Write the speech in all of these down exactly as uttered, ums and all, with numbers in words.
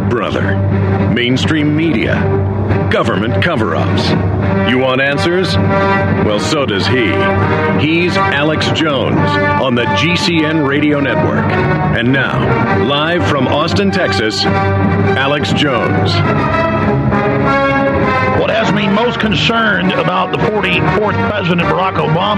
Big Brother, mainstream media, government cover-ups. You want answers? Well, so does he. He's Alex Jones on the G C N Radio Network. And now, live from Austin, Texas, Alex Jones. What has me most concerned about the forty-fourth President Barack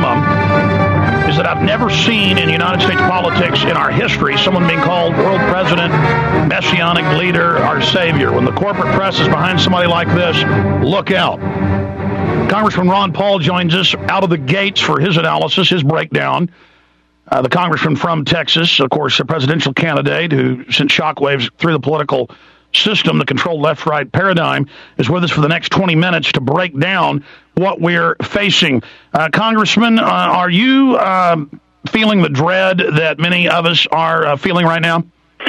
Obama is that I've never seen in United States politics in our history someone being called world president, messianic leader, our savior. When the corporate press is behind somebody like this, look out. Congressman Ron Paul joins us out of the gates for his analysis, his breakdown. Uh, the congressman from Texas, of course, a presidential candidate who sent shockwaves through the political system, the controlled left-right paradigm, is with us for the next twenty minutes to break down what we're facing. Uh, Congressman, uh, are you uh, feeling the dread that many of us are uh, feeling right now?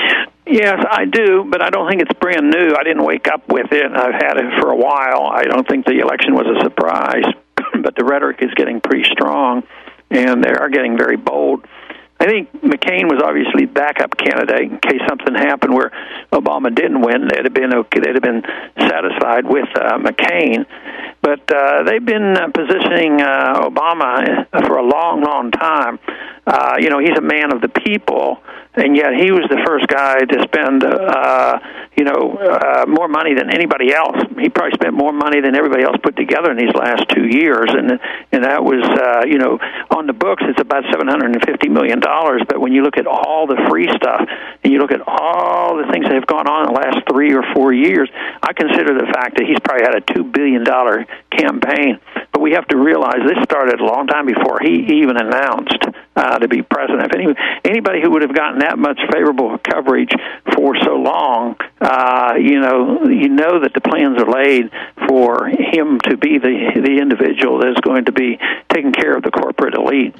Yes, I do, but I don't think it's brand new. I didn't wake up with it. I've had it for a while. I don't think the election was a surprise, but the rhetoric is getting pretty strong, and they are getting very bold. I think McCain was obviously backup candidate in case something happened where Obama didn't win. They'd have been okay, they'd have been satisfied with uh, McCain, but uh, they've been uh, positioning uh, Obama for a long, long time. Uh, you know, he's a man of the people, and yet he was the first guy to spend, uh, you know, uh, more money than anybody else. He probably spent more money than everybody else put together in these last two years, and and that was, uh, you know, on the books it's about seven hundred fifty million dollars. But when you look at all the free stuff and you look at all the things that have gone on in the last three or four years, I consider the fact that he's probably had a two billion dollars campaign. But we have to realize this started a long time before he even announced uh, to be president. If any, anybody who would have gotten that much favorable coverage for so long, uh, you know, you know that the plans are laid for him to be the the individual that is going to be taking care of the corporate elite.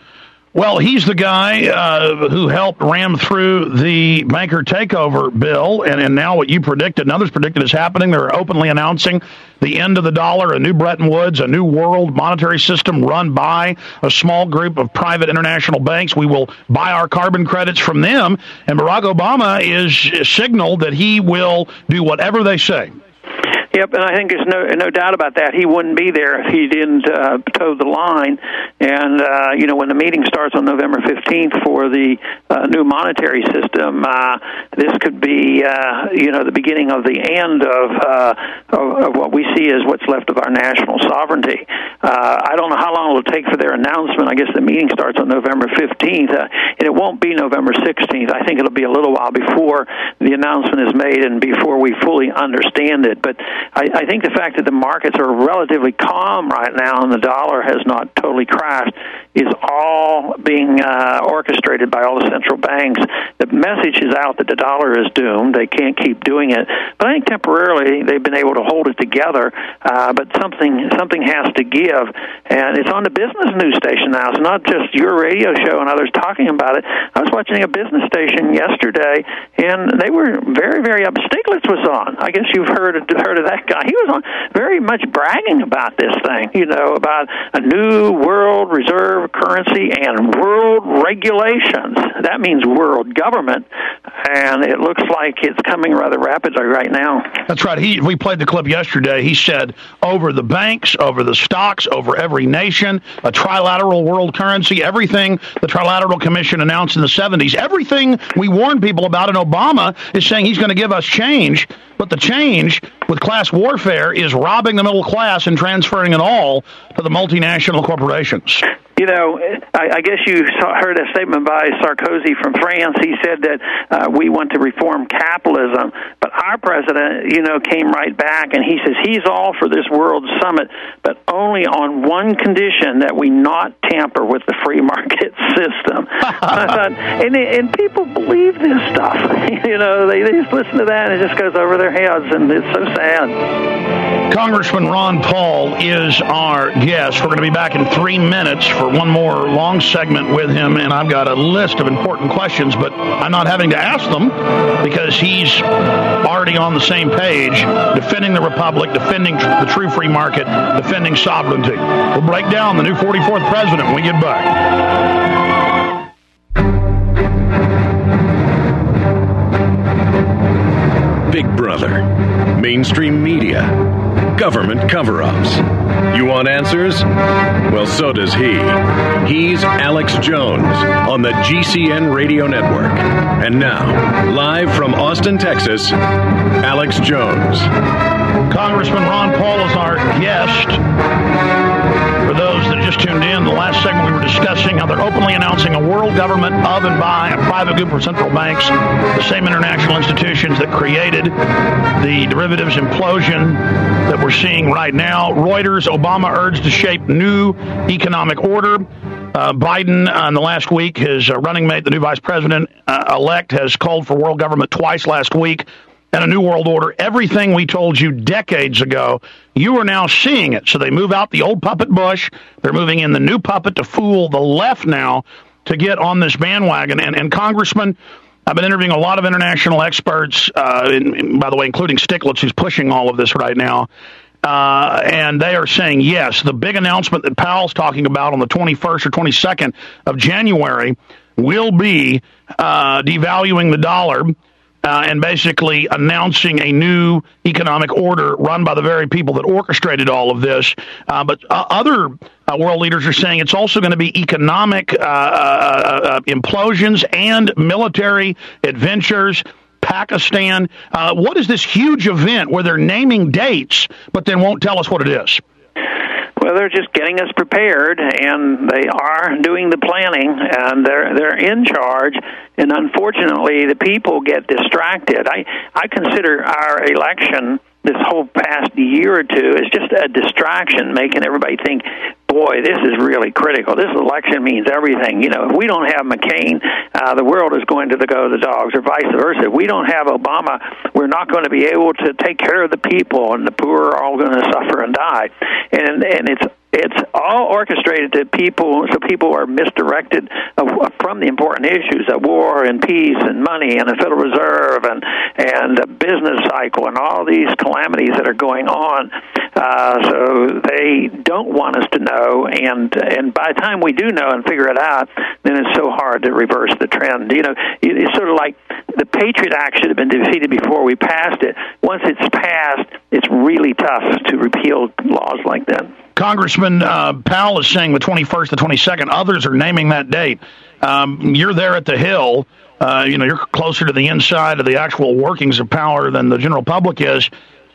Well, he's the guy uh, who helped ram through the banker takeover bill, and, and now what you predicted and others predicted is happening. They're openly announcing the end of the dollar, a new Bretton Woods, a new world monetary system run by a small group of private international banks. We will buy our carbon credits from them, and Barack Obama is signaled that he will do whatever they say. Yep, and I think there's no no doubt about that. He wouldn't be there if he didn't uh, toe the line. And, uh, you know, when the meeting starts on November fifteenth for the uh, new monetary system, uh, this could be, uh, you know, the beginning of the end of, uh, of, of what we see as what's left of our national sovereignty. Uh, I don't know how long it will take for their announcement. I guess the meeting starts on November fifteenth, uh, and it won't be November sixteenth. I think it'll be a little while before the announcement is made and before we fully understand it. But I, I think the fact that the markets are relatively calm right now and the dollar has not totally crashed is all being uh, orchestrated by all the central banks. The message is out that the dollar is doomed. They can't keep doing it. But I think temporarily they've been able to hold it together, uh, but something something has to give. And it's on the business news station now. It's not just your radio show and others talking about it. I was watching a business station yesterday, and they were very, very up. Stiglitz was on. I guess you've heard of, heard of that guy. He was on very much bragging about this thing, you know, about a new world reserve currency and world regulations. That means world government, and it looks like it's coming rather rapidly right now. That's right. He, we played the clip yesterday. He said over the banks, over the stocks, over every nation, a trilateral world currency, everything the Trilateral Commission announced in the seventies, everything we warned people about, and Obama is saying he's going to give us change, but the change with class warfare is robbing the middle class and transferring it all to the multinational corporations. You know, I, I guess you saw, heard a statement by Sarkozy from France. He said that uh, we want to reform capitalism, but our president, you know, came right back and he says he's all for this world summit, but only on one condition, that we not tamper with the free market system. I thought, and, and people believe this stuff. You know, they, they just listen to that and it just goes over their heads, and it's so sad. Congressman Ron Paul is our guest. We're going to be back in three minutes for one more long segment with him, and I've got a list of important questions, but I'm not having to ask them because he's already on the same page, defending the republic, defending the true free market, defending sovereignty. We'll break down the new forty-fourth president when we get back. Big brother. Mainstream media. Government cover-ups. You want answers? Well, so does he. He's Alex Jones on the G C N Radio Network. And now, live from Austin, Texas, Alex Jones. Congressman Ron Paul is our guest. For those that just tuned in, the last segment we were discussing how they're openly announcing a world government of and by a private group of central banks, the same international institutions that created the derivatives implosion that we're seeing right now. Reuters, Obama urged to shape new economic order. Uh, Biden, uh, in the last week, his uh, running mate, the new vice president-elect, uh, has called for world government twice last week and a new world order. Everything we told you decades ago, you are now seeing it. So they move out the old puppet Bush. They're moving in the new puppet to fool the left now to get on this bandwagon. And, and Congressman, I've been interviewing a lot of international experts, uh, in, in, by the way, including Stiglitz, who's pushing all of this right now. Uh, and they are saying, yes, the big announcement that Powell's talking about on the twenty-first or twenty-second of January will be uh, devaluing the dollar uh, and basically announcing a new economic order run by the very people that orchestrated all of this. Uh, but uh, other uh, world leaders are saying it's also going to be economic uh, uh, uh, implosions and military adventures. Pakistan. Uh, what is this huge event where they're naming dates, but then won't tell us what it is? Well, they're just getting us prepared, and they are doing the planning, and they're they're in charge. And unfortunately, the people get distracted. I I consider our election this whole past year or two is just a distraction, making everybody think, boy, this is really critical. This election means everything. You know, if we don't have McCain, uh, the world is going to go to the dogs, or vice versa. If we don't have Obama, we're not going to be able to take care of the people, and the poor are all going to suffer and die. And and it's it's all orchestrated to people, so people are misdirected from the important issues of war and peace and money and the Federal Reserve and and the business cycle and all these calamities that are going on. Uh, so they don't want us to know, and and by the time we do know and figure it out, then it's so hard to reverse the trend. You know, it's sort of like the Patriot Act should have been defeated before we passed it. Once it's passed, it's really tough to repeal laws like that. Congressman uh, Powell is saying the twenty-first, the twenty-second. Others are naming that date. Um, you're there at the Hill. Uh, you know, you're closer to the inside of the actual workings of power than the general public is.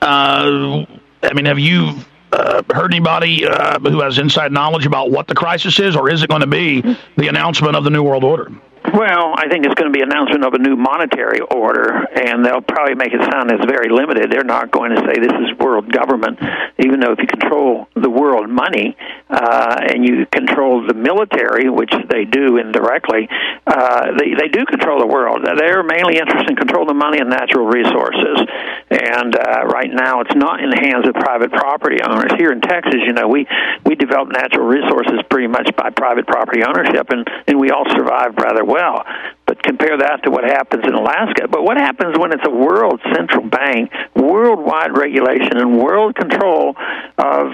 Uh, I mean, have you uh, heard anybody uh, who has inside knowledge about what the crisis is, or is it going to be the announcement of the New World Order? Well, I think it's going to be an announcement of a new monetary order, and they'll probably make it sound as very limited. They're not going to say this is world government, even though if you control the world money uh, and you control the military, which they do indirectly, uh, they, they do control the world. They're mainly interested in controlling the money and natural resources. And uh, right now, it's not in the hands of private property owners. Here in Texas, you know, we, we develop natural resources pretty much by private property ownership, and, and we all survive rather well. But compare that to what happens in Alaska. But what happens when it's a world central bank, worldwide regulation, and world control of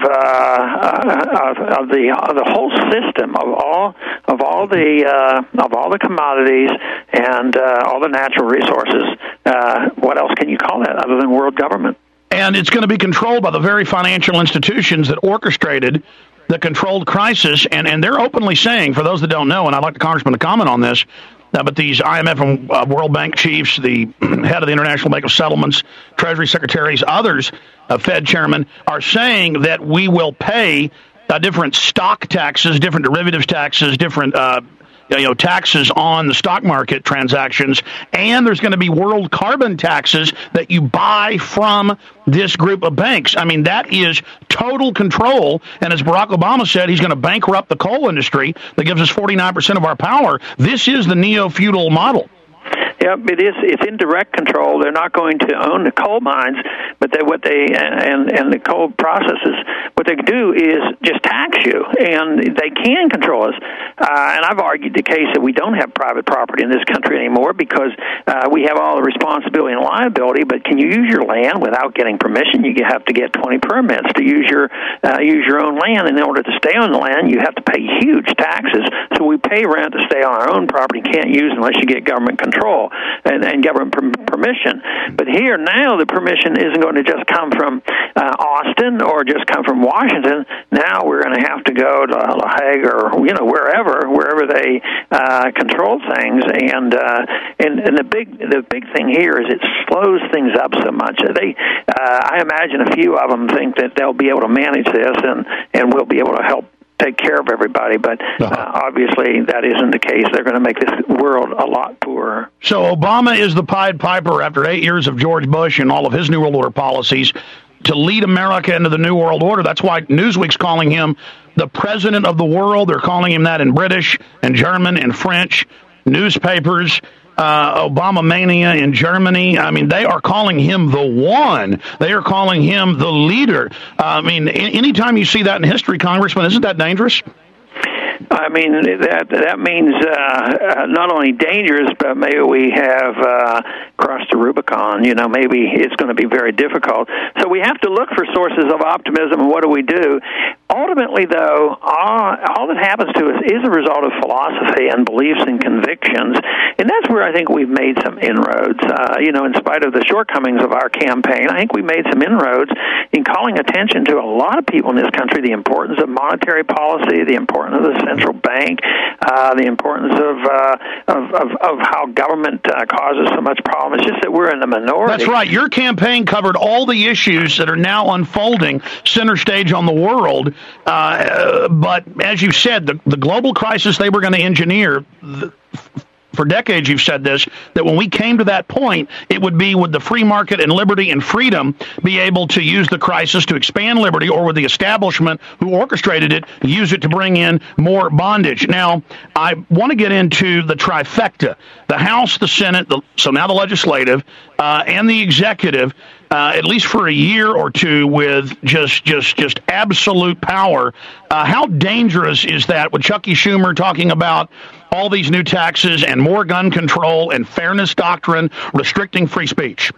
uh, of, of the of the whole system of all of all the uh, of all the commodities and uh, all the natural resources? Uh, what else can you call that other than world government? And it's going to be controlled by the very financial institutions that orchestrated the controlled crisis, and, and they're openly saying, for those that don't know, and I'd like the Congressman to comment on this, uh, but these I M F and uh, World Bank chiefs, the head of the International Bank of Settlements, Treasury secretaries, others, uh, Fed chairman, are saying that we will pay uh, different stock taxes, different derivatives taxes, different uh, you know, taxes on the stock market transactions, and there's going to be world carbon taxes that you buy from this group of banks. I mean, that is total control, and as Barack Obama said, he's going to bankrupt the coal industry that gives us forty-nine percent of our power. This is the neo-feudal model. Yep, it is. It's indirect control. They're not going to own the coal mines, but they, what they and and the coal processes, what they do is just tax you, and they can control us. Uh, and I've argued the case that we don't have private property in this country anymore because uh, we have all the responsibility and liability. But can you use your land without getting permission? You have to get twenty permits to use your uh, use your own land, and in order to stay on the land, you have to pay huge taxes. So we pay rent to stay on our own property, can't use unless you get government control. control and, and government per- permission. But here now the permission isn't going to just come from uh, Austin or just come from Washington. Now we're going to have to go to La Hague or, you know, wherever, wherever they uh, control things. And, uh, and and the big the big thing here is it slows things up so much. They, uh, I imagine a few of them think that they'll be able to manage this and, and we'll be able to help take care of everybody, but uh, obviously that isn't the case. They're going to make this world a lot poorer. So Obama is the Pied Piper after eight years of George Bush and all of his New World Order policies to lead America into the New World Order. That's why Newsweek's calling him the president of the world. They're calling him that in British and German and French newspapers. Uh, Obama mania in Germany. I mean, they are calling him the one. They are calling him the leader. Uh, I mean, anytime you see that in history, Congressman, isn't that dangerous? I mean, that that means uh, not only dangerous, but maybe we have uh, crossed the Rubicon. You know, maybe it's going to be very difficult. So we have to look for sources of optimism, and what do we do? Ultimately, though, all, all that happens to us is a result of philosophy and beliefs and convictions, and that's where I think we've made some inroads. Uh, you know, in spite of the shortcomings of our campaign, I think we made some inroads in calling attention to a lot of people in this country the importance of monetary policy, the importance of the central bank, uh, the importance of, uh, of, of of how government uh, causes so much problem. It's just that we're in the minority. That's right. Your campaign covered all the issues that are now unfolding center stage on the world. Uh, but as you said, the, the global crisis they were going to engineer, the, for decades you've said this, that when we came to that point, it would be would the free market and liberty and freedom be able to use the crisis to expand liberty, or would the establishment who orchestrated it use it to bring in more bondage? Now, I want to get into the trifecta, the House, the Senate, the, so now the legislative, uh, and the executive, Uh, at least for a year or two, with just just just absolute power. Uh, how dangerous is that with Chucky Schumer talking about all these new taxes and more gun control and fairness doctrine restricting free speech?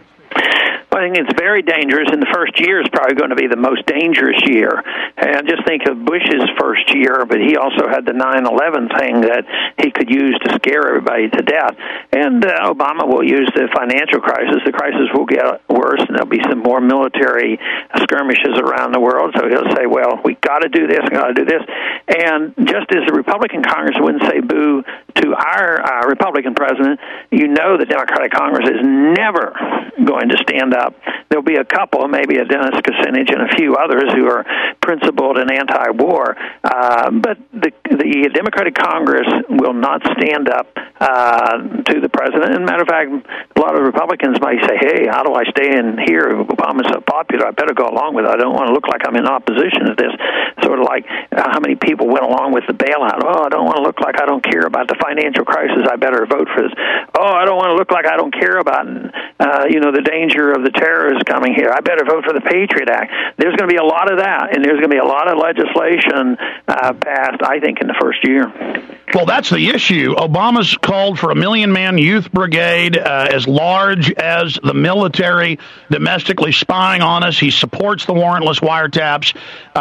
I think it's very dangerous, and the first year is probably going to be the most dangerous year. And just think of Bush's first year, but he also had the nine eleven thing that he could use to scare everybody to death. And uh, Obama will use the financial crisis. The crisis will get worse, and there'll be some more military skirmishes around the world. So he'll say, well, we got to do this, we got to do this. And just as the Republican Congress wouldn't say boo to our uh, Republican president, you know the Democratic Congress is never going to stand up. There'll be a couple, maybe a Dennis Kucinich and a few others who are principled and anti-war, uh, but the, the Democratic Congress will not stand up uh, to the president. And matter of fact, a lot of Republicans might say, hey, how do I stay in here? Obama's so popular, I better go along with it. I don't want to look like I'm in opposition to this. Sort of like uh, how many people went along with the bailout. Oh, I don't want to look like I don't care about the financial crisis. I better vote for this. Oh, I don't want to look like I don't care about, uh, you know, the danger of the terrorists coming here. I better vote for the Patriot Act. There's going to be a lot of that, and there's going to be a lot of legislation uh, passed, I think, in the first year. Well, that's the issue. Obama's called for a million-man youth brigade uh, as large as the military domestically spying on us. He supports the warrantless wiretaps.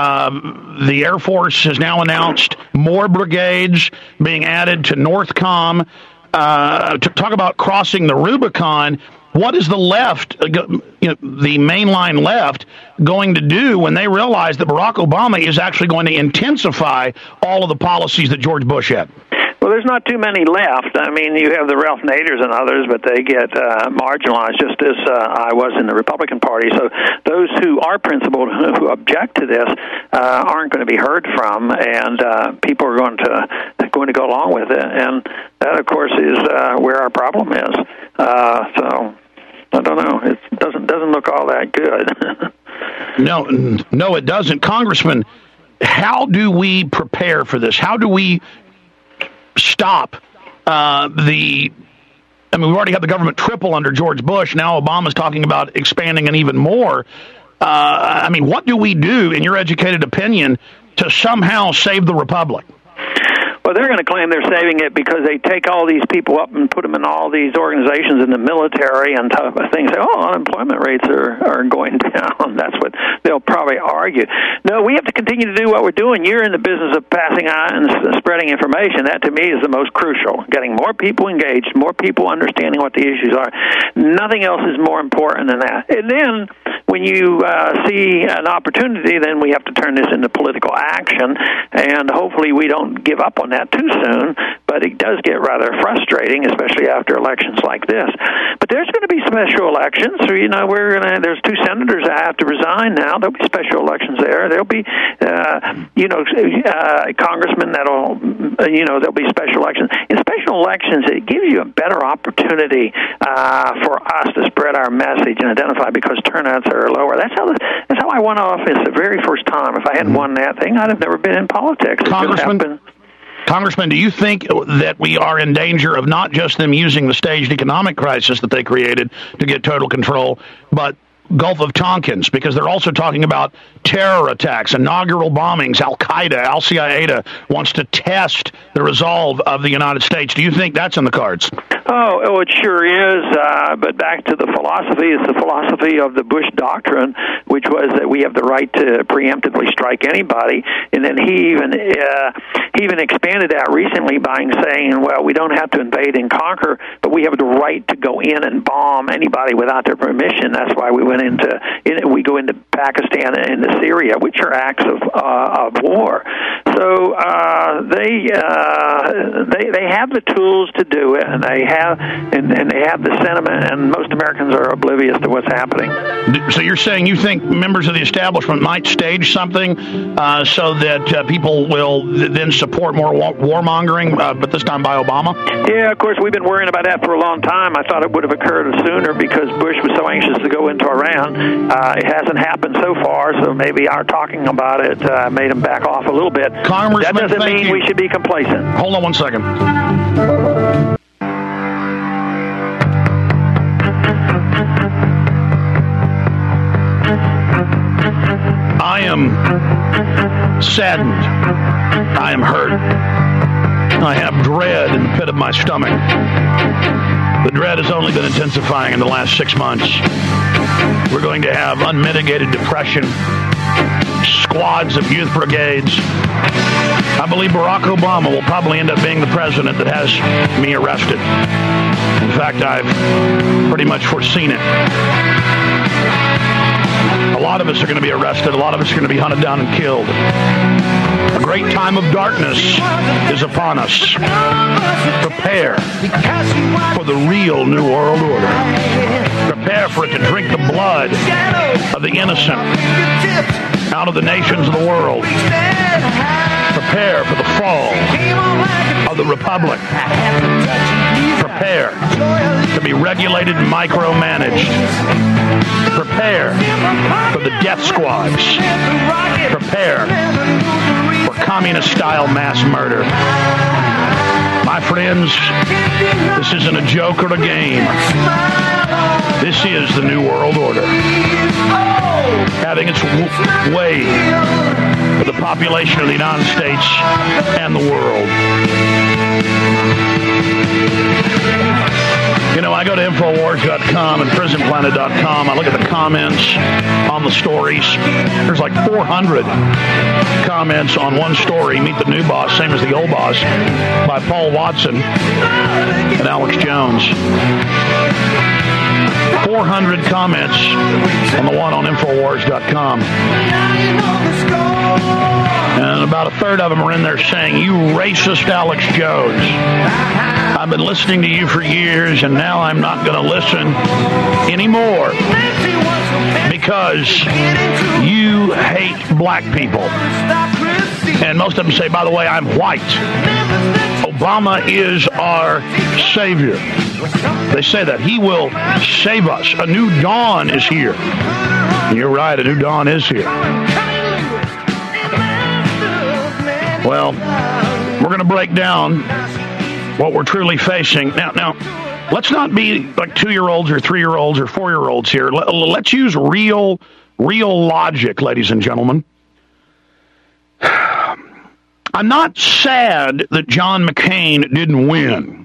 Uh, the Air Force has now announced more brigades being added to NORTHCOM. Uh, to talk about crossing the Rubicon, what is the left, you know, the mainline left, going to do when they realize that Barack Obama is actually going to intensify all of the policies that George Bush had? Well, there's not too many left. I mean, you have the Ralph Naders and others, but they get uh, marginalized just as uh, I was in the Republican Party. So those who are principled, who object to this, uh, aren't going to be heard from, and uh, people are going to going to go along with it. And that, of course, is uh, where our problem is. Uh, so I don't know. It doesn't doesn't look all that good. no, no, it doesn't. Congressman, how do we prepare for this? How do we stop uh, the, I mean, we've already had the government triple under George Bush. Now Obama's talking about expanding it even more. Uh, I mean, what do we do, in your educated opinion, to somehow save the republic? Well, they're going to claim they're saving it because they take all these people up and put them in all these organizations in the military and type of things. Say, oh, unemployment rates are, are going down. That's what they'll probably argue. No, we have to continue to do what we're doing. You're in the business of passing on and spreading information. That, to me, is the most crucial. Getting more people engaged, more people understanding what the issues are. Nothing else is more important than that. And then when you uh, see an opportunity, then we have to turn this into political action, and hopefully we don't give up on that too soon, but it does get rather frustrating, especially after elections like this. But there's going to be special elections, so, you know, we're gonna, there's two senators that have to resign now. There'll be special elections there. There'll be, uh, you know, uh, congressmen that'll, you know, there'll be special elections. In special elections, it gives you a better opportunity uh, for us to spread our message and identify, because turnouts are lower. That's how that's how I won office the very first time. If I hadn't won that thing, I'd have never been in politics. It Congressman, Congressman, do you think that we are in danger of not just them using the staged economic crisis that they created to get total control, but Gulf of Tonkins, because they're also talking about terror attacks, inaugural bombings, Al-Qaeda, Al-Qaeda wants to test the resolve of the United States. Do you think that's in the cards? Oh, oh, it sure is. Uh, but back to the philosophy, it's the philosophy of the Bush doctrine, which was that we have the right to preemptively strike anybody. And then he even uh, he even expanded that recently by saying, well, we don't have to invade and conquer, but we have the right to go in and bomb anybody without their permission. That's why we went into in, we go into Pakistan and into Syria, which are acts of uh, of war. So uh, they uh, they they have the tools to do it, and they have and, and they have the sentiment, and most Americans are oblivious to what's happening. So you're saying you think members of the establishment might stage something uh, so that uh, people will then support more warmongering, uh, but this time by Obama? Yeah, of course, we've been worrying about that for a long time. I thought it would have occurred sooner because Bush was so anxious to go into Iran. Uh, it hasn't happened so far, so maybe our talking about it uh, made him back off a little bit. Congressman, that doesn't mean you. we should be complacent. Hold on one second. I am saddened. I am hurt. I have dread in the pit of my stomach. The dread has only been intensifying in the last six months. We're going to have unmitigated depression, squads of youth brigades. I believe Barack Obama will probably end up being the president that has me arrested. In fact, I've pretty much foreseen it. A lot of us are going to be arrested. A lot of us are going to be hunted down and killed. A great time of darkness is upon us. Prepare for the real New World Order. Prepare for it to drink the blood of the innocent out of the nations of the world. Prepare for the fall of the Republic. Prepare to be regulated and micromanaged. Prepare for the death squads. Prepare for communist-style mass murder. My friends, this isn't a joke or a game. This is the New World Order, having its w- way with the population of the United States and the world. You know, I go to Infowars dot com and Prison Planet dot com. I look at the comments on the stories. There's like four hundred comments on one story, Meet the New Boss, same as the old boss, by Paul Watson and Alex Jones. four hundred comments on the one on Infowars dot com. And about a third of them are in there saying, "You racist Alex Jones. I've been listening to you for years, and now I'm not going to listen anymore because you hate black people." And most of them say, by the way, I'm white. Obama is our savior. They say that. He will save us. A new dawn is here. And you're right, a new dawn is here. Well, we're going to break down what we're truly facing. Now, now, let's not be like two-year-olds or three-year-olds or four-year-olds here. Let, let's use real, real logic, ladies and gentlemen. I'm not sad that John McCain didn't win.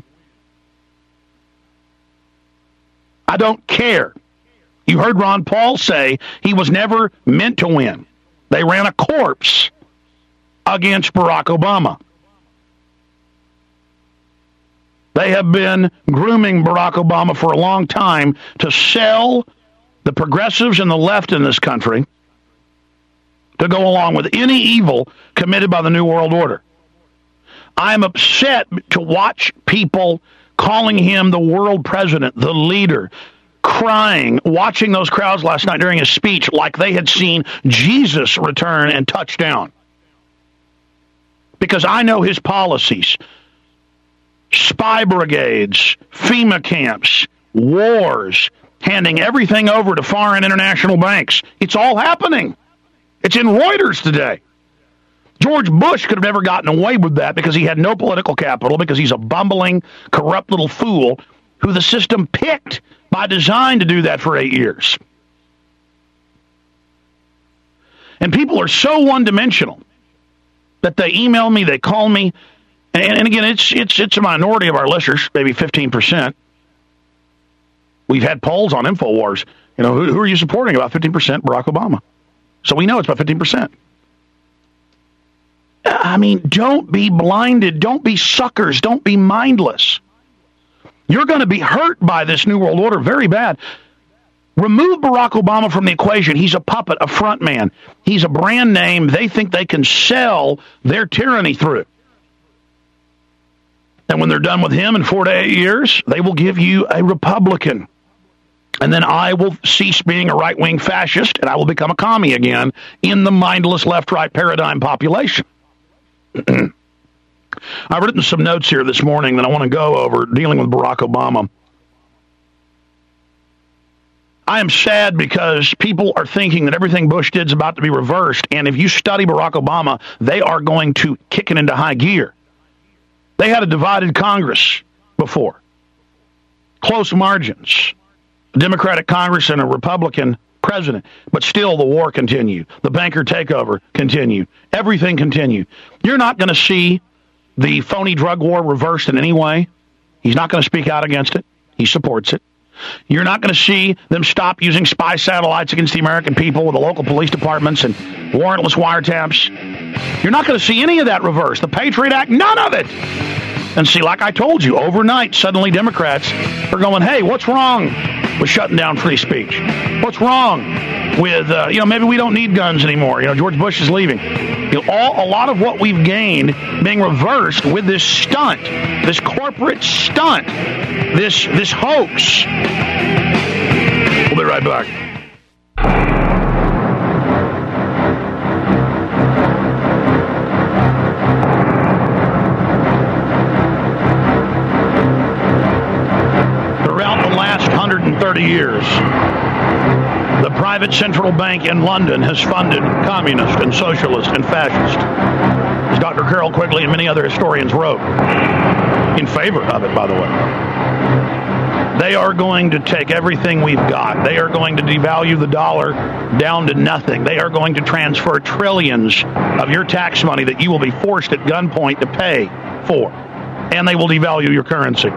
I don't care. You heard Ron Paul say he was never meant to win. They ran a corpse against Barack Obama. They have been grooming Barack Obama for a long time to sell the progressives and the left in this country to go along with any evil committed by the New World Order. I'm upset to watch people calling him the world president, the leader, crying, watching those crowds last night during his speech like they had seen Jesus return and touch down. Because I know his policies. Spy brigades, FEMA camps, wars, handing everything over to foreign international banks. It's all happening. It's in Reuters today. George Bush could have never gotten away with that because he had no political capital, because he's a bumbling, corrupt little fool who the system picked by design to do that for eight years. And people are so one-dimensional that they email me, they call me, and, and again, it's it's it's a minority of our listeners, maybe fifteen percent. We've had polls on InfoWars. You know, who, who are you supporting? About fifteen percent Barack Obama. So we know it's about fifteen percent. I mean, don't be blinded. Don't be suckers. Don't be mindless. You're going to be hurt by this New World Order very bad. Remove Barack Obama from the equation. He's a puppet, a front man. He's a brand name they think they can sell their tyranny through. And when they're done with him in four to eight years, they will give you a Republican. And then I will cease being a right-wing fascist, and I will become a commie again in the mindless left-right paradigm population. I've written some notes here this morning that I want to go over dealing with Barack Obama. I am sad because people are thinking that everything Bush did is about to be reversed, and if you study Barack Obama, they are going to kick it into high gear. They had a divided Congress before. Close margins. A Democratic Congress and a Republican president. But still the war continued. The banker takeover continued. Everything continued. You're not going to see the phony drug war reversed in any way. He's not going to speak out against it. He supports it. You're not going to see them stop using spy satellites against the American people with the local police departments and warrantless wiretaps. You're not going to see any of that reversed. The Patriot Act, none of it. And see, like I told you, overnight, suddenly Democrats are going, hey, what's wrong with shutting down free speech? What's wrong with, uh, you know, maybe we don't need guns anymore. You know, George Bush is leaving. You know, all, a lot of what we've gained being reversed with this stunt, this corporate stunt, this, this hoax. We'll be right back. one hundred thirty years, the private central bank in London has funded communist and socialist and fascist, as Doctor Carroll Quigley and many other historians wrote, in favor of it, by the way. They are going to take everything we've got. They are going to devalue the dollar down to nothing. They are going to transfer trillions of your tax money that you will be forced at gunpoint to pay for, and they will devalue your currency.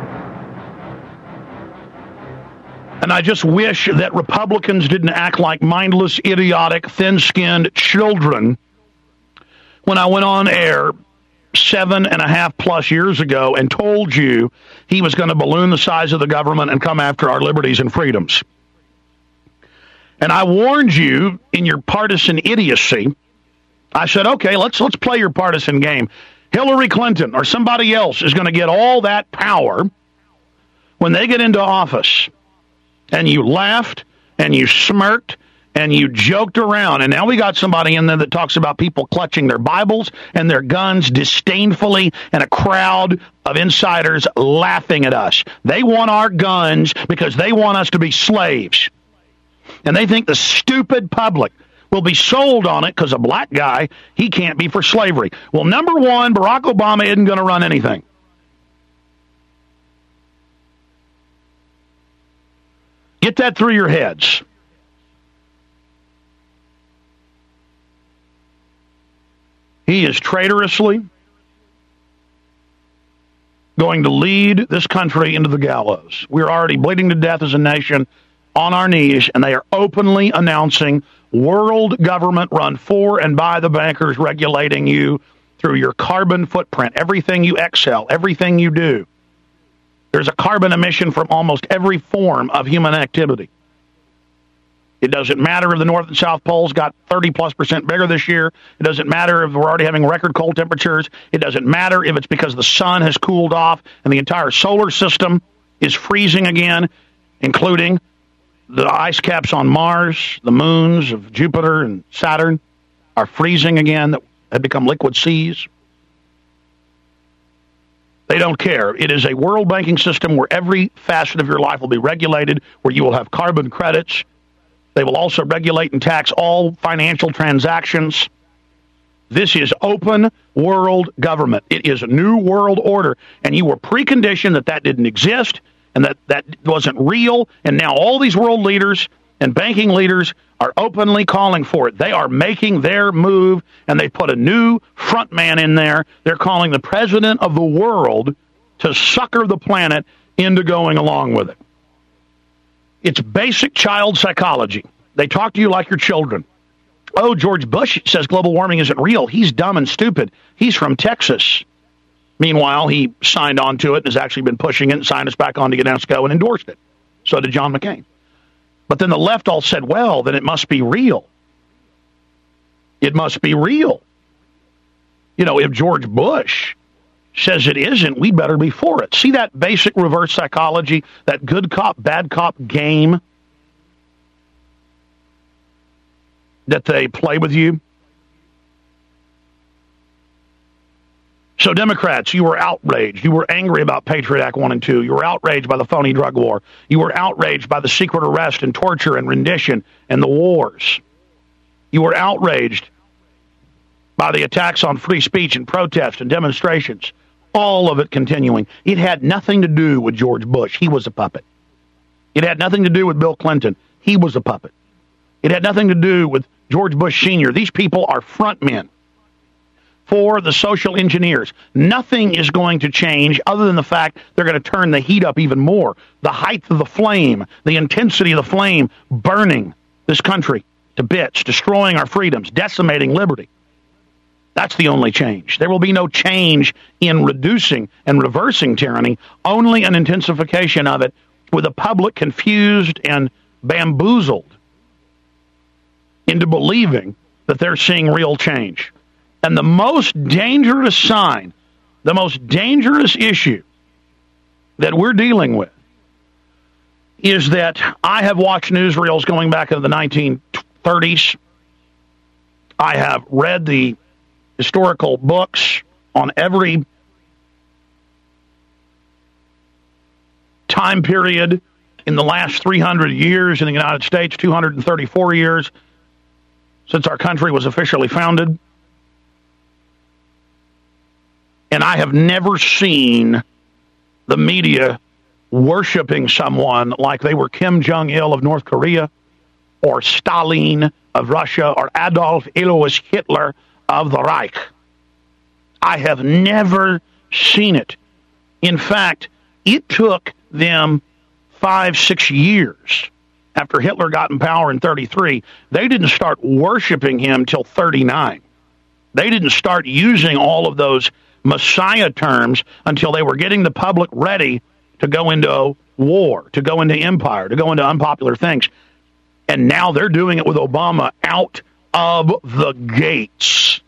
And I just wish that Republicans didn't act like mindless, idiotic, thin-skinned children when I went on air seven and a half plus years ago and told you he was going to balloon the size of the government and come after our liberties and freedoms. And I warned you in your partisan idiocy. I said, okay, let's let's play your partisan game. Hillary Clinton or somebody else is going to get all that power when they get into office. And you laughed, and you smirked, and you joked around. And now we got somebody in there that talks about people clutching their Bibles and their guns disdainfully, and a crowd of insiders laughing at us. They want our guns because they want us to be slaves. And they think the stupid public will be sold on it because a black guy, he can't be for slavery. Well, number one, Barack Obama isn't going to run anything. Get that through your heads. He is traitorously going to lead this country into the gallows. We're already bleeding to death as a nation on our knees, and they are openly announcing world government run for and by the bankers, regulating you through your carbon footprint, everything you exhale, everything you do. There's a carbon emission from almost every form of human activity. It doesn't matter if the North and South Poles got thirty plus percent bigger this year. It doesn't matter if we're already having record cold temperatures. It doesn't matter if it's because the sun has cooled off and the entire solar system is freezing again, including the ice caps on Mars, the moons of Jupiter and Saturn are freezing again, that have become liquid seas. They don't care. It is a world banking system where every facet of your life will be regulated, where you will have carbon credits. They will also regulate and tax all financial transactions. This is open world government. It is a new world order, and you were preconditioned that that didn't exist and that that wasn't real, and now all these world leaders and banking leaders are openly calling for it. They are making their move, and they put a new front man in there. They're calling the president of the world to sucker the planet into going along with it. It's basic child psychology. They talk to you like your children. Oh, George Bush says global warming isn't real. He's dumb and stupid. He's from Texas. Meanwhile, he signed on to it and has actually been pushing it and signed us back on to get UNESCO and endorsed it. So did John McCain. But then the left all said, well, then it must be real. It must be real. You know, if George Bush says it isn't, we better be for it. See that basic reverse psychology, that good cop, bad cop game that they play with you? So Democrats, you were outraged. You were angry about Patriot Act one and two. You were outraged by the phony drug war. You were outraged by the secret arrest and torture and rendition and the wars. You were outraged by the attacks on free speech and protest and demonstrations. All of it continuing. It had nothing to do with George Bush. He was a puppet. It had nothing to do with Bill Clinton. He was a puppet. It had nothing to do with George Bush Senior These people are front men for the social engineers. Nothing is going to change other than the fact they're going to turn the heat up even more. The height of the flame, the intensity of the flame burning this country to bits, destroying our freedoms, decimating liberty. That's the only change. There will be no change in reducing and reversing tyranny, only an intensification of it with the public confused and bamboozled into believing that they're seeing real change. And the most dangerous sign, the most dangerous issue that we're dealing with is that I have watched newsreels going back into the nineteen thirties. I have read the historical books on every time period in the last three hundred years in the United States, two hundred thirty-four years since our country was officially founded. And I have never seen the media worshiping someone like they were Kim Jong-il of North Korea or Stalin of Russia or Adolf Alois Hitler of the Reich. I have never seen it. In fact, it took them five, six years after Hitler got in power in thirty-three. They didn't start worshiping him till thirty-nine. They didn't start using all of those Messiah terms until they were getting the public ready to go into war, to go into empire, to go into unpopular things. And now they're doing it with Obama out of the gates.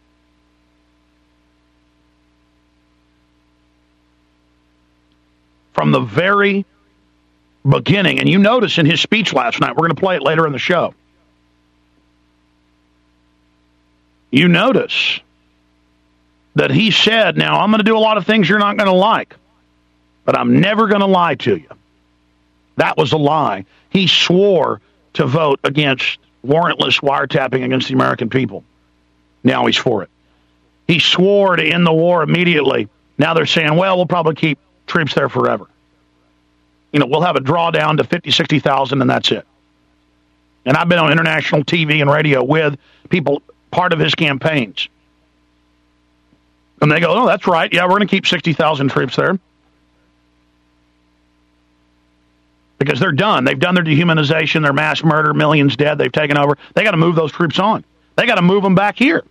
From the very beginning. And you notice in his speech last night, we're going to play it later in the show. You notice that he said, now, I'm going to do a lot of things you're not going to like, but I'm never going to lie to you. That was a lie. He swore to vote against warrantless wiretapping against the American people. Now he's for it. He swore to end the war immediately. Now they're saying, well, we'll probably keep troops there forever. You know, we'll have a drawdown to fifty, sixty thousand, and that's it. And I've been on international T V and radio with people, part of his campaigns. And they go, oh, that's right. Yeah, we're going to keep sixty thousand troops there. Because they're done. They've done their dehumanization, their mass murder, millions dead. They've taken over. They got to move those troops on. They got to move them back here.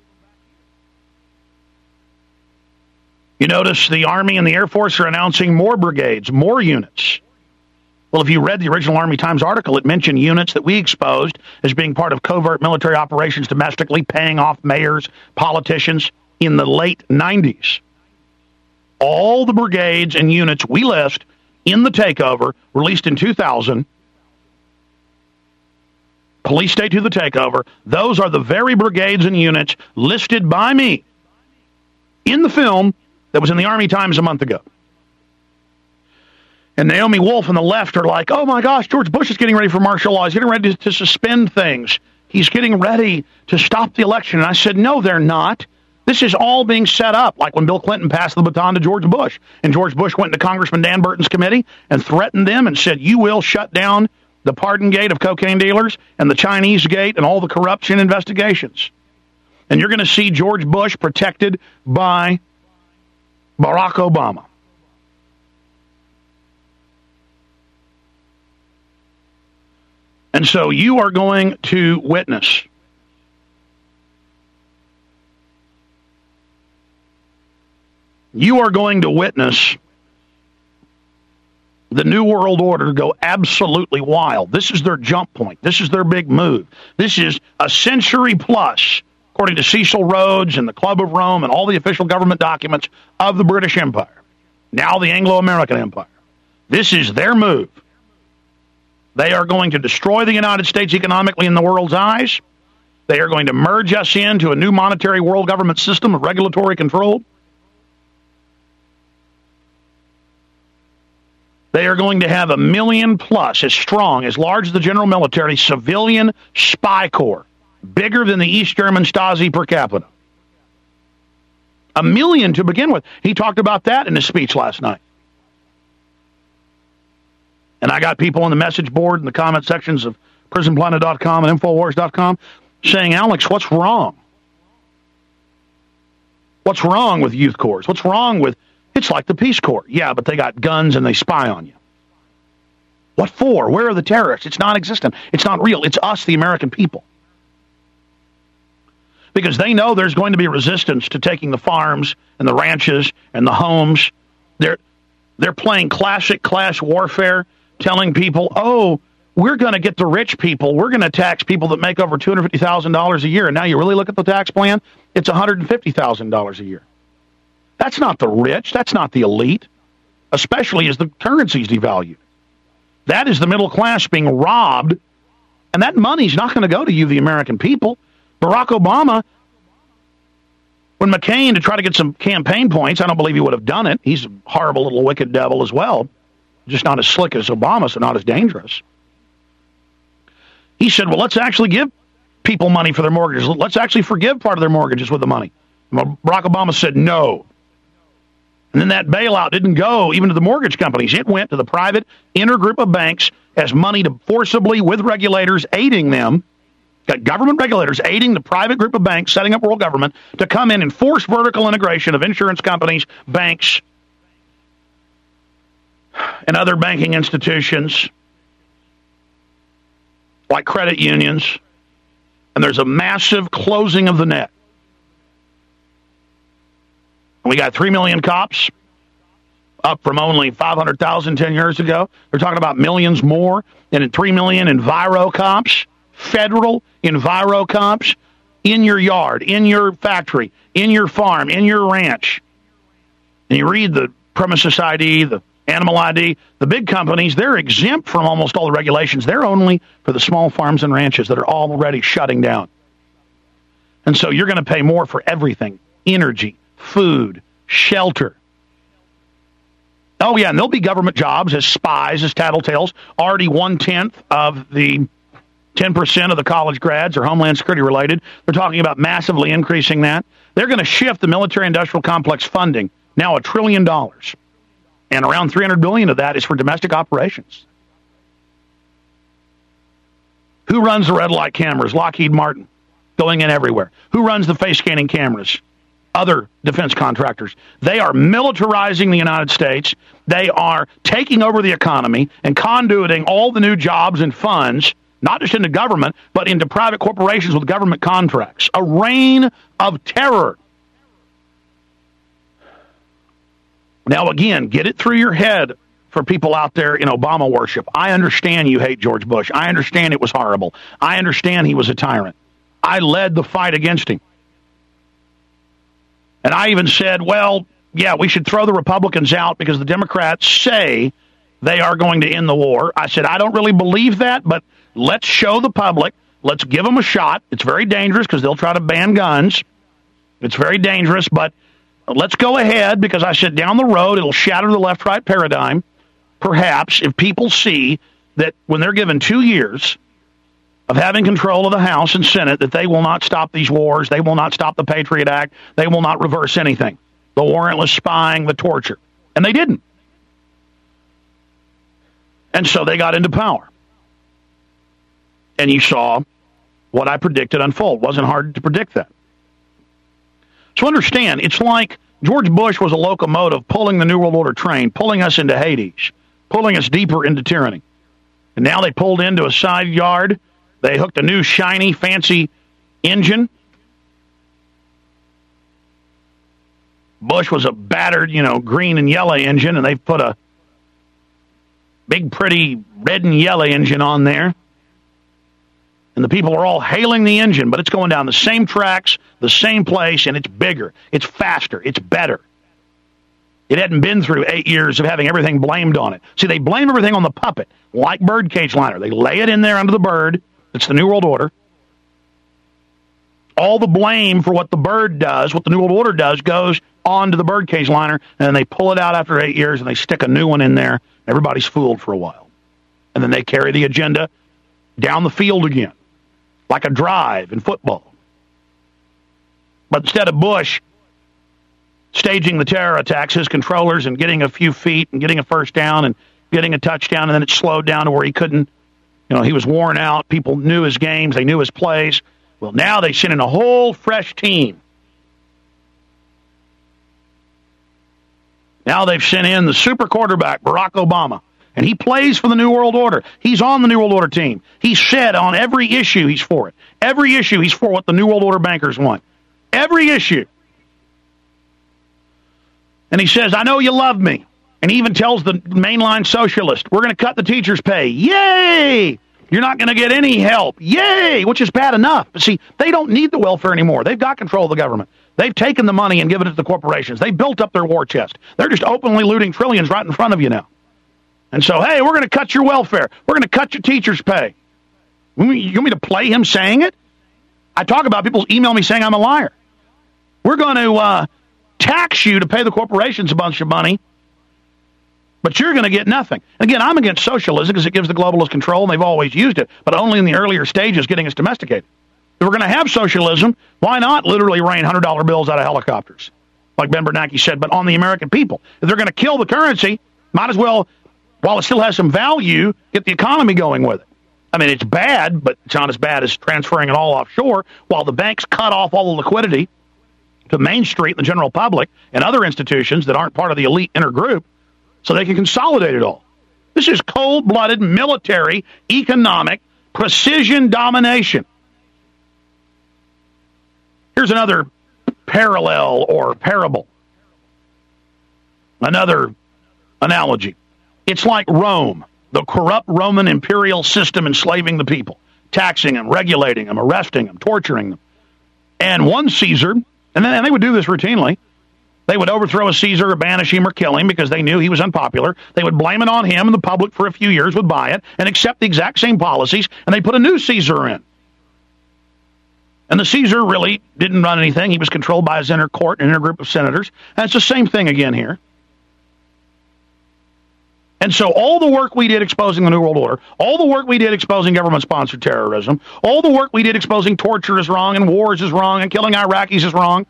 You notice the Army and the Air Force are announcing more brigades, more units. Well, if you read the original Army Times article, it mentioned units that we exposed as being part of covert military operations domestically, paying off mayors, politicians in the late nineties. All the brigades and units we list in the takeover, released in two thousand, Police State to the Takeover, those are the very brigades and units listed by me in the film that was in the Army Times a month ago. And Naomi Wolf and the left are like, oh my gosh, George Bush is getting ready for martial law. He's getting ready to, to suspend things. He's getting ready to stop the election. And I said, no, they're not. This is all being set up, like when Bill Clinton passed the baton to George Bush. And George Bush went into Congressman Dan Burton's committee and threatened them and said, you will shut down the pardon gate of cocaine dealers and the Chinese gate and all the corruption investigations. And you're going to see George Bush protected by Barack Obama. And so you are going to witness You are going to witness the New World Order go absolutely wild. This is their jump point. This is their big move. This is a century plus, according to Cecil Rhodes and the Club of Rome and all the official government documents of the British Empire, now the Anglo-American Empire. This is their move. They are going to destroy the United States economically in the world's eyes. They are going to merge us into a new monetary world government system of regulatory control. They are going to have a million plus, as strong, as large as the general military, civilian spy corps, bigger than the East German Stasi per capita. A million to begin with. He talked about that in his speech last night. And I got people on the message board and the comment sections of prison planet dot com and infowars dot com saying, Alex, what's wrong? What's wrong with youth corps? What's wrong with... It's like the Peace Corps. Yeah, but they got guns and they spy on you. What for? Where are the terrorists? It's non-existent. It's not real. It's us, the American people. Because they know there's going to be resistance to taking the farms and the ranches and the homes. They're, they're playing classic class warfare, telling people, oh, we're going to get the rich people. We're going to tax people that make over two hundred fifty thousand dollars a year. And now you really look at the tax plan, it's one hundred fifty thousand dollars a year. That's not the rich. That's not the elite, especially as the currency's devalued. That is the middle class being robbed, and that money's not going to go to you, the American people. Barack Obama, when McCain, to try to get some campaign points, I don't believe he would have done it. He's a horrible little wicked devil as well, just not as slick as Obama, so not as dangerous. He said, well, let's actually give people money for their mortgages. Let's actually forgive part of their mortgages with the money. Barack Obama said no. And then that bailout didn't go even to the mortgage companies. It went to the private intergroup of banks as money to forcibly, with regulators aiding them, got government regulators aiding the private group of banks, setting up world government, to come in and force vertical integration of insurance companies, banks, and other banking institutions, like credit unions. And there's a massive closing of the net. We got three million cops, up from only five hundred thousand ten years ago. They're talking about millions more, and three million Enviro cops, federal Enviro cops, in your yard, in your factory, in your farm, in your ranch. And you read the premises I D, the animal I D, the big companies, they're exempt from almost all the regulations. They're only for the small farms and ranches that are already shutting down. And so you're going to pay more for everything, energy, food, shelter. Oh, yeah, and there'll be government jobs as spies, as tattletales. Already one-tenth of the ten percent of the college grads are Homeland Security related. They're talking about massively increasing that. They're going to shift the military-industrial complex funding, now a trillion dollars. And around three hundred billion dollars of that is for domestic operations. Who runs the red light cameras? Lockheed Martin, going in everywhere. Who runs the face scanning cameras? other defense contractors. They are militarizing the United States. They are taking over the economy and conduiting all the new jobs and funds, not just into government, but into private corporations with government contracts. A reign of terror. Now, again, get it through your head for people out there in Obama worship. I understand you hate George Bush. I understand it was horrible. I understand he was a tyrant. I led the fight against him. And I even said, well, yeah, we should throw the Republicans out because the Democrats say they are going to end the war. I said, I don't really believe that, but let's show the public. Let's give them a shot. It's very dangerous because they'll try to ban guns. It's very dangerous, but let's go ahead because I said down the road it'll shatter the left-right paradigm. Perhaps if people see that when they're given two years of having control of the House and Senate, that they will not stop these wars, they will not stop the Patriot Act, they will not reverse anything. The warrantless spying, the torture. And they didn't. And so they got into power. And you saw what I predicted unfold. It wasn't hard to predict that. So understand, it's like George Bush was a locomotive pulling the New World Order train, pulling us into Hades, pulling us deeper into tyranny. And now they pulled into a side yard. They hooked a new, shiny, fancy engine. Bush was a battered, you know, green and yellow engine, and they've put a big, pretty red and yellow engine on there. And the people are all hailing the engine, but it's going down the same tracks, the same place, and it's bigger. It's faster. It's better. It hadn't been through eight years of having everything blamed on it. See, they blame everything on the puppet, like Birdcage Liner. They lay it in there under the bird. It's the New World Order. All the blame for what the bird does, what the New World Order does, goes on to the Birdcage Liner, and then they pull it out after eight years, and they stick a new one in there. Everybody's fooled for a while. And then they carry the agenda down the field again, like a drive in football. But instead of Bush staging the terror attacks, his controllers, and getting a few feet and getting a first down and getting a touchdown, and then it slowed down to where he couldn't, you know, he was worn out. People knew his games. They knew his plays. Well, now they sent in a whole fresh team. Now they've sent in the super quarterback, Barack Obama, and he plays for the New World Order. He's on the New World Order team. He said on every issue he's for it. Every issue he's for what the New World Order bankers want. Every issue. And he says, I know you love me. And he even tells the mainline socialist, we're going to cut the teachers' pay. Yay! You're not going to get any help. Yay! Which is bad enough. But see, they don't need the welfare anymore. They've got control of the government. They've taken the money and given it to the corporations. They built up their war chest. They're just openly looting trillions right in front of you now. And so, hey, we're going to cut your welfare. We're going to cut your teachers' pay. You want me to play him saying it? I talk about people email me saying I'm a liar. We're going to uh, tax you to pay the corporations a bunch of money, but you're going to get nothing. Again, I'm against socialism because it gives the globalists control, and they've always used it, but only in the earlier stages getting us domesticated. If we're going to have socialism, why not literally rain one hundred dollar bills out of helicopters, like Ben Bernanke said, but on the American people? If they're going to kill the currency, might as well, while it still has some value, get the economy going with it. I mean, it's bad, but it's not as bad as transferring it all offshore, while the banks cut off all the liquidity to Main Street and the general public and other institutions that aren't part of the elite inner group, so they can consolidate it all. This is cold-blooded military, economic, precision domination. Here's another parallel or parable. Another analogy. It's like Rome, the corrupt Roman imperial system enslaving the people, taxing them, regulating them, arresting them, torturing them. And one Caesar, and, then, and they would do this routinely, they would overthrow a Caesar or banish him or kill him because they knew he was unpopular. They would blame it on him, and the public for a few years would buy it and accept the exact same policies, and they put a new Caesar in. And the Caesar really didn't run anything. He was controlled by his inner court and inner group of senators. And it's the same thing again here. And so all the work we did exposing the New World Order, all the work we did exposing government-sponsored terrorism, all the work we did exposing torture is wrong and wars is wrong and killing Iraqis is wrong,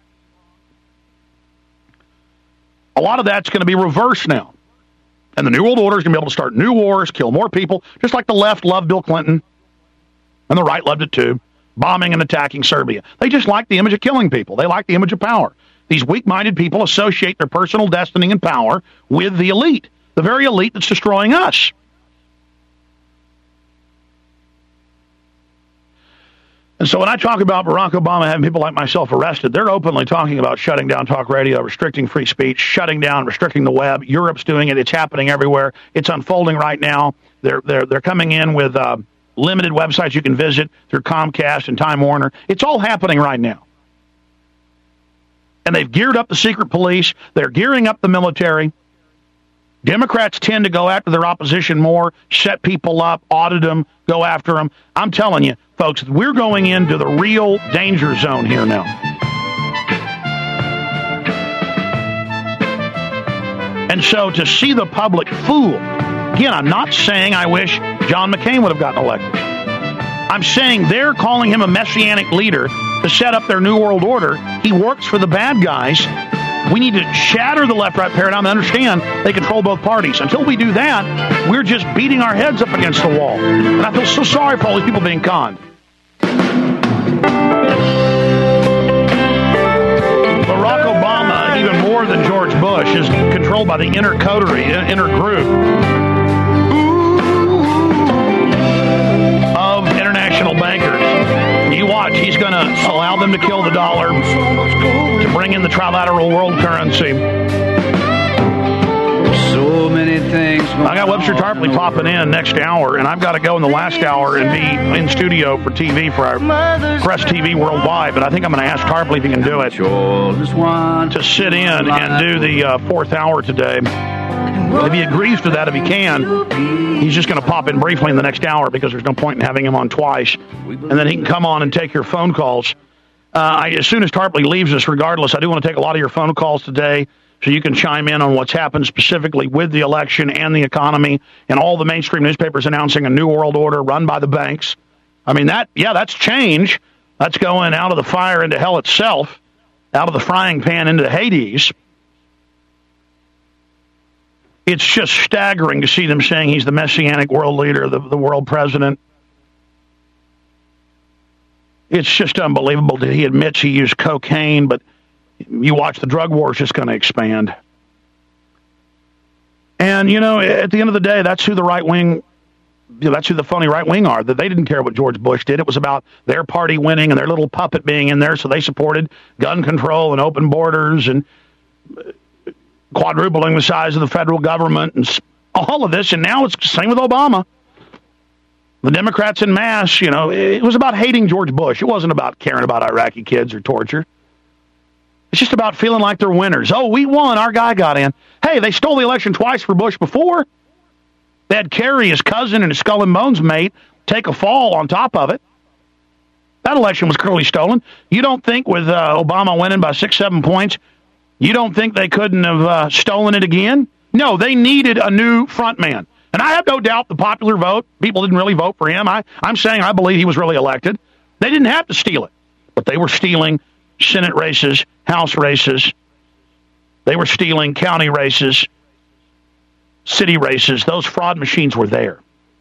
a lot of that's going to be reversed now. And the New World Order is going to be able to start new wars, kill more people, just like the left loved Bill Clinton, and the right loved it too, bombing and attacking Serbia. They just like the image of killing people. They like the image of power. These weak-minded people associate their personal destiny and power with the elite, the very elite that's destroying us. And so when I talk about Barack Obama having people like myself arrested, they're openly talking about shutting down talk radio, restricting free speech, shutting down, restricting the web. Europe's doing it. It's happening everywhere. It's unfolding right now. They're they're they're coming in with uh, limited websites you can visit through Comcast and Time Warner. It's all happening right now. And they've geared up the secret police. They're gearing up the military. Democrats tend to go after their opposition more, set people up, audit them, go after them. I'm telling you, folks, we're going into the real danger zone here now. And so to see the public fooled, again, I'm not saying I wish John McCain would have gotten elected. I'm saying they're calling him a messianic leader to set up their new world order. He works for the bad guys. We need to shatter the left-right paradigm and understand they control both parties. Until we do that, we're just beating our heads up against the wall. And I feel so sorry for all these people being conned. Barack Obama, even more than George Bush, is controlled by the inner coterie, inner group of international bankers. You watch, he's going to allow them to kill the dollar, to bring in the trilateral world currency. So many things. I got Webster Tarpley popping in next hour, and I've got to go in the last hour and be in studio for T V for our Press T V Worldwide, but I think I'm going to ask Tarpley if he can do it, to sit in and do the uh, fourth hour today. If he agrees to that, if he can, he's just going to pop in briefly in the next hour because there's no point in having him on twice. And then he can come on and take your phone calls. Uh, I, as soon as Tarpley leaves us, regardless, I do want to take a lot of your phone calls today so you can chime in on what's happened specifically with the election and the economy and all the mainstream newspapers announcing a new world order run by the banks. I mean, that, yeah, that's change. That's going out of the fire into hell itself, out of the frying pan into the Hades. It's just staggering to see them saying he's the messianic world leader, the, the world president. It's just unbelievable that he admits he used cocaine, but you watch, the drug war is just going to expand. And, you know, at the end of the day, that's who the right wing, you know, that's who the phony right wing are, that they didn't care what George Bush did. It was about their party winning and their little puppet being in there, so they supported gun control and open borders and quadrupling the size of the federal government and all of this. And now it's the same with Obama. The Democrats en masse, you know, it was about hating George Bush. It wasn't about caring about Iraqi kids or torture. It's just about feeling like they're winners. Oh, we won. Our guy got in. Hey, they stole the election twice for Bush before. They had Kerry, his cousin, and his skull and bones mate take a fall on top of it. That election was clearly stolen. You don't think with uh, Obama winning by six, seven points, you don't think they couldn't have uh, stolen it again? No, they needed a new front man. And I have no doubt the popular vote, people didn't really vote for him. I, I'm saying I believe he was really elected. They didn't have to steal it, but they were stealing Senate races, House races. They were stealing county races, city races. Those fraud machines were there.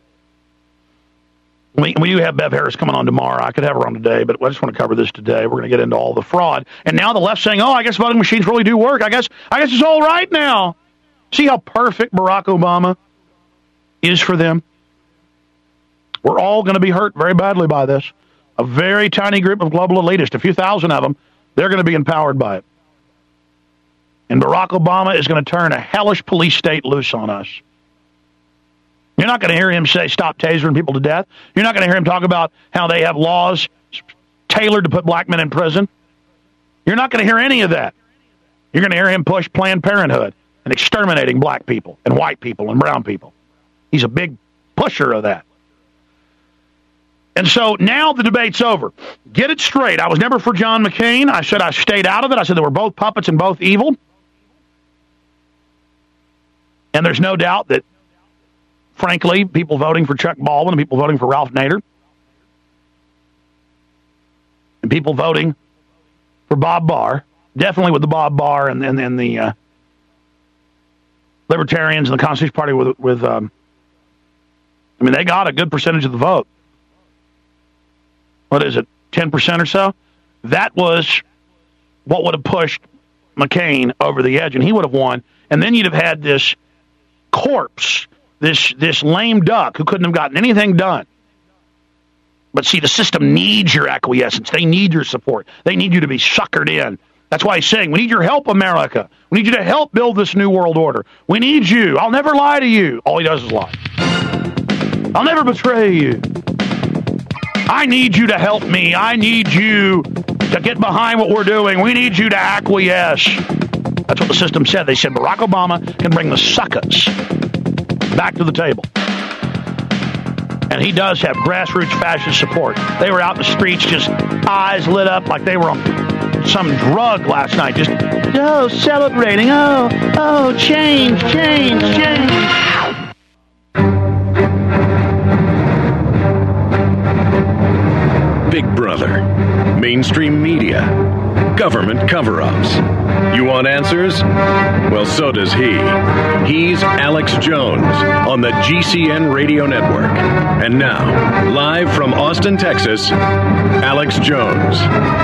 We, we do have Bev Harris coming on tomorrow. I could have her on today, but I just want to cover this today. We're going to get into all the fraud. And now the left's saying, oh, I guess voting machines really do work. I guess I guess it's all right now. See how perfect Barack Obama is for them? We're all going to be hurt very badly by this. A very tiny group of global elitists, a few thousand of them, they're going to be empowered by it. And Barack Obama is going to turn a hellish police state loose on us. You're not going to hear him say, stop tasering people to death. You're not going to hear him talk about how they have laws tailored to put black men in prison. You're not going to hear any of that. You're going to hear him push Planned Parenthood and exterminating black people and white people and brown people. He's a big pusher of that. And so now the debate's over. Get it straight. I was never for John McCain. I said I stayed out of it. I said they were both puppets and both evil. And there's no doubt that, frankly, people voting for Chuck Baldwin and people voting for Ralph Nader and people voting for Bob Barr, definitely with the Bob Barr and, and, and the uh, Libertarians and the Constitution Party with, with um, I mean, they got a good percentage of the vote. What is it, ten percent or so? That was what would have pushed McCain over the edge, and he would have won. And then you'd have had this corpse, this this lame duck who couldn't have gotten anything done. But see, the system needs your acquiescence. They need your support. They need you to be suckered in. That's why he's saying, we need your help, America. We need you to help build this new world order. We need you. I'll never lie to you. All he does is lie. I'll never betray you. I need you to help me. I need you to get behind what we're doing. We need you to acquiesce. That's what the system said. They said Barack Obama can bring the suckers back to the table. And he does have grassroots fascist support. They were out in the streets, just eyes lit up like they were on some drug last night. Just, oh, celebrating. Oh, oh, change, change, change. Big Brother, mainstream media, government cover-ups. You want answers? Well, so does he. He's Alex Jones on the G C N Radio Network. And now, live from Austin, Texas, Alex Jones.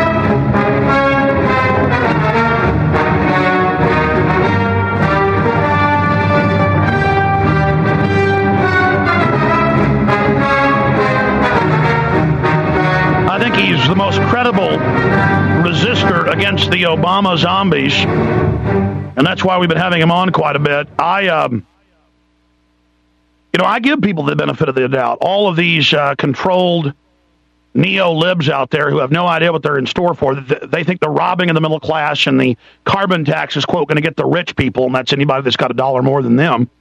He's the most credible resistor against the Obama zombies, and that's why we've been having him on quite a bit. I, um, you know, I give people the benefit of the doubt. All of these uh, controlled neo-libs out there who have no idea what they're in store for, they think the robbing of the middle class and the carbon tax is, quote, going to get the rich people, and that's anybody that's got a dollar more than them.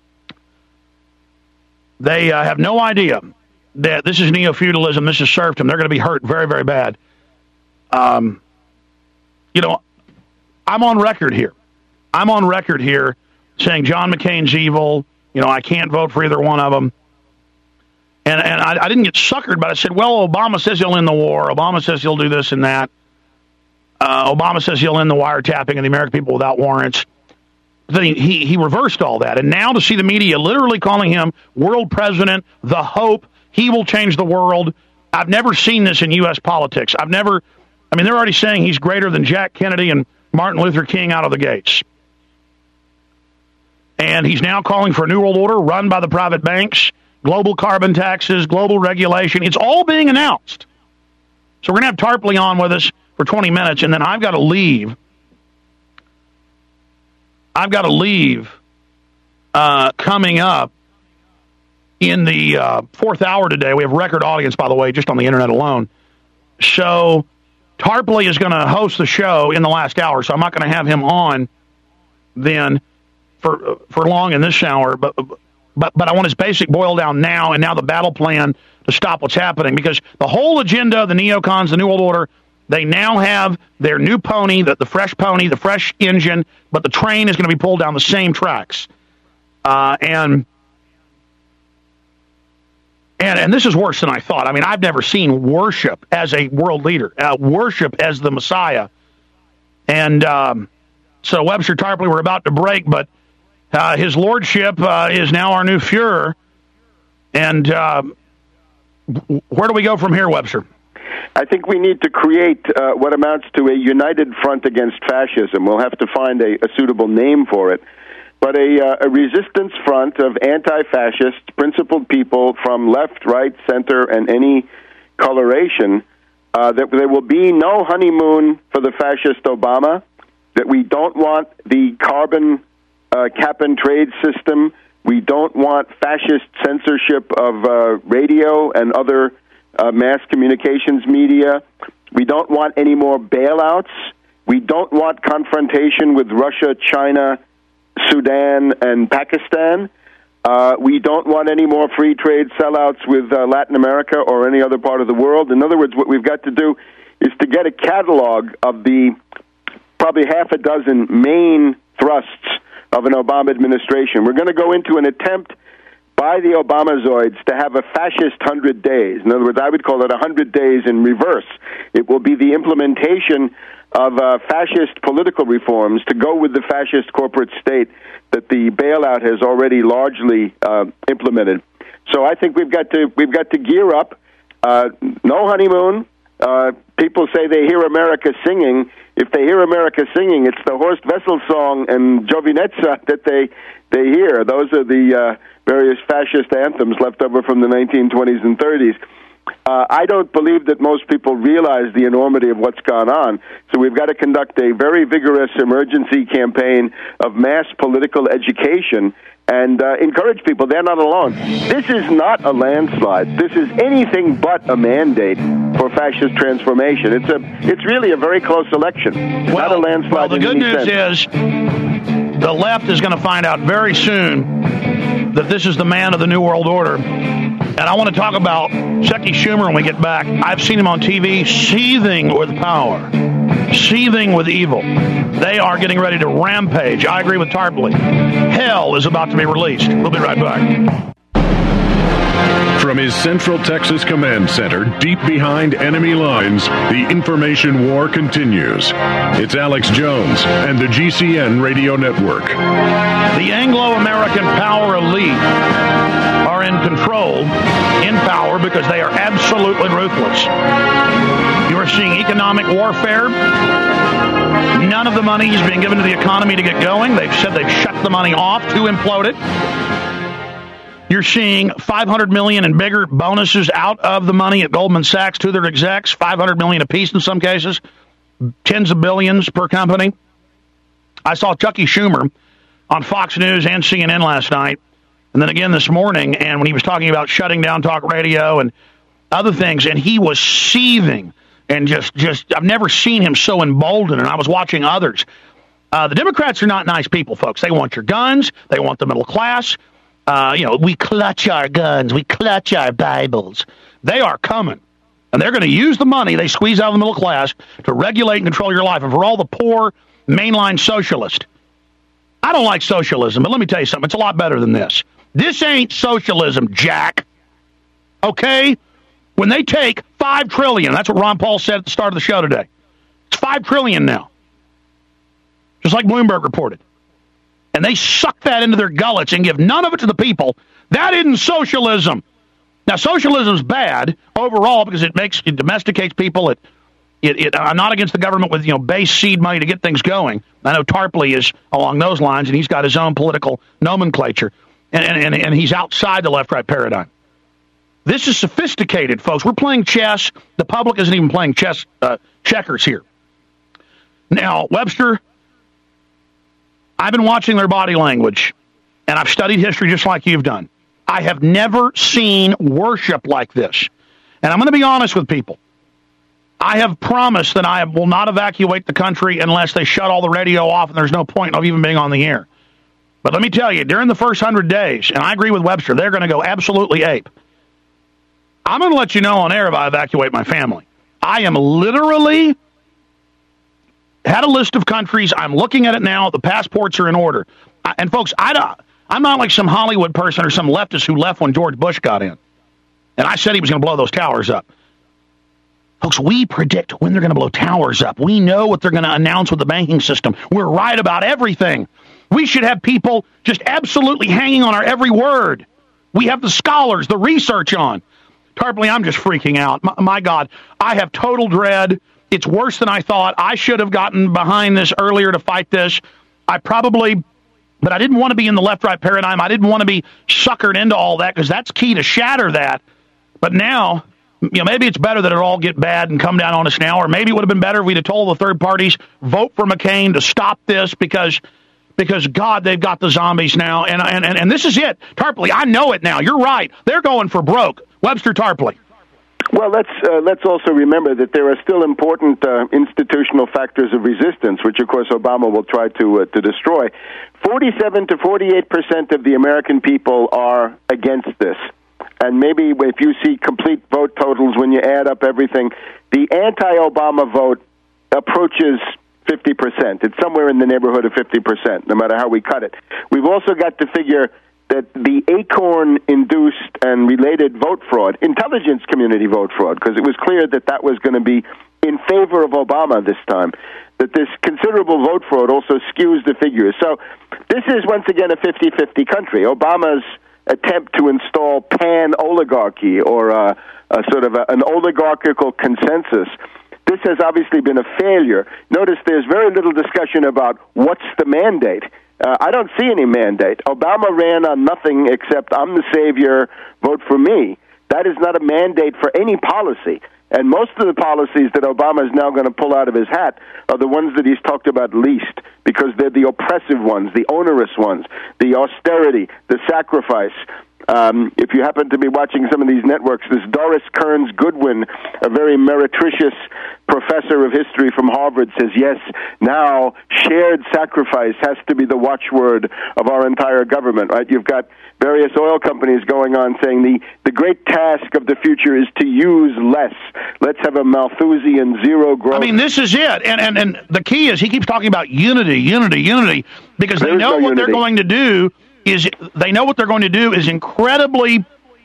They uh, have no idea that this is neo-feudalism, this is serfdom. They're going to be hurt very, very bad. Um, you know, I'm on record here. I'm on record here saying John McCain's evil. You know, I can't vote for either one of them. And and I, I didn't get suckered, but I said, well, Obama says he'll end the war. Obama says he'll do this and that. Uh, Obama says he'll end the wiretapping of the American people without warrants. Then he, he, he reversed all that. And now to see the media literally calling him world president, the hope, he will change the world. I've never seen this in U S politics. I've never, I mean, they're already saying he's greater than Jack Kennedy and Martin Luther King out of the gates. And he's now calling for a new world order run by the private banks, global carbon taxes, global regulation. It's all being announced. So we're going to have Tarpley on with us for twenty minutes, and then I've got to leave. I've got to leave uh, coming up. In the uh, fourth hour today, we have record audience, by the way, just on the internet alone. So Tarpley is going to host the show in the last hour, so I'm not going to have him on then for for long in this hour. But but but I want his basic boil down now, and now the battle plan to stop what's happening, because the whole agenda of the neocons, the New World Order, they now have their new pony, the, the fresh pony, the fresh engine, but the train is going to be pulled down the same tracks. Uh, and And and this is worse than I thought. I mean, I've never seen worship as a world leader, uh, worship as the Messiah. And um, so Webster Tarpley, we're about to break, but uh, his lordship uh, is now our new Fuhrer. And uh, where do we go from here, Webster? I think we need to create uh, what amounts to a united front against fascism. We'll have to find a, a suitable name for it. But a, uh, a resistance front of anti-fascist, principled people from left, right, center, and any coloration, uh, that there will be no honeymoon for the fascist Obama, that we don't want the carbon uh, cap-and-trade system, we don't want fascist censorship of uh, radio and other uh, mass communications media, we don't want any more bailouts, we don't want confrontation with Russia, China, Sudan, and Pakistan. Uh, we don't want any more free trade sellouts with uh, Latin America or any other part of the world. In other words, what we've got to do is to get a catalog of the probably half a dozen main thrusts of an Obama administration. We're going to go into an attempt by the Obamazoids to have a fascist hundred days. In other words, I would call it a hundred days in reverse. It will be the implementation of uh, fascist political reforms to go with the fascist corporate state that the bailout has already largely uh, implemented. So I think we've got to we've got to gear up. Uh, no honeymoon. Uh, people say they hear America singing. if they hear America singing, it's the Horst Wessel song and Giovinezza that they they hear. Those are the uh, various fascist anthems left over from the nineteen twenties and thirties. Uh, I don't believe that most people realize the enormity of what's gone on. So we've got to conduct a very vigorous emergency campaign of mass political education and uh, encourage people they're not alone. This is not a landslide. This is anything but a mandate for fascist transformation. It's a, it's really a very close election. Well, not a landslide. Well, the good news sense. is the left is going to find out very soon that this is the man of the New World Order. And I want to talk about Chucky Schumer when we get back. I've seen him on T V seething with power, seething with evil. They are getting ready to rampage. I agree with Tarpley. Hell is about to be released. We'll be right back. From his Central Texas Command Center, deep behind enemy lines, the information war continues. It's Alex Jones and the G C N Radio Network. The Anglo-American power elite are in control, in power, because they are absolutely ruthless. You are seeing economic warfare. None of the money is being given to the economy to get going. They've said they've shut the money off to implode it. You're seeing five hundred million dollars and bigger bonuses out of the money at Goldman Sachs to their execs, five hundred million dollars apiece in some cases, tens of billions per company. I saw Chucky Schumer on Fox News and C N N last night, and then again this morning, and when he was talking about shutting down talk radio and other things, and he was seething and just, just I've never seen him so emboldened, and I was watching others. Uh, the Democrats are not nice people, folks. They want your guns. They want the middle class. Uh, you know, we clutch our guns. We clutch our Bibles. They are coming, and they're going to use the money they squeeze out of the middle class to regulate and control your life. And for all the poor mainline socialists, I don't like socialism, but let me tell you something. It's a lot better than this. This ain't socialism, Jack. Okay? When they take five trillion dollars, that's what Ron Paul said at the start of the show today. It's five trillion dollars now. Just like Bloomberg reported. And they suck that into their gullets and give none of it to the people. That isn't socialism. Now, socialism's bad overall because it makes it domesticates people. It, it, it I'm not against the government with, you know, base seed money to get things going. I know Tarpley is along those lines, and he's got his own political nomenclature, and and, and he's outside the left-right paradigm. This is sophisticated, folks. We're playing chess. The public isn't even playing chess uh, checkers here. Now, Webster, I've been watching their body language, and I've studied history just like you've done. I have never seen worship like this. And I'm going to be honest with people. I have promised that I will not evacuate the country unless they shut all the radio off, and there's no point of even being on the air. But let me tell you, during the first hundred days, and I agree with Webster, they're going to go absolutely ape. I'm going to let you know on air if I evacuate my family. I am literally had a list of countries. I'm looking at it now. The passports are in order. I, and folks, I don't, I'm not like some Hollywood person or some leftist who left when George Bush got in. And I said he was going to blow those towers up. Folks, we predict when they're going to blow towers up. We know what they're going to announce with the banking system. We're right about everything. We should have people just absolutely hanging on our every word. We have the scholars, the research on. Tarpley, I'm just freaking out. My, my God, I have total dread. It's worse than I thought. I should have gotten behind this earlier to fight this. I probably, but I didn't want to be in the left-right paradigm. I didn't want to be suckered into all that because that's key to shatter that. But now, you know, maybe it's better that it all get bad and come down on us now, or maybe it would have been better if we'd have told the third parties, vote for McCain to stop this because, because God, they've got the zombies now. And, and, and, and this is it. Tarpley, I know it now. You're right. They're going for broke. Webster Tarpley. Well, let's uh, let's also remember that there are still important uh, institutional factors of resistance, which, of course, Obama will try to uh, to destroy. forty-seven to forty-eight percent of the American people are against this. And maybe if you see complete vote totals, when you add up everything, the anti-Obama vote approaches fifty percent. It's somewhere in the neighborhood of fifty percent, no matter how we cut it. We've also got to figure that the Acorn-induced and related vote fraud, intelligence community vote fraud, because it was clear that that was going to be in favor of Obama this time, that this considerable vote fraud also skews the figures. So this is, once again, a fifty-fifty country. Obama's attempt to install pan-oligarchy or uh, a sort of a, an oligarchical consensus, this this has obviously been a failure. Notice there's very little discussion about what's the mandate. Uh, I don't see any mandate. Obama ran on nothing except I'm the savior, vote for me. That is not a mandate for any policy. And most of the policies that Obama is now going to pull out of his hat are the ones that he's talked about least, because they're the oppressive ones, the onerous ones, the austerity, the sacrifice. Um, if you happen to be watching some of these networks, this Doris Kearns Goodwin, a very meretricious professor of history from Harvard, says, yes, now shared sacrifice has to be the watchword of our entire government, right? You've got various oil companies going on saying the, the great task of the future is to use less. Let's have a Malthusian zero growth. I mean, this is it. And, and, and the key is he keeps talking about unity, unity, unity, because they know what they're going to do is they know what they're going to do is incredibly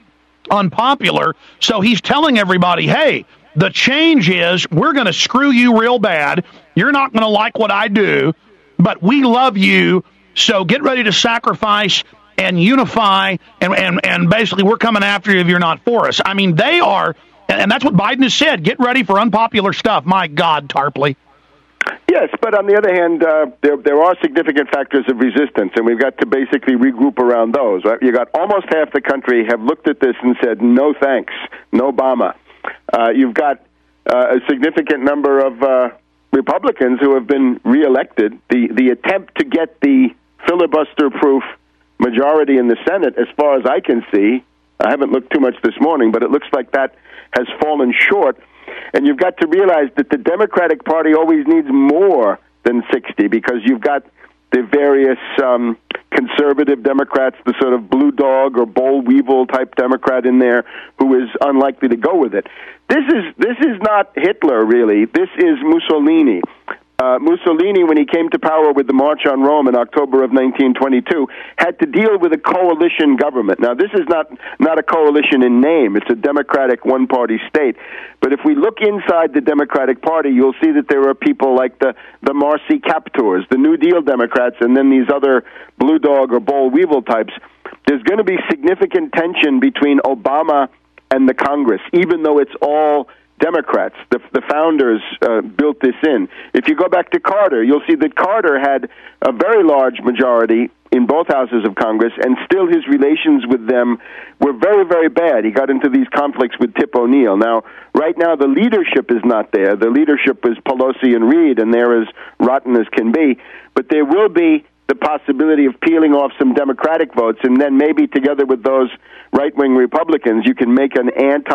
unpopular. So he's telling everybody, hey, the change is we're going to screw you real bad. You're not going to like what I do, but we love you. So get ready to sacrifice and unify. And, and, and basically we're coming after you if you're not for us. I mean, they are. And that's what Biden has said. Get ready for unpopular stuff. My God, Tarpley. Yes, but on the other hand, uh, there there are significant factors of resistance, and we've got to basically regroup around those. Right? You got almost half the country have looked at this and said, no thanks, no Obama. Uh, you've got uh, a significant number of uh, Republicans who have been reelected. The, the attempt to get the filibuster-proof majority in the Senate, as far as I can see, I haven't looked too much this morning, but it looks like that has fallen short. And you've got to realize that the Democratic Party always needs more than sixty, because you've got the various um, conservative Democrats, the sort of blue dog or boll weevil type Democrat in there who is unlikely to go with it. This is this is not Hitler, really. This is Mussolini. Uh, Mussolini, when he came to power with the March on Rome in October of nineteen twenty-two, had to deal with a coalition government. Now, this is not, not a coalition in name. It's a democratic one-party state. But if we look inside the Democratic Party, you'll see that there are people like the, the Marcy Captors, the New Deal Democrats, and then these other blue dog or boll weevil types. There's going to be significant tension between Obama and the Congress, even though it's all Democrats. The, the founders uh, built this in. If you go back to Carter, you'll see that Carter had a very large majority in both houses of Congress, and still his relations with them were very, very bad. He got into these conflicts with Tip O'Neill. Now, right now, the leadership is not there. The leadership is Pelosi and Reid, and they're as rotten as can be. But there will be the possibility of peeling off some Democratic votes, and then maybe together with those right-wing Republicans, you can make an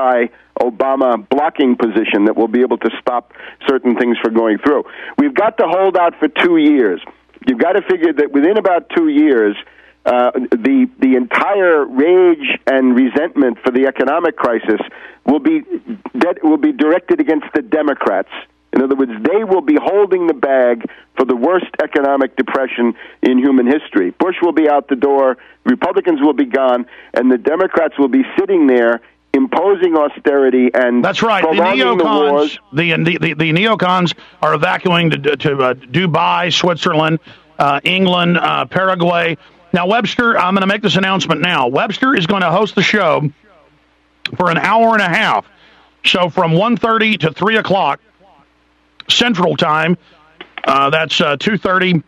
anti-Obama blocking position that will be able to stop certain things from going through. We've got to hold out for two years. You've got to figure that within about two years, uh, the the entire rage and resentment for the economic crisis will be that will be directed against the Democrats. In other words, they will be holding the bag for the worst economic depression in human history. Bush will be out the door, Republicans will be gone, and the Democrats will be sitting there imposing austerity and that's right. The neocons, the, the, the, the neocons are evacuating to, to uh, Dubai, Switzerland, uh, England, uh, Paraguay. Now, Webster, I'm going to make this announcement now. Webster is going to host the show for an hour and a half. So from one thirty to three o'clock Central Time, uh, that's uh, two thirty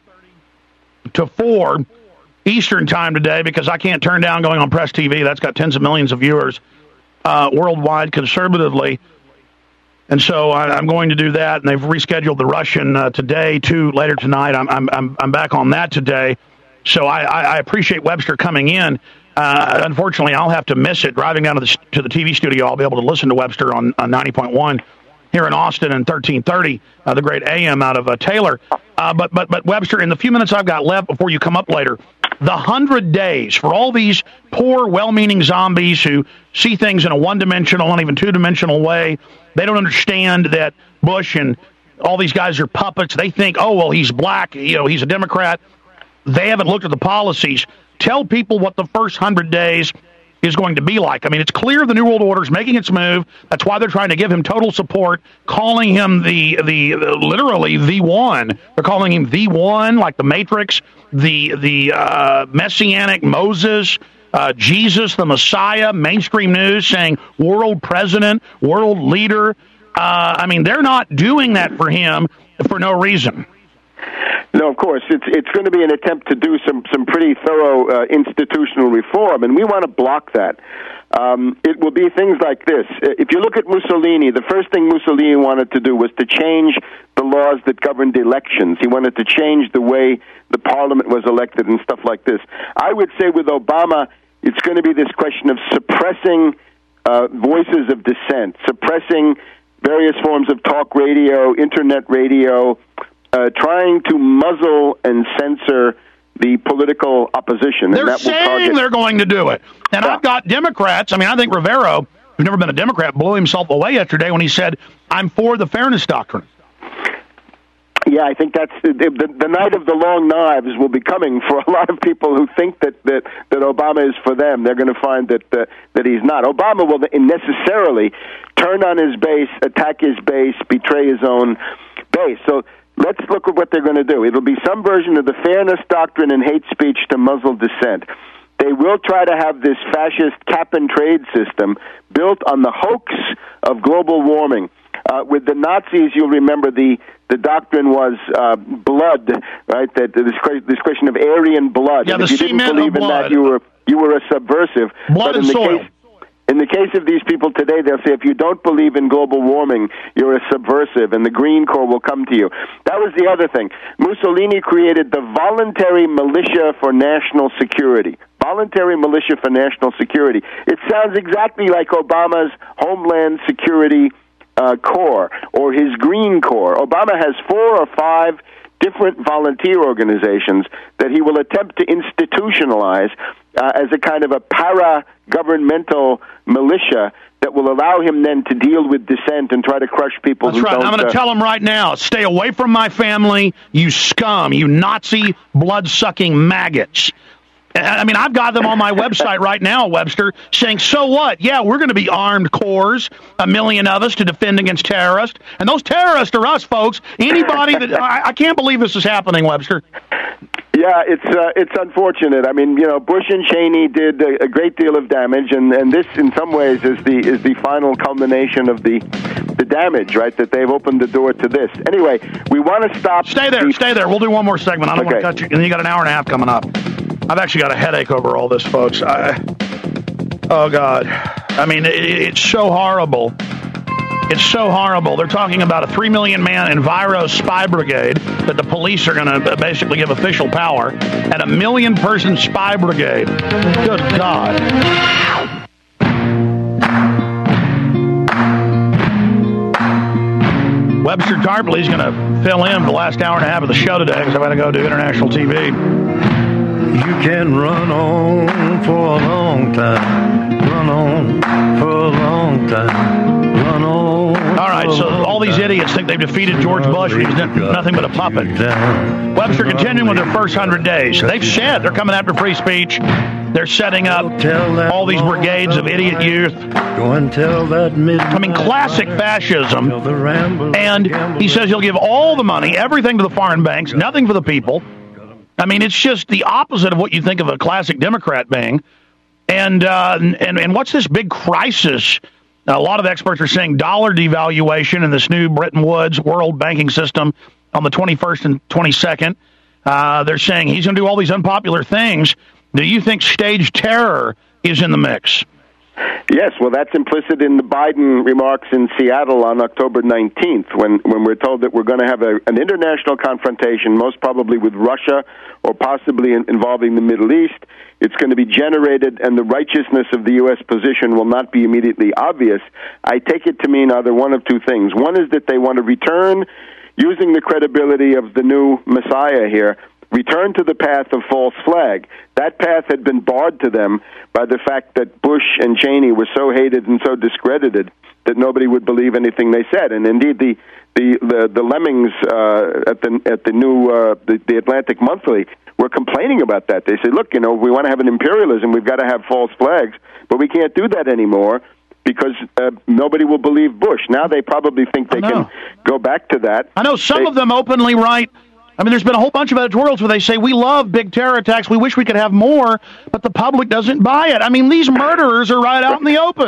to four Eastern Time today, because I can't turn down going on Press T V. That's got tens of millions of viewers uh, worldwide conservatively. And so I, I'm going to do that, and they've rescheduled the Russian uh, today to later tonight. I'm, I'm, I'm, I'm back on that today. So I, I, I appreciate Webster coming in. Uh, unfortunately, I'll have to miss it. Driving down to the, to the T V studio, I'll be able to listen to Webster on, on ninety point one here in Austin and thirteen thirty, uh, the great A M out of uh, Taylor. Uh, but, but, but Webster, in the few minutes I've got left before you come up later, the hundred days for all these poor, well-meaning zombies who see things in a one-dimensional, not even two-dimensional way. They don't understand that Bush and all these guys are puppets. They think, oh, well, he's black, you know, he's a Democrat. They haven't looked at the policies. Tell people what the first hundred days is going to be like. I mean, it's clear the New World Order is making its move. That's why they're trying to give him total support, calling him the, the, the literally the one. They're calling him the one, like the Matrix, the, the uh, Messianic Moses, uh, Jesus, the Messiah, mainstream news saying world president, world leader. Uh, I mean, they're not doing that for him for no reason. No, of course. It's it's going to be an attempt to do some, some pretty thorough uh, institutional reform, and we want to block that. Um, it will be things like this. If you look at Mussolini, the first thing Mussolini wanted to do was to change the laws that governed elections. He wanted to change the way the parliament was elected and stuff like this. I would say with Obama, it's going to be this question of suppressing uh, voices of dissent, suppressing various forms of talk radio, internet radio, uh, trying to muzzle and censor the political opposition. They're and that saying will target- they're going to do it. And yeah. I've got Democrats. I mean, I think Rivero, who's never been a Democrat, blew himself away yesterday when he said, I'm for the fairness doctrine. Yeah, I think that's the, the, the night of the long knives will be coming for a lot of people who think that, that, that Obama is for them. They're going to find that uh, that he's not. Obama will necessarily turn on his base, attack his base, betray his own base. So let's look at what they're going to do. It'll be some version of the fairness doctrine and hate speech to muzzle dissent. They will try to have this fascist cap-and-trade system built on the hoax of global warming. Uh, with the Nazis, you'll remember the, the doctrine was uh, blood, right? That this, this question of Aryan blood. Yeah, and the if you didn't cement believe of in blood. that, you were you were a subversive. Blood but in and the soil. Case, in the case of these people today, they'll say, if you don't believe in global warming, you're a subversive, and the Green Corps will come to you. That was the other thing. Mussolini created the Voluntary Militia for National Security. Voluntary Militia for National Security. It sounds exactly like Obama's Homeland Security uh, Corps or his Green Corps. Obama has four or five different volunteer organizations that he will attempt to institutionalize uh, as a kind of a para-governmental militia that will allow him then to deal with dissent and try to crush people That's who right. don't... I'm going to uh, tell him right now, stay away from my family, you scum, you Nazi blood-sucking maggots. I mean, I've got them on my website right now, Webster, saying, so what? Yeah, we're going to be armed corps, a million of us, to defend against terrorists. And those terrorists are us, folks. Anybody that... I, I can't believe this is happening, Webster. Yeah, it's uh, it's unfortunate. I mean, you know, Bush and Cheney did a, a great deal of damage, and, and this, in some ways, is the is the final culmination of the the damage, right? That they've opened the door to this. Anyway, we want to stop. Stay there, the... stay there. We'll do one more segment. I don't okay. want to cut you. And you got an hour and a half coming up. I've actually got a headache over all this, folks. I, oh God, I mean, it, it's so horrible. It's so horrible. They're talking about a three million man Enviro spy brigade that the police are going to basically give official power, and a million person spy brigade. Good God. Webster Tarpley is going to fill in for the last hour and a half of the show today because I've got to go do international T V. You can run on for a long time. Run on for a long time. Run on. All right, so all these idiots think they've defeated George Bush. He's nothing but a puppet. Webster continuing with their first hundred days. They've said they're coming after free speech. They're setting up all these brigades of idiot youth. Go and tell that I mean, classic fascism. And he says he'll give all the money, everything to the foreign banks, nothing for the people. I mean, it's just the opposite of what you think of a classic Democrat being. And uh, and and what's this big crisis? A lot of experts are saying dollar devaluation in this new Bretton Woods world banking system on the twenty-first and twenty-second. Uh, they're saying he's going to do all these unpopular things. Do you think staged terror is in the mix? Yes, well, that's implicit in the Biden remarks in Seattle on October nineteenth, when, when we're told that we're going to have a, an international confrontation, most probably with Russia or possibly in, involving the Middle East. It's going to be generated, and the righteousness of the U S position will not be immediately obvious. I take it to mean either one of two things. One is that they want to return, using the credibility of the new Messiah here, return to the path of false flag. That path had been barred to them by the fact that Bush and Cheney were so hated and so discredited that nobody would believe anything they said. And indeed, the the the, the lemmings uh, at the at the new uh, the, the Atlantic Monthly were complaining about that. They said, "Look, you know, if we want to have an imperialism, we've got to have false flags, but we can't do that anymore." Because uh, nobody will believe Bush. Now they probably think they can go back to that. I know some they, of them openly write. I mean, there's been a whole bunch of editorials where they say, we love big terror attacks, we wish we could have more, but the public doesn't buy it. I mean, these murderers are right out in the open. Right.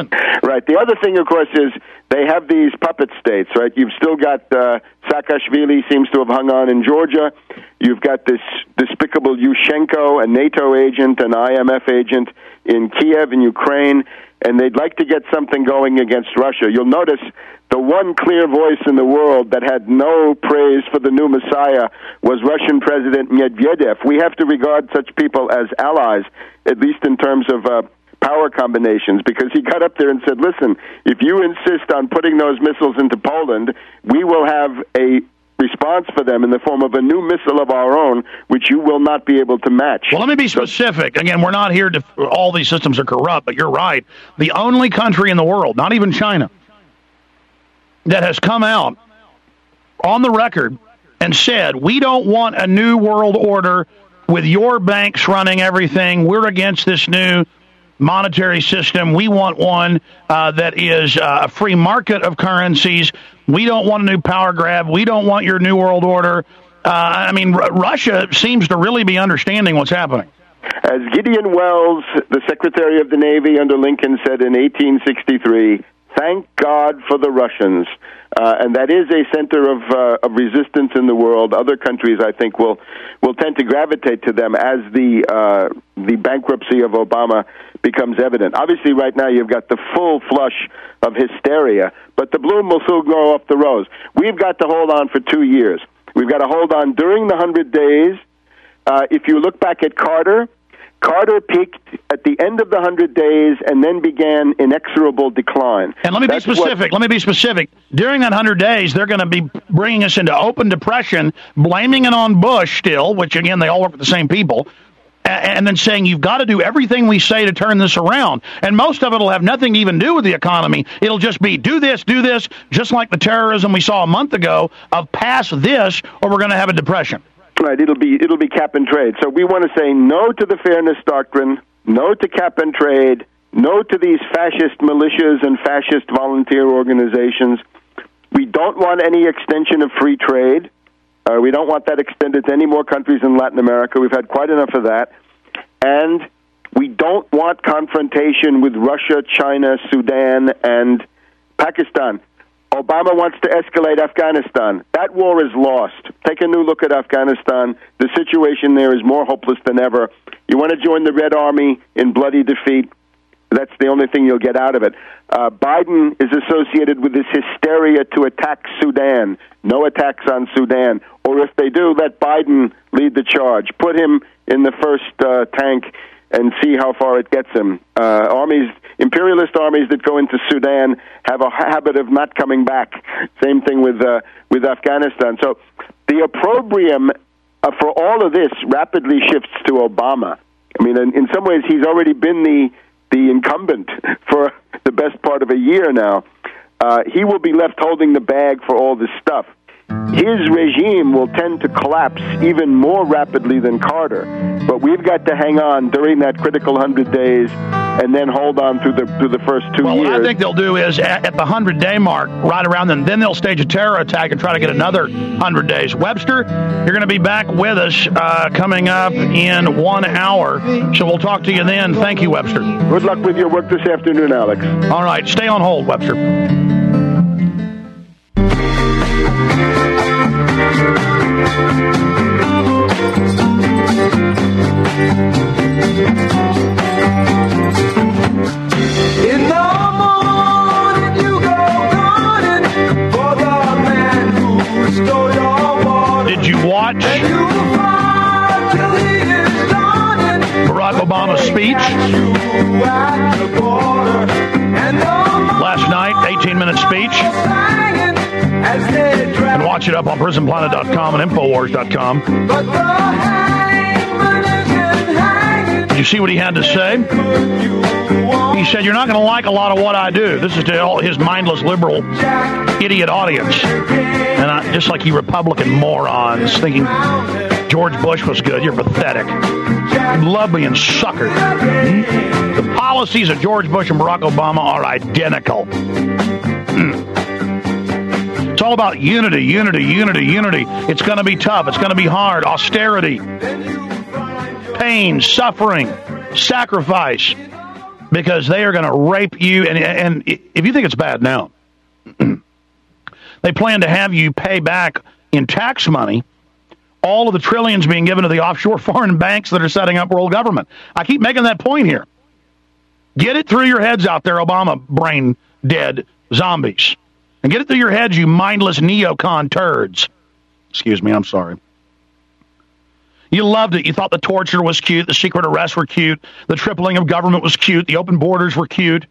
Right. The other thing, of course, is they have these puppet states, right? You've still got uh, Saakashvili seems to have hung on in Georgia. You've got this despicable Yushchenko, a NATO agent, an I M F agent in Kiev in Ukraine, and they'd like to get something going against Russia. You'll notice the one clear voice in the world that had no praise for the new Messiah was Russian President Medvedev. We have to regard such people as allies, at least in terms of uh, power combinations, because he got up there and said, listen, if you insist on putting those missiles into Poland, we will have a response for them in the form of a new missile of our own, which you will not be able to match. Well, let me be specific. Again, we're not here to, all these systems are corrupt, but you're right. The only country in the world, not even China, that has come out on the record and said, we don't want a new world order with your banks running everything. We're against this new monetary system. We want one uh, that is uh, a free market of currencies. We don't want a new power grab. We don't want your new world order. Uh, I mean, R- Russia seems to really be understanding what's happening. As Gideon Wells, the Secretary of the Navy under Lincoln, said in eighteen sixty-three, thank God for the Russians. Uh, and that is a center of, uh, of resistance in the world. Other countries, I think, will will tend to gravitate to them as the uh, the bankruptcy of Obama becomes evident. Obviously, right now, you've got the full flush of hysteria, but the bloom will soon grow off the rose. We've got to hold on for two years. We've got to hold on during the one hundred days. Uh, if you look back at Carter, Carter peaked at the end of the one hundred days and then began inexorable decline. And let me That's be specific. What, let me be specific. During that one hundred days, they're going to be bringing us into open depression, blaming it on Bush still, which, again, they all work with the same people, and then saying you've got to do everything we say to turn this around. And most of it will have nothing to even do with the economy. It'll just be do this, do this, just like the terrorism we saw a month ago of pass this or we're going to have a depression. Right, it'll be it'll be cap and trade. So we want to say no to the fairness doctrine, no to cap and trade, no to these fascist militias and fascist volunteer organizations. We don't want any extension of free trade. Uh, we don't want that extended to any more countries in Latin America. We've had quite enough of that. And we don't want confrontation with Russia, China, Sudan, and Pakistan. Obama wants to escalate Afghanistan. That war is lost. Take a new look at Afghanistan. The situation there is more hopeless than ever. You want to join the Red Army in bloody defeat? That's the only thing you'll get out of it. Uh, Biden is associated with this hysteria to attack Sudan. No attacks on Sudan. Or if they do, let Biden lead the charge. Put him in the first uh, tank and see how far it gets him. Uh, armies, imperialist armies that go into Sudan have a habit of not coming back. Same thing with uh, with Afghanistan. So the opprobrium uh, for all of this rapidly shifts to Obama. I mean, in, in some ways, he's already been the the incumbent for the best part of a year now. Uh, he will be left holding the bag for all this stuff. His regime will tend to collapse even more rapidly than Carter, but we've got to hang on during that critical one hundred days and then hold on through the through the first two well, years. What I think they'll do is, at, at the one hundred-day mark, right around then, then they'll stage a terror attack and try to get another one hundred days. Webster, you're going to be back with us uh, coming up in one hour, so we'll talk to you then. Thank you, Webster. Good luck with your work this afternoon, Alex. All right, stay on hold, Webster. In the morning you go running for the man who stole your water. Did you watch And you fight till he is dawning. Barack Obama's speech At the border. And the last night, eighteen-minute speech? singing as they drag. And watch it up on prison planet dot com and infowars dot com. But the hangman isn't hanging. Did you see what he had to say? He said, you're not going to like a lot of what I do. This is to all his mindless liberal idiot audience. And I, just like you Republican morons thinking George Bush was good, you're pathetic. You love being suckered. The policies of George Bush and Barack Obama are identical. It's all about unity, unity, unity, unity. It's going to be tough. It's going to be hard. Austerity, pain, suffering, sacrifice. because they are going to rape you. And, and if you think it's bad now, they plan to have you pay back in tax money all of the trillions being given to the offshore foreign banks that are setting up world government. I keep making that point here. Get it through your heads out there, Obama brain dead zombies. And get it through your heads, you mindless neocon turds. Excuse me, I'm sorry. You loved it. You thought the torture was cute, the secret arrests were cute, the tripling of government was cute, the open borders were cute.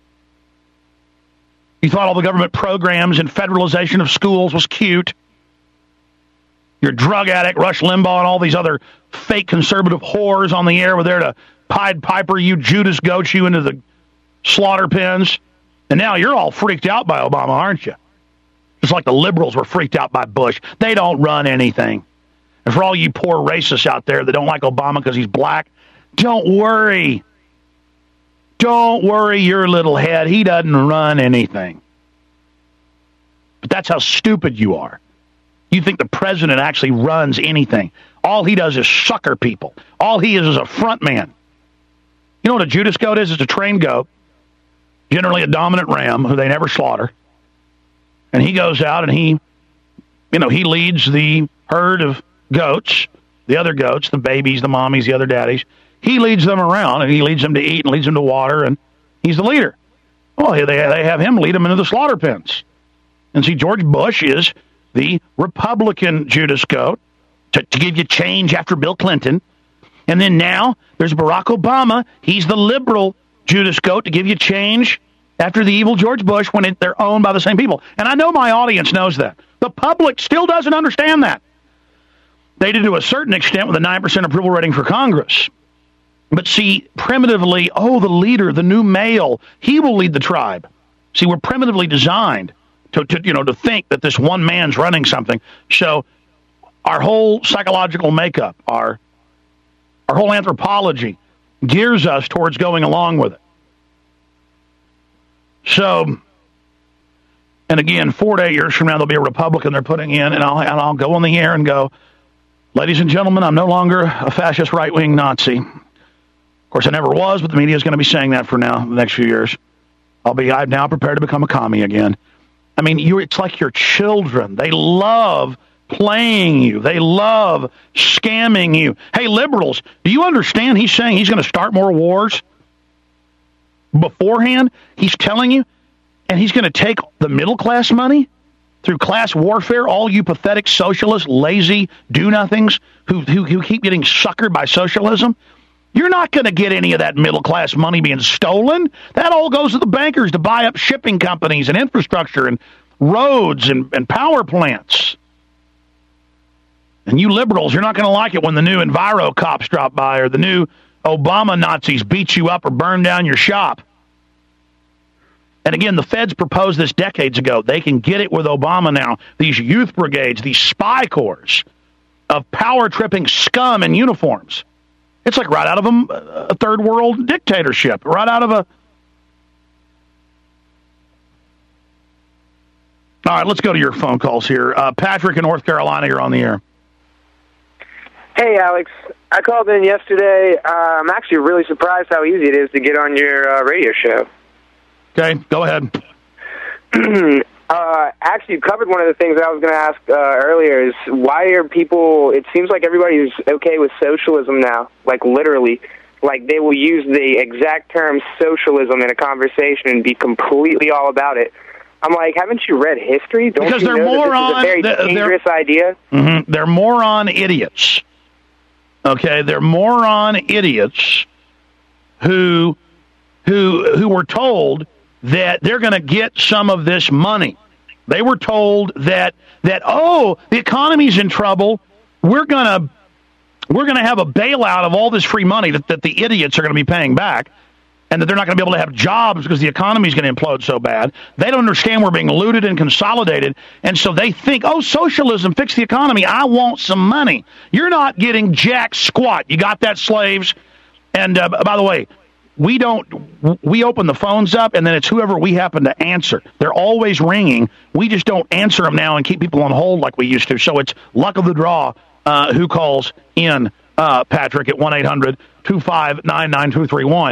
You thought all the government programs and federalization of schools was cute. Your drug addict, Rush Limbaugh, and all these other fake conservative whores on the air were there to Pied Piper you, Judas goat you into the slaughter pens. And now you're all freaked out by Obama, aren't you? Just like the liberals were freaked out by Bush. They don't run anything. And for all you poor racists out there that don't like Obama because he's black, don't worry. Don't worry your little head. He doesn't run anything. But that's how stupid you are. You think the president actually runs anything. All he does is sucker people. All he is is a front man. You know what a Judas goat is? It's a trained goat, generally a dominant ram who they never slaughter. And he goes out and he, you know, he leads the herd of goats, the other goats, the babies, the mommies, the other daddies. He leads them around and he leads them to eat and leads them to water, and he's the leader. Well, they, they have him lead them into the slaughter pens. And see, George Bush is the Republican Judas goat to, to give you change after Bill Clinton. And then now there's Barack Obama. He's the liberal Judas goat to give you change after the evil George Bush when it, they're owned by the same people. And I know my audience knows that. The public still doesn't understand that. They do to a certain extent with a nine percent approval rating for Congress. But see, primitively, oh, the leader, the new male, he will lead the tribe. See, we're primitively designed to, to you know, to think that this one man's running something. So our whole psychological makeup, our our whole anthropology gears us towards going along with it. So, and again, four to eight years from now, there'll be a Republican they're putting in, and I'll, and I'll go on the air and go, ladies and gentlemen, I'm no longer a fascist right-wing Nazi. Of course, I never was, but the media is going to be saying that for now, the next few years. I'll be, I'm now prepared to become a commie again. I mean, you it's like your children. They love playing you. They love scamming you. Hey, liberals, do you understand he's saying he's going to start more wars? Beforehand, he's telling you, and he's going to take the middle-class money through class warfare, all you pathetic socialists, lazy do-nothings who, who, who keep getting suckered by socialism. You're not going to get any of that middle-class money being stolen. That all goes to the bankers to buy up shipping companies and infrastructure and roads and, and power plants. And you liberals, you're not going to like it when the new Enviro cops drop by or the new Obama Nazis beat you up or burn down your shop. And again, the feds proposed this decades ago. They can get it with Obama now. These youth brigades, these spy corps of power-tripping scum in uniforms. It's like right out of a, a third world dictatorship, right out of a... All right, let's go to your phone calls here. Uh, Patrick in North Carolina, you're on the air. Hey, Alex. I called in yesterday. Uh, I'm actually really surprised how easy it is to get on your uh, radio show. Okay, go ahead. uh, actually, you covered one of the things that I was going to ask uh, earlier is why are people, it seems like everybody's okay with socialism now, like literally. Like they will use the exact term socialism in a conversation and be completely all about it. I'm like, haven't you read history? Don't because you they're know moron, that this is a very they're, dangerous they're, idea? Mm-hmm, they're moron idiots. Okay, they're moron idiots who who who were told that they're going to get some of this money. They were told that that oh, the economy's in trouble. We're gonna we're gonna have a bailout of all this free money that, that the idiots are going to be paying back, and that they're not going to be able to have jobs because the economy is going to implode so bad. They don't understand we're being looted and consolidated, and so they think, oh, socialism, fix the economy. I want some money. You're not getting jack squat. You got that, slaves? And uh, by the way, we don't. We open the phones up, and then it's whoever we happen to answer. They're always ringing. We just don't answer them now and keep people on hold like we used to. So it's luck of the draw uh, who calls in, uh, Patrick, at one eight hundred two five nine nine two three one.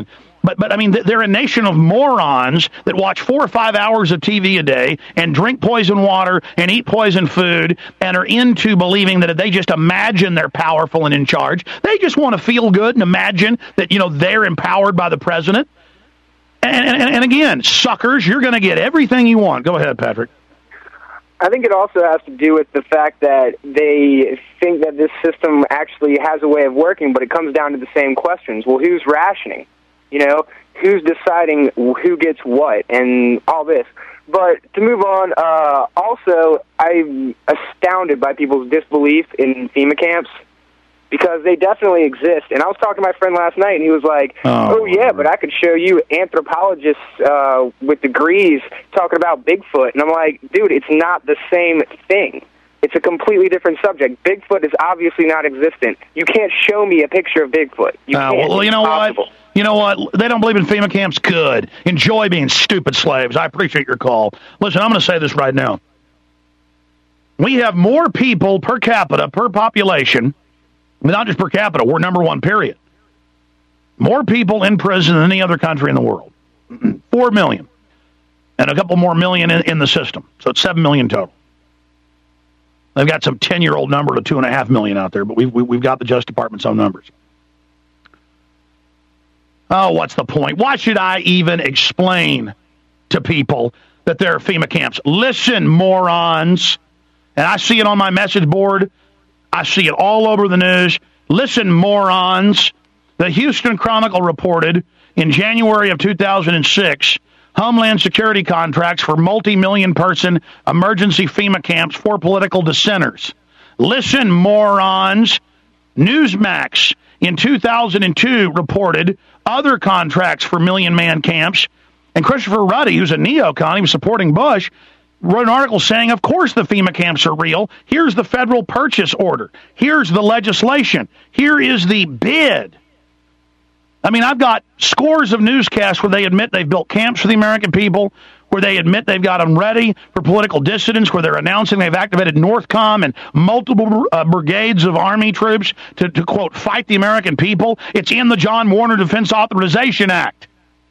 But, but I mean, they're a nation of morons that watch four or five hours of T V a day and drink poison water and eat poison food and are into believing that if they just imagine they're powerful and in charge, they just want to feel good and imagine that, you know, they're empowered by the president. And, and, and again, suckers, you're going to get everything you want. Go ahead, Patrick. I think it also has to do with the fact that they think that this system actually has a way of working, but it comes down to the same questions. Well, who's rationing? You know, who's deciding who gets what and all this? But to move on, uh, also, I'm astounded by people's disbelief in FEMA camps, because they definitely exist. And I was talking to my friend last night, and he was like, oh, oh yeah, but I could show you anthropologists uh, with degrees talking about Bigfoot. And I'm like, dude, it's not the same thing. It's a completely different subject. Bigfoot is obviously not existent. You can't show me a picture of Bigfoot. You uh, can't. Well, you know what? You know what? They don't believe in FEMA camps. Good. Enjoy being stupid slaves. I appreciate your call. Listen, I'm going to say this right now. We have more people per capita, per population, not just per capita, we're number one, period. More people in prison than any other country in the world. Four million. And a couple more million in, in the system. So it's seven million total. They've got some ten-year-old number to two and a half million out there, but we've, we've got the Justice Department's own numbers. Oh, what's the point? Why should I even explain to people that there are FEMA camps? Listen, morons. And I see it on my message board. I see it all over the news. Listen, morons. The Houston Chronicle reported in January of two thousand six, Homeland Security contracts for multi-million person emergency FEMA camps for political dissenters. Listen, morons. Newsmax in two thousand two reported other contracts for million-man camps. And Christopher Ruddy, who's a neocon, he was supporting Bush, wrote an article saying, of course the FEMA camps are real. Here's the federal purchase order. Here's the legislation. Here is the bid. I mean, I've got scores of newscasts where they admit they've built camps for the American people, where they admit they've got them ready for political dissidents, where they're announcing they've activated NORTHCOM and multiple uh, brigades of Army troops to, to, quote, fight the American people. It's in the John Warner Defense Authorization Act.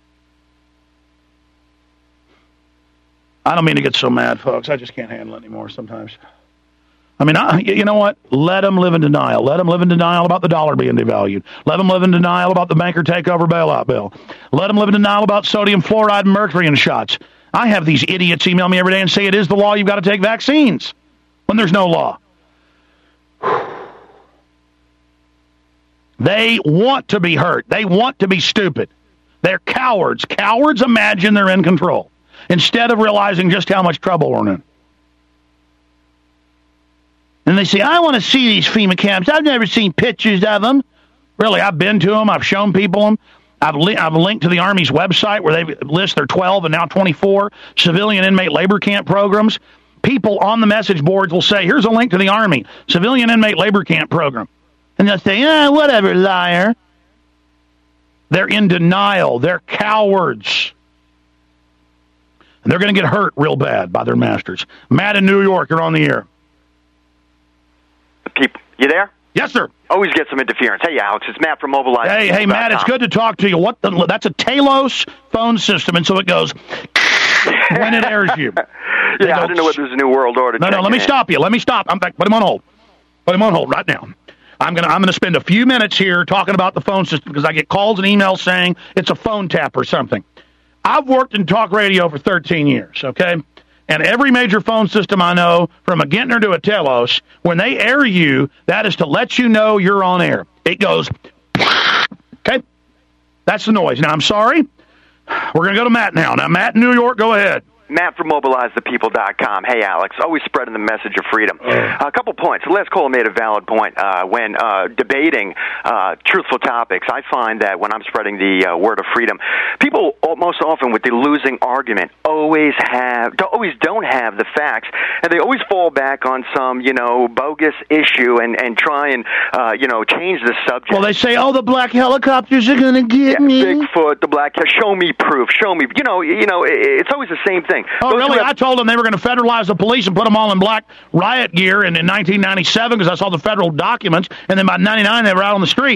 I don't mean to get so mad, folks. I just can't handle it anymore sometimes. I mean, I, you know what? Let them live in denial. Let them live in denial about the dollar being devalued. Let them live in denial about the banker takeover bailout bill. Let them live in denial about sodium fluoride and mercury in shots. I have these idiots email me every day and say it is the law, you've got to take vaccines, when there's no law. They want to be hurt. They want to be stupid. They're cowards. Cowards imagine they're in control, instead of realizing just how much trouble we're in. And they say, I want to see these FEMA camps. I've never seen pictures of them. Really, I've been to them. I've shown people them. I've, li- I've linked to the Army's website where they list their twelve and now twenty-four civilian inmate labor camp programs. People on the message boards will say, here's a link to the Army, civilian inmate labor camp program. And they'll say, ah, whatever, liar. They're in denial. They're cowards. And they're going to get hurt real bad by their masters. Matt in New York, you're on the air. People, you there? Yes, sir. Always get some interference. Hey, Alex, it's Matt from Mobilize. Hey, hey, Matt, it's good to talk to you. What? The, that's a Talos phone system, and so it goes when it airs you. yeah, go, I don't know whether there's a new world order. No, no, let me in. stop you. Let me stop. I'm back. Put him on hold. Put him on hold right now. I'm gonna I'm gonna spend a few minutes here talking about the phone system because I get calls and emails saying it's a phone tap or something. I've worked in talk radio for thirteen years, okay? And every major phone system I know, from a Gintner to a Telos, when they air you, that is to let you know you're on air. It goes, okay? That's the noise. Now, I'm sorry. We're going to go to Matt now. Now, Matt in New York, go ahead. Matt from Mobilize The People dot com. Hey, Alex, always spreading the message of freedom. Uh, a couple points. The last caller made a valid point. Uh, when uh, debating uh, truthful topics, I find that when I'm spreading the uh, word of freedom, people most often with the losing argument always have, always don't have the facts, and they always fall back on some, you know, bogus issue and, and try and, uh, you know, change the subject. Well, they say, oh, the black helicopters are going to get yeah, me. Bigfoot, the black, show me proof, show me, you know, you know, it's always the same thing. Oh, Those really? Have... I told them they were going to federalize the police and put them all in black riot gear in, in nineteen ninety-seven because I saw the federal documents, and then by ninety-nine they were out on the streets.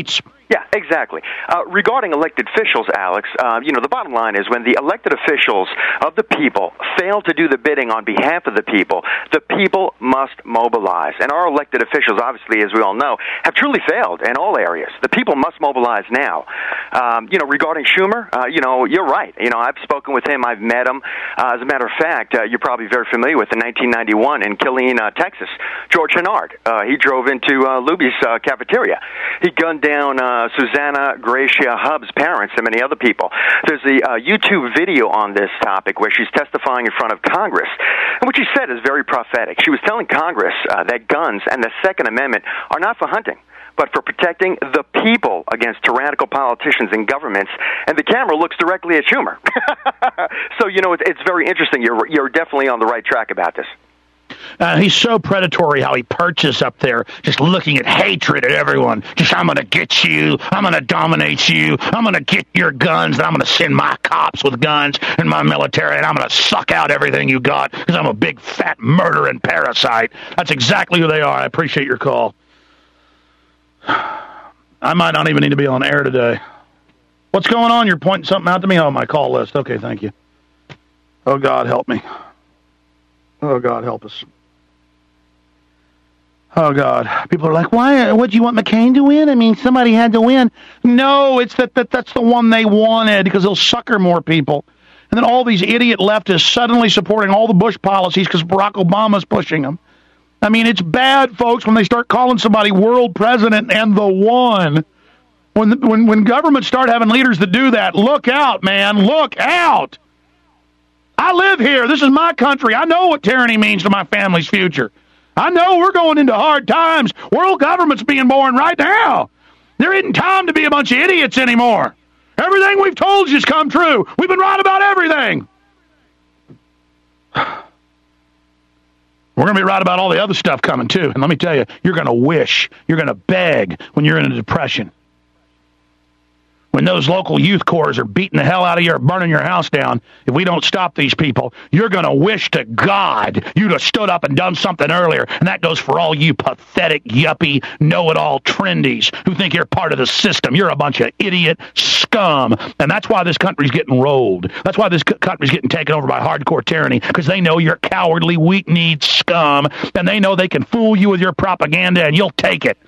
Yeah, exactly. Uh, regarding elected officials, Alex, uh, you know, the bottom line is when the elected officials of the people fail to do the bidding on behalf of the people, the people must mobilize. And our elected officials, obviously, as we all know, have truly failed in all areas. The people must mobilize now. Um, you know, regarding Schumer, uh, you know, you're right. You know, I've spoken with him. I've met him. Uh, as a matter of fact, uh, you're probably very familiar with in nineteen ninety-one in Killeen, uh, Texas, George Hennard. Uh, he drove into uh, Luby's uh, cafeteria. He gunned down uh, Susanna Gracia Hubb's parents and many other people. There's a uh, YouTube video on this topic where she's testifying in front of Congress. And what she said is very prophetic. She was telling Congress uh, that guns and the Second Amendment are not for hunting, but for protecting the people against tyrannical politicians and governments. And the camera looks directly at Schumer. So, you know, it's, it's very interesting. You're, you're definitely on the right track about this. Uh, he's so predatory how he perches up there, just looking at hatred at everyone. Just, I'm going to get you. I'm going to dominate you. I'm going to get your guns, and I'm going to send my cops with guns and my military, and I'm going to suck out everything you got because I'm a big, fat murdering parasite. That's exactly who they are. I appreciate your call. I might not even need to be on air today. What's going on? You're pointing something out to me? Oh, my call list. Okay, thank you. Oh, God, help me. Oh, God, help us. Oh, God. People are like, why? What, do you want McCain to win? I mean, somebody had to win. No, it's that, that that's the one they wanted because they'll sucker more people. And then all these idiot leftists suddenly supporting all the Bush policies because Barack Obama's pushing them. I mean, it's bad, folks, when they start calling somebody world president and the one. When, the, when, when governments start having leaders that do that, look out, man. Look out. I live here. This is my country. I know what tyranny means to my family's future. I know we're going into hard times. World government's being born right now. There isn't time to be a bunch of idiots anymore. Everything we've told you's come true. We've been right about everything. We're going to be right about all the other stuff coming, too. And let me tell you, you're going to wish, you're going to beg when you're in a depression. When those local youth corps are beating the hell out of you or burning your house down, if we don't stop these people, you're going to wish to God you'd have stood up and done something earlier. And that goes for all you pathetic, yuppie, know-it-all trendies who think you're part of the system. You're a bunch of idiot scum. And that's why this country's getting rolled. That's why this country's getting taken over by hardcore tyranny, because they know you're cowardly, weak-kneed scum, and they know they can fool you with your propaganda, and you'll take it.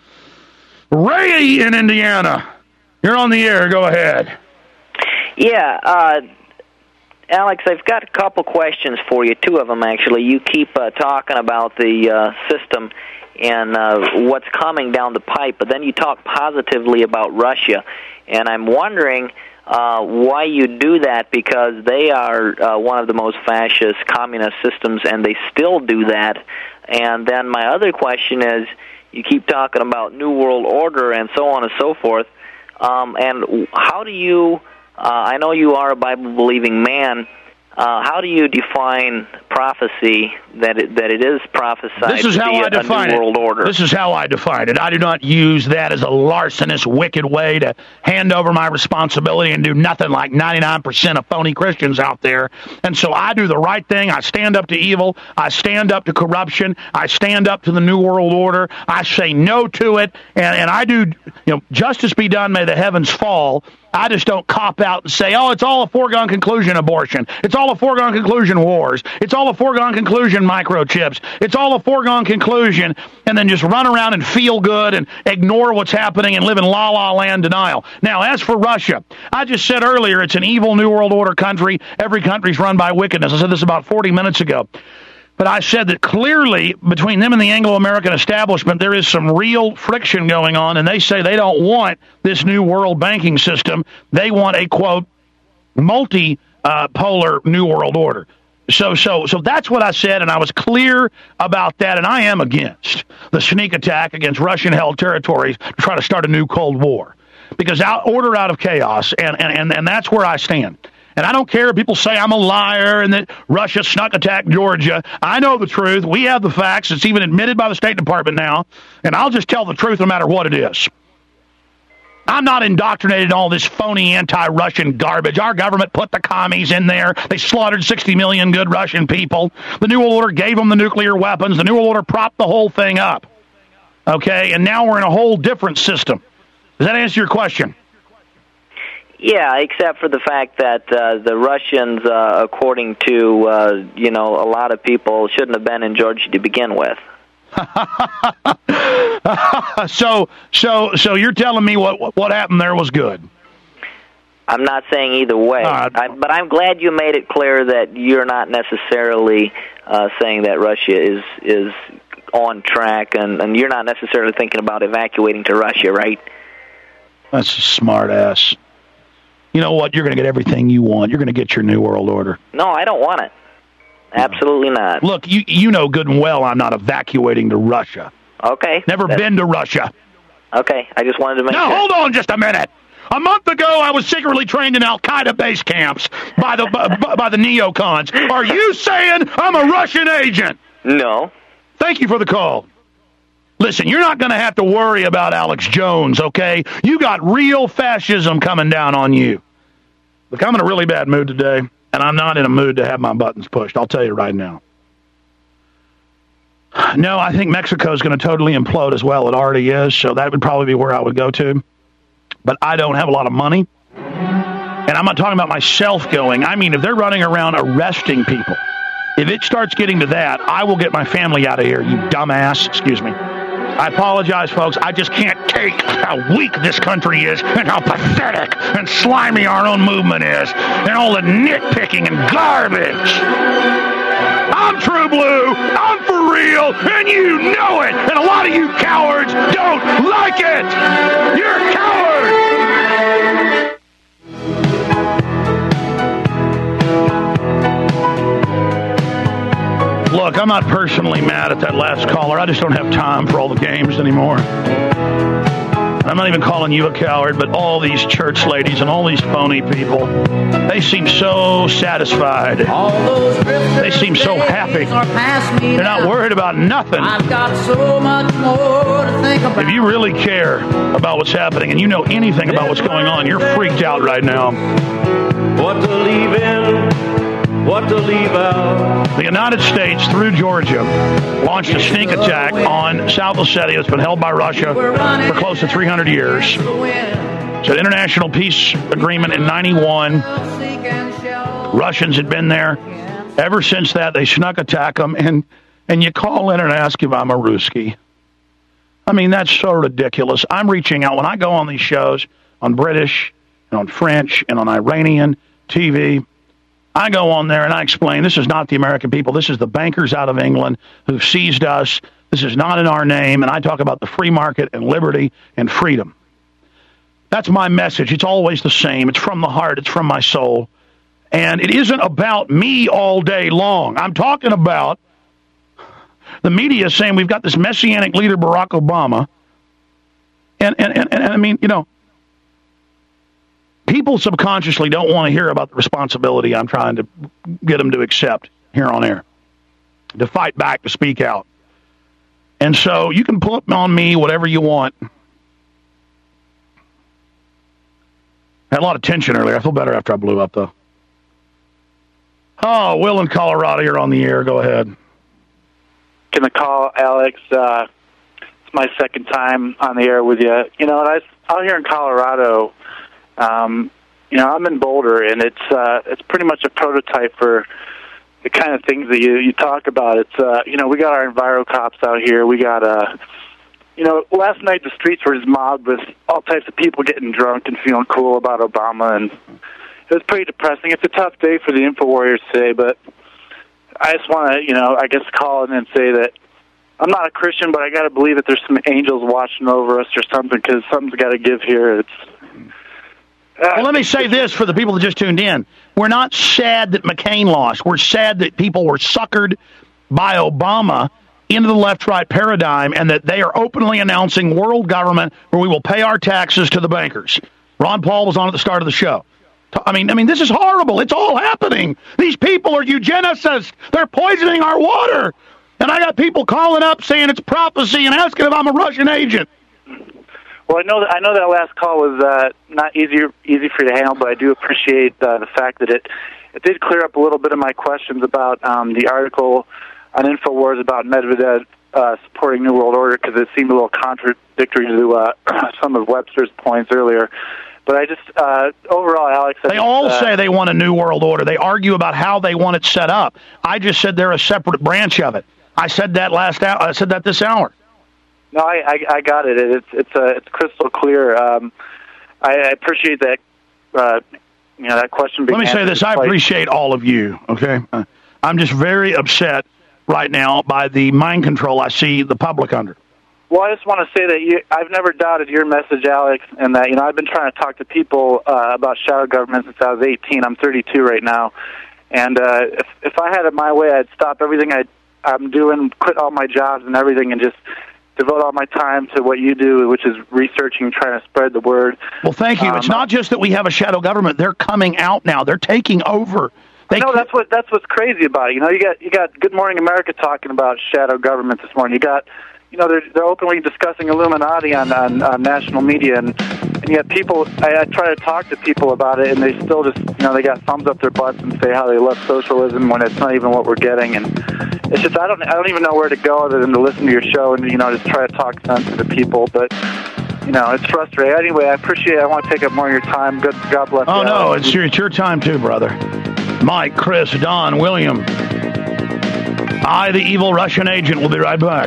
Ray in Indiana. You're on the air. Go ahead. Yeah, uh, Alex, I've got a couple questions for you, two of them, actually. You keep uh, talking about the uh, system and uh, what's coming down the pipe, but then you talk positively about Russia, and I'm wondering uh, why you do that, because they are uh, one of the most fascist communist systems, and they still do that. And then my other question is, you keep talking about New World Order and so on and so forth. Um, and how do you, uh, I know you are a Bible-believing man, uh, how do you define prophecy, that it, that it is prophesied this is to how be I a, define a new it. world order? This is how I define it. I do not use that as a larcenous, wicked way to hand over my responsibility and do nothing like ninety-nine percent of phony Christians out there. And so I do the right thing. I stand up to evil. I stand up to corruption. I stand up to the New World Order. I say no to it. And, and I do, you know, justice be done, may the heavens fall. I just don't cop out and say, oh, it's all a foregone conclusion abortion. It's all a foregone conclusion wars. It's all a foregone conclusion microchips. It's all a foregone conclusion, and then just run around and feel good and ignore what's happening and live in la-la land denial. Now, as for Russia, I just said earlier it's an evil New World Order country. Every country's run by wickedness. I said this about forty minutes ago. But I said that clearly between them and the Anglo-American establishment, there is some real friction going on, and they say they don't want this new world banking system. They want a, quote, multi-polar uh, new world order. So, so, so that's what I said, and I was clear about that, and I am against the sneak attack against Russian-held territories to try to start a new Cold War. Because out, order out of chaos, and, and, and, and that's where I stand. And I don't care if people say I'm a liar and that Russia snuck attacked Georgia. I know the truth. We have the facts. It's even admitted by the State Department now. And I'll just tell the truth no matter what it is. I'm not indoctrinated in all this phony anti-Russian garbage. Our government put the commies in there. They slaughtered sixty million good Russian people. The New World Order gave them the nuclear weapons. The New World Order propped the whole thing up. Okay? And now we're in a whole different system. Does that answer your question? Yeah, except for the fact that uh, the Russians, uh, according to uh, you know a lot of people, shouldn't have been in Georgia to begin with. so, so, so you're telling me what what happened there was good? I'm not saying either way, uh, I, but I'm glad you made it clear that you're not necessarily uh, saying that Russia is is on track, and, and you're not necessarily thinking about evacuating to Russia, right? That's a smart ass. You know what? You're going to get everything you want. You're going to get your New World Order. No, I don't want it. Absolutely not. Look, you you know good and well I'm not evacuating to Russia. Okay. Never That's... been to Russia. Okay, I just wanted to make now, sure. Now, hold on just a minute. A month ago, I was secretly trained in Al-Qaeda base camps by the by, by the neocons. Are you saying I'm a Russian agent? No. Thank you for the call. Listen, you're not going to have to worry about Alex Jones, okay? You got real fascism coming down on you. Look, I'm in a really bad mood today, and I'm not in a mood to have my buttons pushed. I'll tell you right now. No, I think Mexico is going to totally implode as well. It already is, so that would probably be where I would go to. But I don't have a lot of money, and I'm not talking about myself going. I mean, if they're running around arresting people, if it starts getting to that, I will get my family out of here, you dumbass. Excuse me. I apologize, folks. I just can't take how weak this country is and how pathetic and slimy our own movement is and all the nitpicking and garbage. I'm True Blue. I'm for real, and you know it. And a lot of you cowards don't like it. You're cowards. Look, I'm not personally mad at that last caller. I just don't have time for all the games anymore. I'm not even calling you a coward, but all these church ladies and all these phony people, they seem so satisfied. They seem so happy. They're not worried about nothing. I've got so much more to think about. If you really care about what's happening and you know anything about what's going on, you're freaked out right now. What to leave in, what to leave out. The United States, through Georgia, launched a sneak attack on South Ossetia that's been held by Russia for close to three hundred years. It's an international peace agreement in ninety-one. Russians had been there. Ever since that, they snuck attack them, and, and you call in and ask if I'm a Ruski. I mean, that's so ridiculous. I'm reaching out. When I go on these shows, on British, and on French, and on Iranian T V, I go on there and I explain, this is not the American people. This is the bankers out of England who've seized us. This is not in our name. And I talk about the free market and liberty and freedom. That's my message. It's always the same. It's from the heart. It's from my soul. And it isn't about me all day long. I'm talking about the media saying we've got this messianic leader, Barack Obama. And, and, and, and I mean, you know, people subconsciously don't want to hear about the responsibility I'm trying to get them to accept here on air, to fight back, to speak out. And so you can put on me whatever you want. Had a lot of tension earlier. I feel better after I blew up, though. Oh, Will in Colorado, you're on the air. Go ahead. Can I call, Alex? Uh, it's my second time on the air with you. You know, I, out here in Colorado, Um, you know, I'm in Boulder, and it's uh, it's pretty much a prototype for the kind of things that you, you talk about. It's uh, you know, we got our Enviro cops out here. We got uh, you know, last night the streets were just mobbed with all types of people getting drunk and feeling cool about Obama, and it was pretty depressing. It's a tough day for the Info Warriors today, but I just want to, you know, I guess call in and say that I'm not a Christian, but I got to believe that there's some angels watching over us or something, because something's got to give here. It's Well, let me say this for the people that just tuned in. We're not sad that McCain lost. We're sad that people were suckered by Obama into the left-right paradigm, and that they are openly announcing world government where we will pay our taxes to the bankers. Ron Paul was on at the start of the show. I mean, I mean, this is horrible. It's all happening. These people are eugenicists. They're poisoning our water. And I got people calling up saying it's prophecy and asking if I'm a Russian agent. Well, I know that I know that last call was uh, not easy easy for you to handle, but I do appreciate uh, the fact that it it did clear up a little bit of my questions about um, the article on InfoWars about Medvedev uh, supporting New World Order because it seemed a little contradictory to uh, some of Webster's points earlier. But I just, uh, overall, Alex... I they just, all uh, say they want a New World Order. They argue about how they want it set up. I just said they're a separate branch of it. I said that last hour. I said that this hour. No, I, I, I got it. It's it's uh, it's crystal clear. Um, I, I appreciate that. Uh, you know that question. Let me say this: I appreciate all of you. Okay, uh, I'm just very upset right now by the mind control I see the public under. Well, I just want to say that you, I've never doubted your message, Alex, and that you know I've been trying to talk to people uh, about shadow government since I was eighteen. I'm thirty-two right now, and uh, if if I had it my way, I'd stop everything I I'm doing, quit all my jobs and everything, and just devote all my time to what you do, which is researching, trying to spread the word. Well, thank you. Um, it's not just that we have a shadow government; they're coming out now. They're taking over. They no, that's what that's what's crazy about it. You know, you got you got Good Morning America talking about shadow government this morning. You got, you know, they're they're openly discussing Illuminati on on, on national media, and and yet people, I, I try to talk to people about it, and they still just, you know, they got thumbs up their butts and say how they love socialism when it's not even what we're getting, and it's just I don't I don't even know where to go other than to listen to your show and, you know, just try to talk sense to people, but. You know, it's frustrating. Anyway, I appreciate it. I want to take up more of your time. Good, God bless you. Oh, no, it's your, it's your time too, brother. Mike, Chris, Don, William. I, the evil Russian agent, will be right back.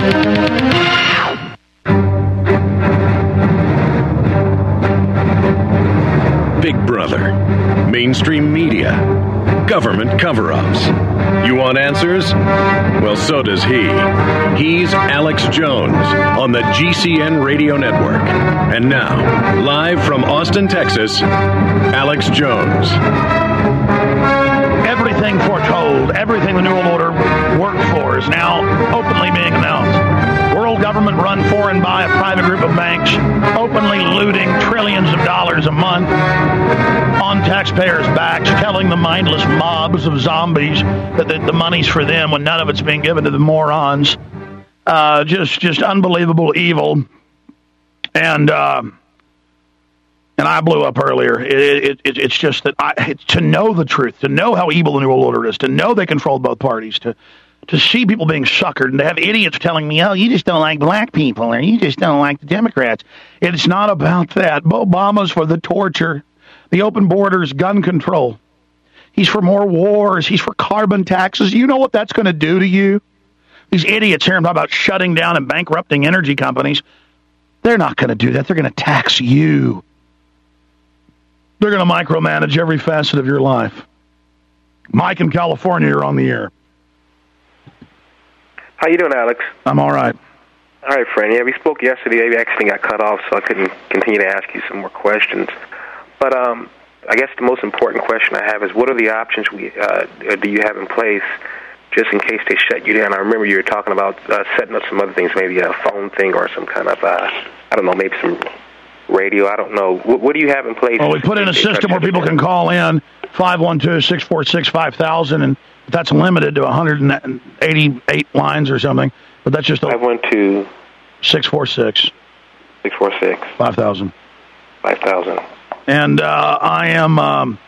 Big Brother, mainstream media, government cover-ups. You want answers? Well, so does he. He's Alex Jones on the G C N Radio Network. And now, live from Austin, Texas, Alex Jones. Everything foretold, everything the New World Order worked for is now openly being announced. World government run for and by a private group of banks, openly looting trillions of dollars a month on taxpayers' backs, telling the mindless mobs of zombies that the, the money's for them when none of it's being given to the morons. Uh, just, just unbelievable evil. And uh, and I blew up earlier. It, it, it, it's just that I, it's to know the truth, to know how evil the New World Order is, to know they control both parties, to to see people being suckered, and to have idiots telling me, oh, you just don't like black people, or you just don't like the Democrats. It's not about that. Obama's for the torture, the open borders, gun control. He's for more wars. He's for carbon taxes. You know what that's going to do to you? These idiots here about shutting down and bankrupting energy companies. They're not going to do that. They're going to tax you. They're going to micromanage every facet of your life. Mike in California, you're on the air. How you doing, Alex? I'm all right. All right, friend. Yeah, we spoke yesterday. We actually got cut off, so I couldn't continue to ask you some more questions. But um, I guess the most important question I have is, what are the options we uh, do you have in place just in case they shut you down? I remember you were talking about uh, setting up some other things, maybe a phone thing or some kind of, uh, I don't know, maybe some radio. I don't know. What, what do you have in place? Well, we put in a system where people can call in five one two, six four six, five thousand, and that's limited to one hundred eighty-eight lines or something. But that's just a five one two, six four six, six four six, five thousand. five thousand. And uh, I am, um,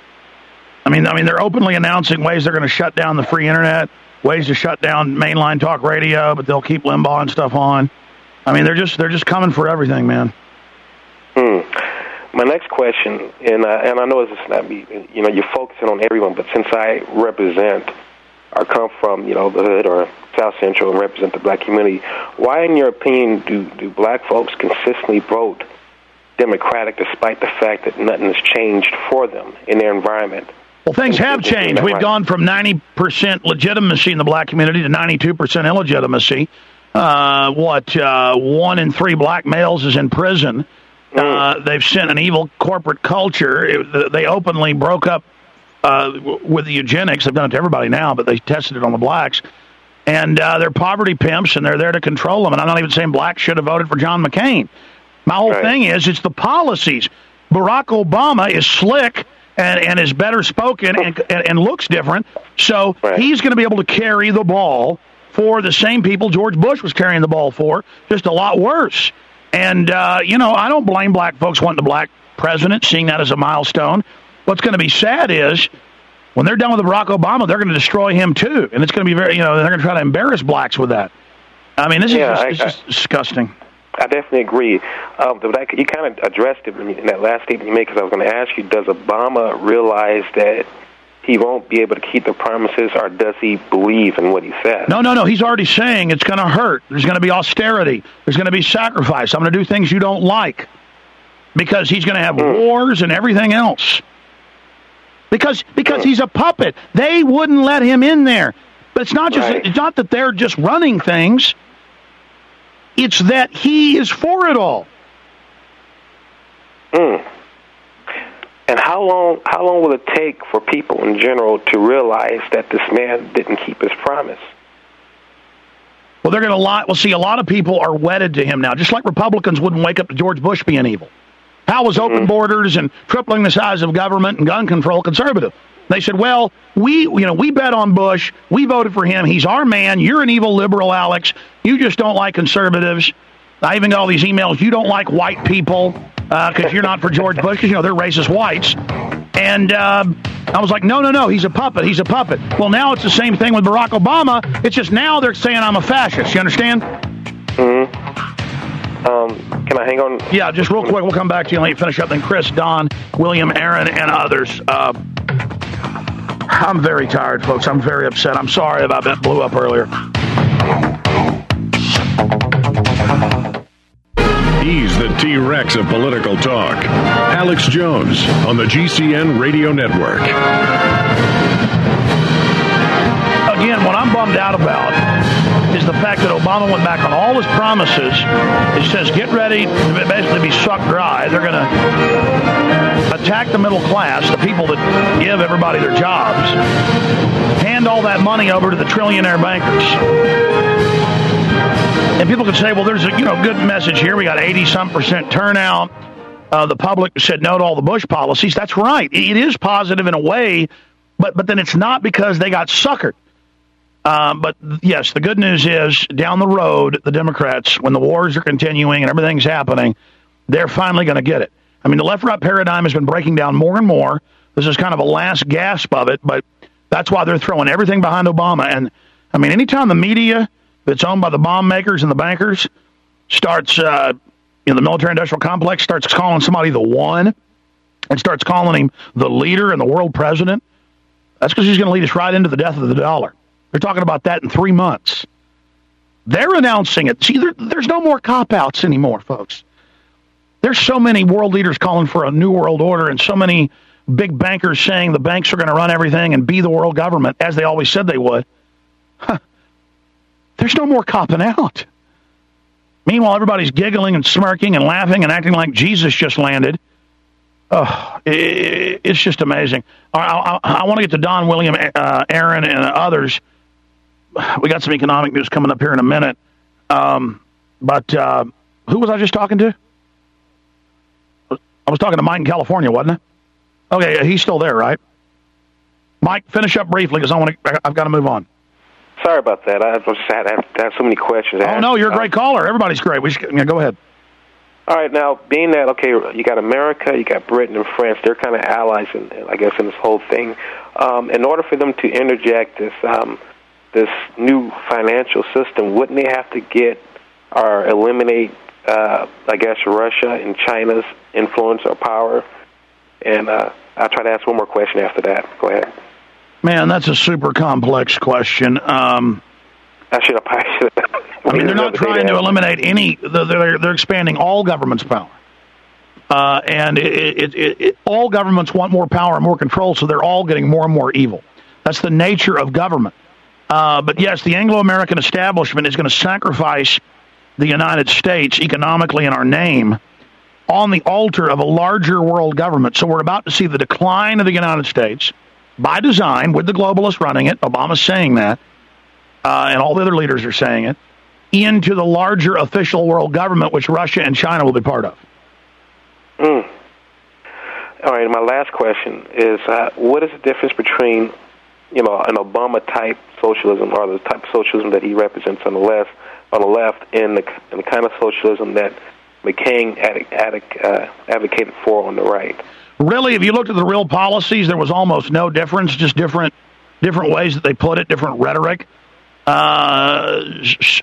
I mean, I mean, they're openly announcing ways they're going to shut down the free internet, ways to shut down mainline talk radio, but they'll keep Limbaugh and stuff on. I mean, they're just they're just coming for everything, man. Hmm. My next question, and uh, and I know this is not me, you know, you're focusing on everyone, but since I represent or come from, you know, the hood or South Central and represent the black community, why, in your opinion, do, do black folks consistently vote Democratic despite the fact that nothing has changed for them in their environment? Well, things have changed. We've gone from ninety percent legitimacy in the black community to ninety-two percent illegitimacy. Uh, what, uh, one in three black males is in prison. Uh, they've sent an evil corporate culture. It, they openly broke up uh, with the eugenics. They've done it to everybody now, but they tested it on the blacks. And uh, they're poverty pimps, and they're there to control them. And I'm not even saying blacks should have voted for John McCain. My whole right. thing is, it's the policies. Barack Obama is slick and, and is better spoken and, and, and looks different. So right. he's going to be able to carry the ball for the same people George Bush was carrying the ball for, just a lot worse. And, uh, you know, I don't blame black folks wanting the black president, seeing that as a milestone. What's going to be sad is when they're done with Barack Obama, they're going to destroy him, too. And it's going to be very, you know, they're going to try to embarrass blacks with that. I mean, this is Yeah, just, I- it's just disgusting. I definitely agree. Um, but I, you kind of addressed it in in that last statement you made, because I was going to ask you, does Obama realize that he won't be able to keep the promises, or does he believe in what he said? No, no, no. He's already saying it's going to hurt. There's going to be austerity. There's going to be sacrifice. I'm going to do things you don't like, because he's going to have mm. wars and everything else. Because because mm. he's a puppet. They wouldn't let him in there. But it's not just right. it's not that they're just running things. It's that he is for it all. Mm. And how long how long will it take for people in general to realize that this man didn't keep his promise? Well, they're going to lie. Well, see, a lot of people are wedded to him now, just like Republicans wouldn't wake up to George Bush being evil. How was open mm-hmm. borders and tripling the size of government and gun control conservative? They said, well, we, you know, we bet on Bush. We voted for him. He's our man. You're an evil liberal, Alex. You just don't like conservatives. I even got all these emails. You don't like white people because uh, you're not for George Bush, because, you know, they're racist whites. And uh, I was like, no, no, no. He's a puppet. He's a puppet. Well, now it's the same thing with Barack Obama. It's just now they're saying I'm a fascist. You understand? Mm-hmm. Um, can I hang on? Yeah, just real quick. We'll come back to you and let you finish up. Then Chris, Don, William, Aaron, and others. Uh, I'm very tired, folks. I'm very upset. I'm sorry about that blew up earlier. He's the T-Rex of political talk. Alex Jones on the G C N Radio Network. Again, what I'm bummed out about is the fact that Obama went back on all his promises. It says, get ready to basically be sucked dry. They're going to attack the middle class, the people that give everybody their jobs, hand all that money over to the trillionaire bankers. And people could say, well, there's a you know good message here. We got eighty-some percent turnout. Uh, the public said no to all the Bush policies. That's right. It is positive in a way, but but then it's not because they got suckered. Uh, but, yes, the good news is down the road, the Democrats, when the wars are continuing and everything's happening, they're finally going to get it. I mean, the left-right paradigm has been breaking down more and more. This is kind of a last gasp of it, but that's why they're throwing everything behind Obama. And, I mean, anytime the media that's owned by the bomb makers and the bankers starts, uh, you know, the military-industrial complex starts calling somebody the one and starts calling him the leader and the world president, that's because he's going to lead us right into the death of the dollar. They're talking about that in three months. They're announcing it. See, there, there's no more cop-outs anymore, folks. There's so many world leaders calling for a new world order and so many big bankers saying the banks are going to run everything and be the world government, as they always said they would. Huh. There's no more copping out. Meanwhile, everybody's giggling and smirking and laughing and acting like Jesus just landed. Oh, it, it's just amazing. I, I, I want to get to Don, William, uh, Aaron, and others. We got some economic news coming up here in a minute. Um, but uh, who was I just talking to? I was talking to Mike in California, wasn't I? Okay, yeah, he's still there, right? Mike, finish up briefly because I want to. I've got to move on. Sorry about that. I just had, I have so many questions. Oh no, you're a great caller. Everybody's great. We should, yeah, go ahead. All right, now being that okay, you got America, you got Britain and France. They're kind of allies, in, I guess, in this whole thing. Um, in order for them to interject this um, this new financial system, wouldn't they have to get or eliminate, uh, I guess, Russia and China's influence or power? And uh, I'll try to ask one more question after that. Go ahead. Man, that's a super complex question. Um, I should have. I, should have I mean, they're not trying to eliminate any. They're they're expanding all government's power, uh, and it, it, it, it, all governments want more power and more control, so they're all getting more and more evil. That's the nature of government. Uh, but yes, the Anglo-American establishment is going to sacrifice the United States economically in our name on the altar of a larger world government. So we're about to see the decline of the United States by design, with the globalists running it. Obama's saying that, uh, and all the other leaders are saying it, into the larger official world government, which Russia and China will be part of. Mm. All right, my last question is, uh, what is the difference between, you know, an Obama-type socialism or the type of socialism that he represents on the left, on the left, and the, and the kind of socialism that McCain ad, ad, uh, advocated for on the right? Really, if you looked at the real policies, there was almost no difference, just different different ways that they put it, different rhetoric. Uh,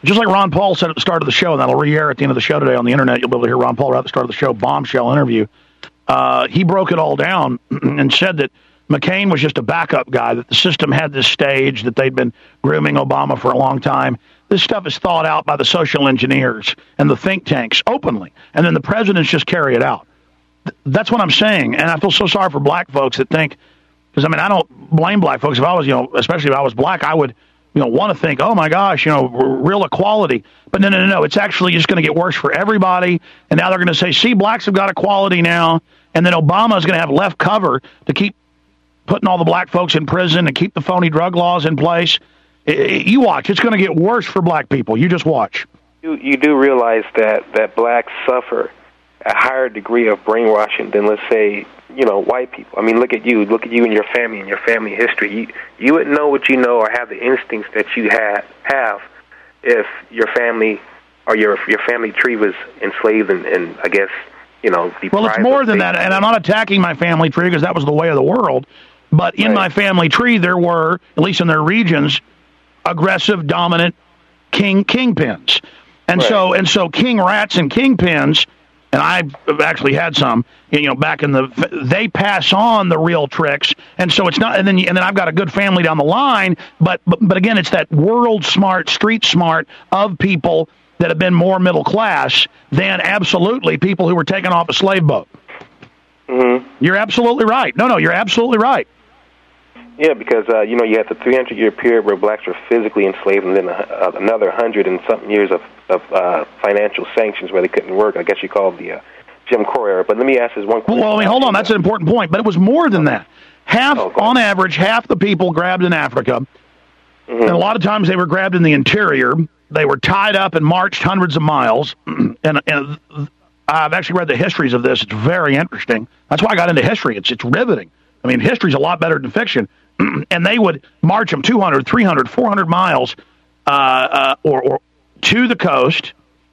just like Ron Paul said at the start of the show, and that'll re-air at the end of the show today on the internet. You'll be able to hear Ron Paul right at the start of the show, bombshell interview. Uh, he broke it all down and said that McCain was just a backup guy, that the system had this stage, that they'd been grooming Obama for a long time. This stuff is thought out by the social engineers and the think tanks openly, and then the presidents just carry it out. That's what I'm saying, and I feel so sorry for black folks that think, because, I mean, I don't blame black folks. If I was, you know, especially if I was black, I would, you know, want to think, oh, my gosh, you know, real equality. But no, no, no, no. It's actually just going to get worse for everybody, and now they're going to say, see, blacks have got equality now, and then Obama is going to have left cover to keep putting all the black folks in prison and keep the phony drug laws in place. You watch. It's going to get worse for black people. You just watch. You, you do realize that, that blacks suffer a higher degree of brainwashing than, let's say, you know, white people. I mean, look at you. Look at you and your family and your family history. You you wouldn't know what you know or have the instincts that you have, have if your family or your your family tree was enslaved and, and I guess, you know, well, it's more than that, and I'm not attacking my family tree because that was the way of the world. But in right. my family tree, there were, at least in their regions, aggressive, dominant king kingpins, and right. so and so king rats and kingpins. And I've actually had some, you know, back in the. They pass on the real tricks, and so it's not. And then and then I've got a good family down the line, but but, but again, it's that world smart, street smart of people that have been more middle class than absolutely people who were taken off a slave boat. Mm-hmm. You're absolutely right. No, no, you're absolutely right. Yeah, because, uh, you know, you had the three hundred year period where blacks were physically enslaved, and then uh, another one hundred and something years of, of uh, financial sanctions where they couldn't work. I guess you call it the uh, Jim Crow era. But let me ask this one question. Well, I mean, hold on. That's an important point. But it was more than that. Half, oh, on average, half the people grabbed in Africa, mm-hmm. and a lot of times they were grabbed in the interior. They were tied up and marched hundreds of miles. and, and I've actually read the histories of this. It's very interesting. That's why I got into history. It's it's riveting. I mean, history's a lot better than fiction. And they would march them two hundred, three hundred, four hundred miles uh, uh, or, or to the coast.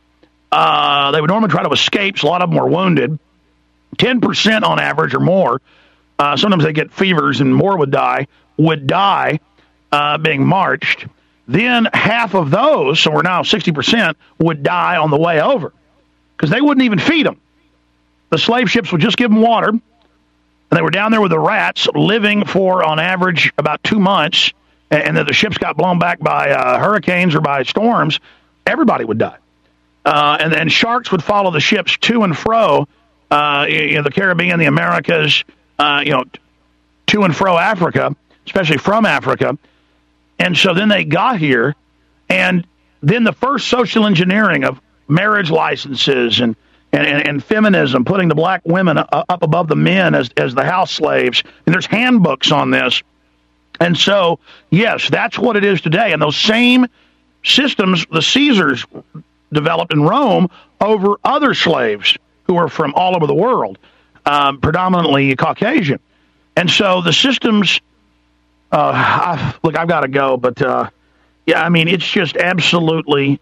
Uh, they would normally try to escape, so a lot of them were wounded. ten percent on average or more, uh, sometimes they get fevers and more would die, would die uh, being marched. Then half of those, so we're now sixty percent, would die on the way over because they wouldn't even feed them. The slave ships would just give them water. And they were down there with the rats, living for, on average, about two months. And then the ships got blown back by uh, hurricanes or by storms. Everybody would die. Uh, and then sharks would follow the ships to and fro, uh, you know, the Caribbean, the Americas, uh, you know, to and fro Africa, especially from Africa. And so then they got here, and then the first social engineering of marriage licenses and And, and, and feminism, putting the black women up above the men as, as the house slaves. And there's handbooks on this. And so, yes, that's what it is today. And those same systems the Caesars developed in Rome over other slaves who were from all over the world, um, predominantly Caucasian. And so the systems, uh, I, look, I've got to go, but uh, yeah, I mean, it's just absolutely,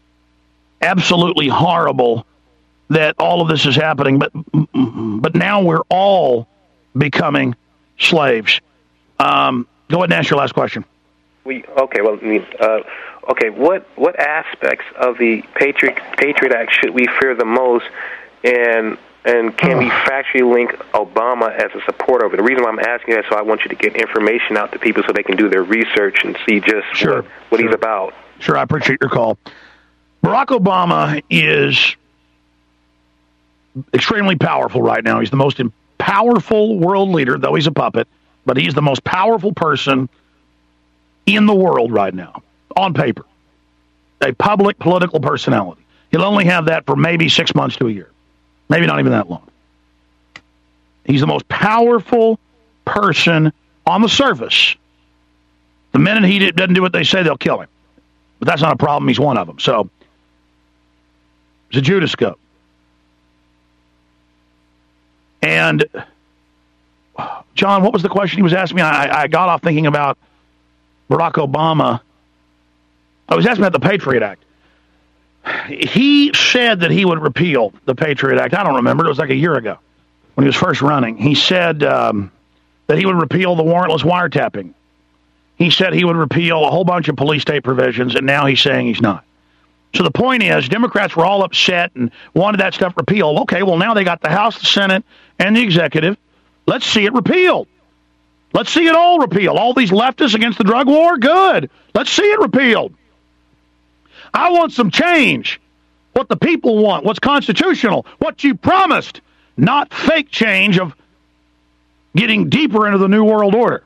absolutely horrible that all of this is happening, but but now we're all becoming slaves. Um, go ahead and ask your last question. We, okay, well, I mean, uh, okay, what what aspects of the Patriot Patriot Act should we fear the most, and and can we factually link Obama as a supporter of it? The reason why I'm asking that is so I want you to get information out to people so they can do their research and see just sure, what, what sure. he's about. Sure, I appreciate your call. Barack Obama is extremely powerful right now. He's the most powerful world leader, though he's a puppet, but he's the most powerful person in the world right now, on paper. A public political personality. He'll only have that for maybe six months to a year. Maybe not even that long. He's the most powerful person on the surface. The minute he doesn't do what they say, they'll kill him. But that's not a problem. He's one of them. So, it's a Judas scope. And, John, what was the question he was asking me? I, I got off thinking about Barack Obama. I was asking about the Patriot Act. He said that he would repeal the Patriot Act. I don't remember. It was like a year ago when he was first running. He said um, that he would repeal the warrantless wiretapping. He said he would repeal a whole bunch of police state provisions, and now he's saying he's not. So the point is, Democrats were all upset and wanted that stuff repealed. Okay, well, now they got the House, the Senate, and the executive. Let's see it repealed. Let's see it all repealed. All these leftists against the drug war, good. Let's see it repealed. I want some change. What the people want, what's constitutional, what you promised, not fake change of getting deeper into the New World Order.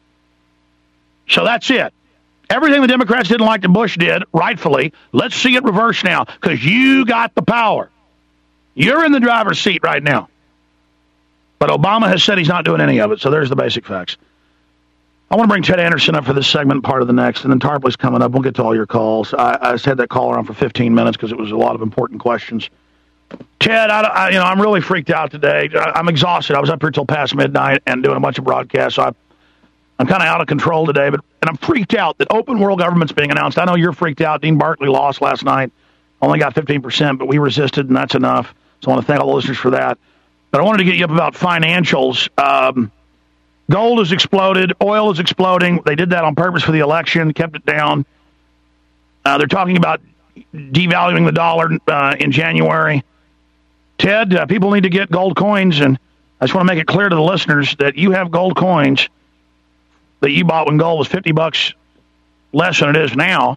So that's it. Everything the Democrats didn't like that Bush did, rightfully, let's see it reversed now, because you got the power. You're in the driver's seat right now. But Obama has said he's not doing any of it, so there's the basic facts. I want to bring Ted Anderson up for this segment, part of the next, and then Tarpley's coming up. We'll get to all your calls. I, I just had that call around for fifteen minutes because it was a lot of important questions. Ted, I, I, you know, I'm really freaked out today. I, I'm exhausted. I was up here till past midnight and doing a bunch of broadcasts, so I, I'm kind of out of control today, but and I'm freaked out that open world government's being announced. I know you're freaked out. Dean Barkley lost last night. Only got fifteen percent, but we resisted, and that's enough. So I want to thank all the listeners for that. But I wanted to get you up about financials. Um, gold has exploded. Oil is exploding. They did that on purpose for the election, kept it down. Uh, they're talking about devaluing the dollar uh, in January. Ted, uh, people need to get gold coins, and I just want to make it clear to the listeners that you have gold coins that you bought when gold was fifty bucks less than it is now.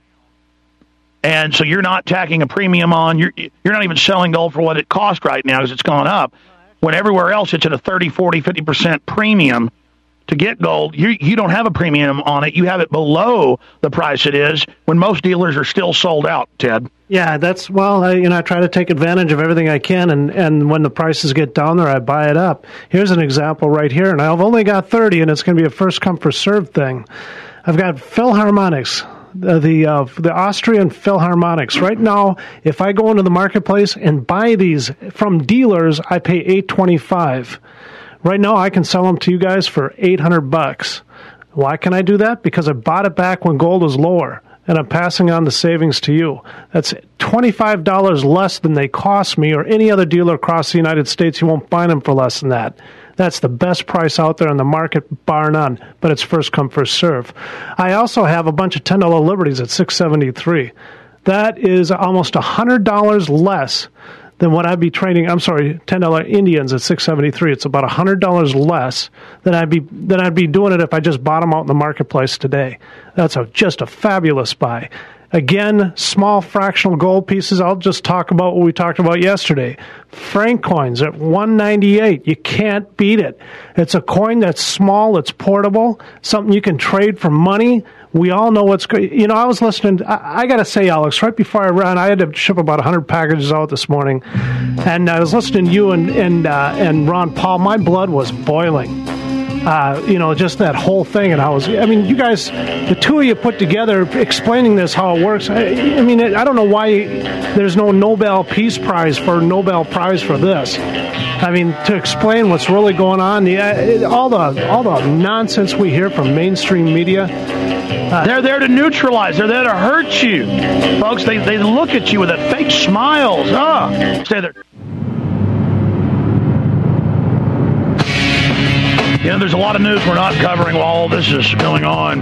And so you're not tacking a premium on. You're, you're not even selling gold for what it cost right now because it's gone up. When everywhere else it's at a thirty, forty, fifty percent premium to get gold, you you don't have a premium on it. You have it below the price it is when most dealers are still sold out, Ted. Yeah, that's, well, I, you know, I try to take advantage of everything I can, and, and when the prices get down there, I buy it up. Here's an example right here, and I've only got thirty, and it's going to be a first-come, first-served thing. I've got Philharmonics. The the, uh, the Austrian Philharmonics. Right now, if I go into the marketplace and buy these from dealers, I pay eight twenty-five. Right now, I can sell them to you guys for eight hundred bucks. Why can I do that? Because I bought it back when gold was lower, and I'm passing on the savings to you. That's twenty-five dollars less than they cost me, or any other dealer across the United States. You won't find them for less than that. That's the best price out there in the market, bar none, but it's first come, first serve. I also have a bunch of ten dollar Liberties at six seventy-three. That is almost one hundred dollars less than what I'd be trading. I'm sorry, ten dollar Indians at six seventy-three. It's about one hundred dollars less than I'd be than I'd be doing it if I just bought them out in the marketplace today. That's a, just a fabulous buy. Again, small fractional gold pieces. I'll just talk about what we talked about yesterday. Franc coins at one ninety-eight. You can't beat it. It's a coin that's small, it's portable, something you can trade for money. We all know what's good. You know, I was listening. I, I got to say, Alex, right before I ran, I had to ship about one hundred packages out this morning. And I was listening to you and, and, uh, and Ron Paul. My blood was boiling. Uh, you know, just that whole thing. And I was, I mean, you guys, the two of you put together explaining this, how it works. I, I mean, I don't know why there's no Nobel Peace Prize for Nobel Prize for this. I mean, to explain what's really going on, the, uh, all the all the nonsense we hear from mainstream media. Uh, they're there to neutralize. They're there to hurt you. Folks, they, they look at you with that fake smiles. Ah, stay there. You know, there's a lot of news we're not covering while all this is going on.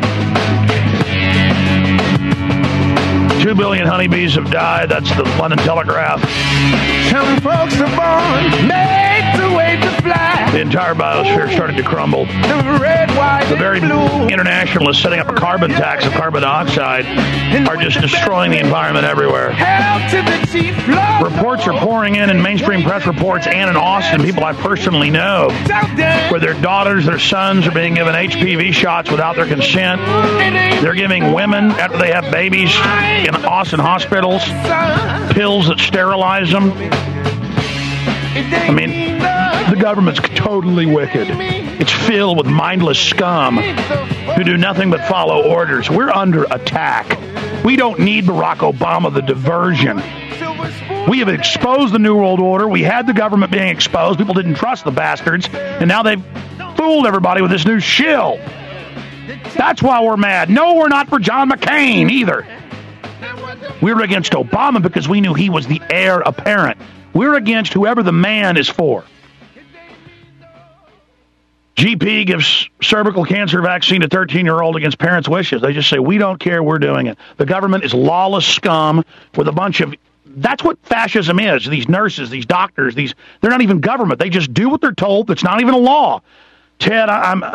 Two billion honeybees have died. That's the London Telegraph. Some folks are born made to wait to fly. The entire biosphere started to crumble. The red, white, the very blue. Internationalists setting up a carbon tax of carbon dioxide are just destroying the environment everywhere. To the chief reports are pouring in in mainstream press reports and in Austin, people I personally know, where their daughters, their sons are being given H P V shots without their consent. They're giving women, after they have babies in Austin hospitals, pills that sterilize them. I mean, the government's totally wicked. It's filled with mindless scum who do nothing but follow orders. We're under attack. We don't need Barack Obama, the diversion. We have exposed the New World Order. We had the government being exposed. People didn't trust the bastards. And now they've fooled everybody with this new shill. That's why we're mad. No, we're not for John McCain either. We're against Obama because we knew he was the heir apparent. We're against whoever the man is for. G P gives cervical cancer vaccine to thirteen-year-old against parents' wishes. They just say, we don't care, we're doing it. The government is lawless scum with a bunch of... That's what fascism is. These nurses, these doctors, these they're not even government. They just do what they're told. That's not even a law. Ted, I, I'm...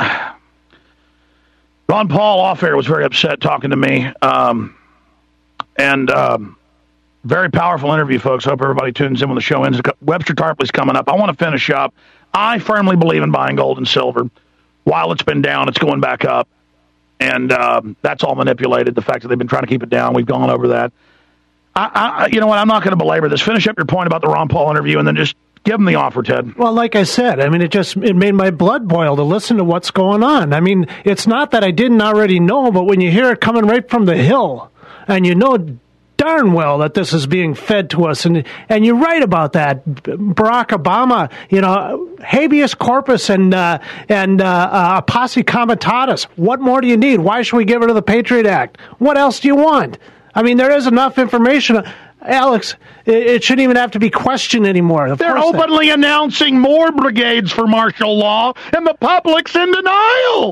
Ron Paul off air was very upset talking to me. Um, and um, very powerful interview, folks. Hope everybody tunes in when the show ends. Webster Tarpley's coming up. I want to finish up. I firmly believe in buying gold and silver. While it's been down, it's going back up. And um, that's all manipulated, the fact that they've been trying to keep it down. We've gone over that. I, I, you know what? I'm not going to belabor this. Finish up your point about the Ron Paul interview and then just give them the offer, Ted. Well, like I said, I mean, it just it made my blood boil to listen to what's going on. I mean, it's not that I didn't already know, but when you hear it coming right from the Hill, and you know darn well that this is being fed to us, and and you're right about that. Barack Obama, you know, habeas corpus and uh, and uh, uh, posse comitatus. What more do you need? Why should we get rid of the Patriot Act? What else do you want? I mean, there is enough information. Alex, it shouldn't even have to be questioned anymore. Of They're openly they... announcing more brigades for martial law, and the public's in denial.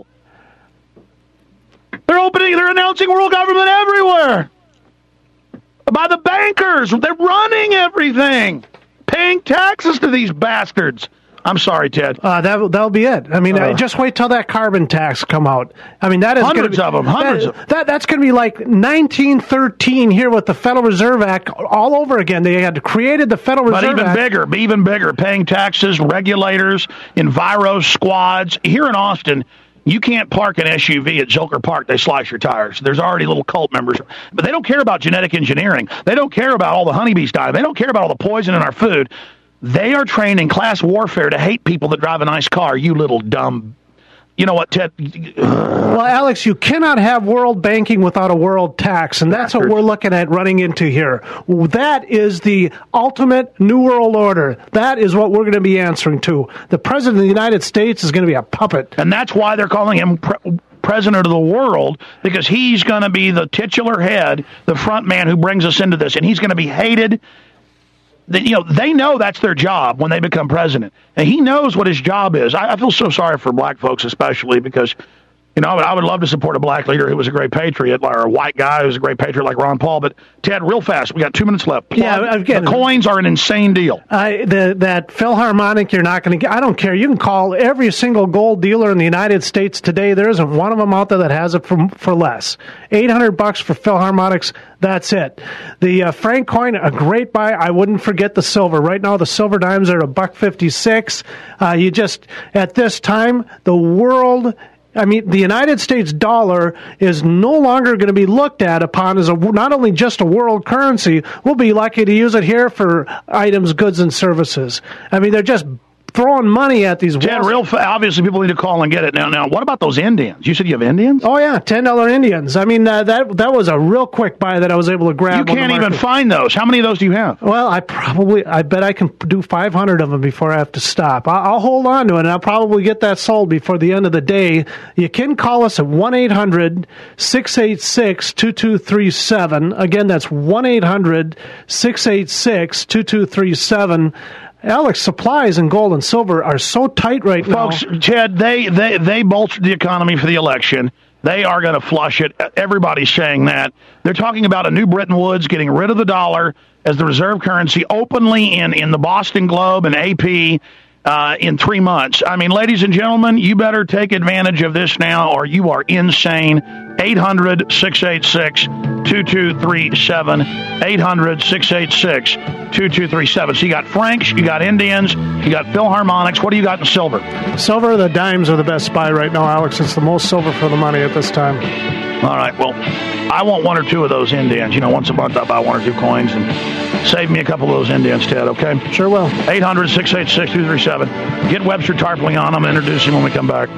They're opening, they're announcing world government everywhere. By the bankers. They're running everything. Paying taxes to these bastards. I'm sorry, Ted. Uh, that, that'll be it. I mean, uh, just wait till that carbon tax come out. I mean, that is hundreds gonna be, of them. Hundreds that, of them. That, that's going to be like nineteen thirteen here with the Federal Reserve Act all over again. They had created the Federal Reserve Act. But even bigger, even bigger. Paying taxes, regulators, enviro squads. Here in Austin, you can't park an S U V at Zilker Park. They slice your tires. There's already little cult members. But they don't care about genetic engineering. They don't care about all the honeybees dying. They don't care about all the poison in our food. They are trained in class warfare to hate people that drive a nice car, you little dumb... You know what, Ted? Well, Alex, you cannot have world banking without a world tax, and that's what we're looking at running into here. That is the ultimate New World Order. That is what we're going to be answering to. The President of the United States is going to be a puppet. And that's why they're calling him pre- President of the world, because he's going to be the titular head, the front man who brings us into this, and he's going to be hated. You know, they know that's their job when they become president. And he knows what his job is. I, I feel so sorry for black folks, especially because, you know, I would, I would love to support a black leader who was a great patriot, or a white guy who was a great patriot like Ron Paul. But, Ted, real fast, we got two minutes left. Plug. Yeah, again, the coins are an insane deal. I, the, that Philharmonic, you're not going to get. I don't care. You can call every single gold dealer in the United States today. There isn't one of them out there that has it for, for less. eight hundred bucks for Philharmonics. That's it. The uh, Frank coin, a great buy. I wouldn't forget the silver. Right now, the silver dimes are a buck fifty-six. Uh, you just, at this time, the world... I mean, the United States dollar is no longer going to be looked at upon as a, not only just a world currency, we'll be lucky to use it here for items, goods, and services. I mean, they're just throwing money at these. Ted, real fa- obviously people need to call and get it now. Now, what about those Indians? You said you have Indians? Oh yeah, ten dollar Indians. I mean, uh, that that was a real quick buy that I was able to grab. You can't even find those. How many of those do you have? Well, I probably, I bet I can do five hundred of them before I have to stop. I'll, I'll hold on to it, and I'll probably get that sold before the end of the day. You can call us at one eight hundred six eight six two two three seven. Again, that's one eight hundred six eight six two two three seven. Alex, supplies in gold and silver are so tight right Folks, now. Folks, Ted, they, they, they bolstered the economy for the election. They are going to flush it. Everybody's saying that. They're talking about a new Bretton Woods, getting rid of the dollar as the reserve currency openly in, in the Boston Globe and A P uh, in three months. I mean, ladies and gentlemen, you better take advantage of this now or you are insane. eight hundred six eight six two two three seven. eight hundred six eight six two two three seven. So you got Franks, you got Indians, you got Philharmonics. What do you got in silver? Silver, the dimes are the best buy right now, Alex. It's the most silver for the money at this time. All right, well, I want one or two of those Indians. You know, once a month I buy one or two coins and save me a couple of those Indians, Ted, okay? Sure will. eight hundred six eight six two two three seven. Get Webster Tarpley on. I'm going to introduce him when we come back.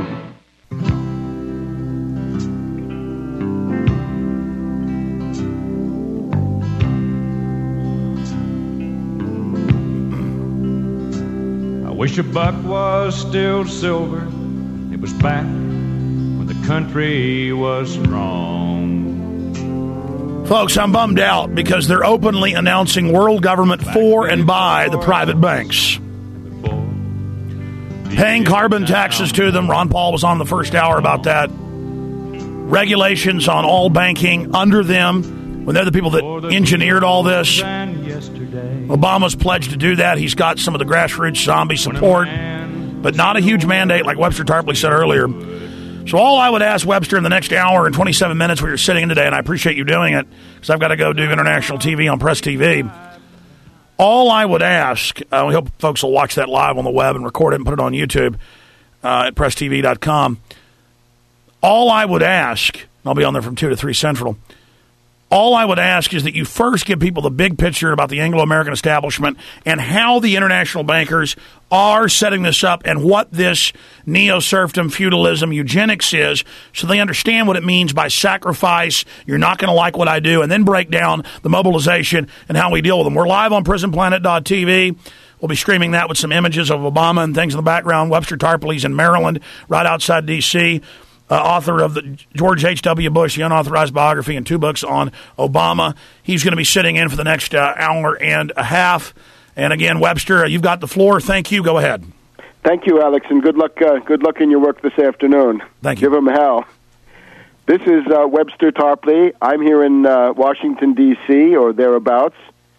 I wish a buck was still silver. It was back when the country was strong. Folks, I'm bummed out because they're openly announcing world government for and by the private banks. paying carbon taxes to them. Ron Paul was on the first hour about that. Regulations on all banking under them when they're the people that engineered all this. Obama's pledged to do that. He's got some of the grassroots zombie support, but not a huge mandate like Webster Tarpley said earlier. So all I would ask Webster in the next hour and twenty-seven minutes where you're sitting in today, and I appreciate you doing it because I've got to go do international T V on Press T V. All I would ask, uh, we hope folks will watch that live on the web and record it and put it on YouTube uh, at press t v dot com. All I would ask, I'll be on there from two to three Central, all I would ask is that you first give people the big picture about the Anglo-American establishment and how the international bankers are setting this up and what this neo-serfdom, feudalism, eugenics is, so they understand what it means by sacrifice. You're not going to like what I do, and then break down the mobilization and how we deal with them. We're live on prison planet dot t v. We'll be streaming that with some images of Obama and things in the background. Webster Tarpley's in Maryland, right outside D C, Uh, author of the George H W. Bush, the unauthorized biography, and two books on Obama. He's going to be sitting in for the next uh, hour and a half. And again, Webster, uh, you've got the floor. Thank you. Go ahead. Thank you, Alex, and good luck. Uh, good luck in your work this afternoon. Thank you. Give them hell. This is uh, Webster Tarpley. I'm here in uh, Washington D C or thereabouts,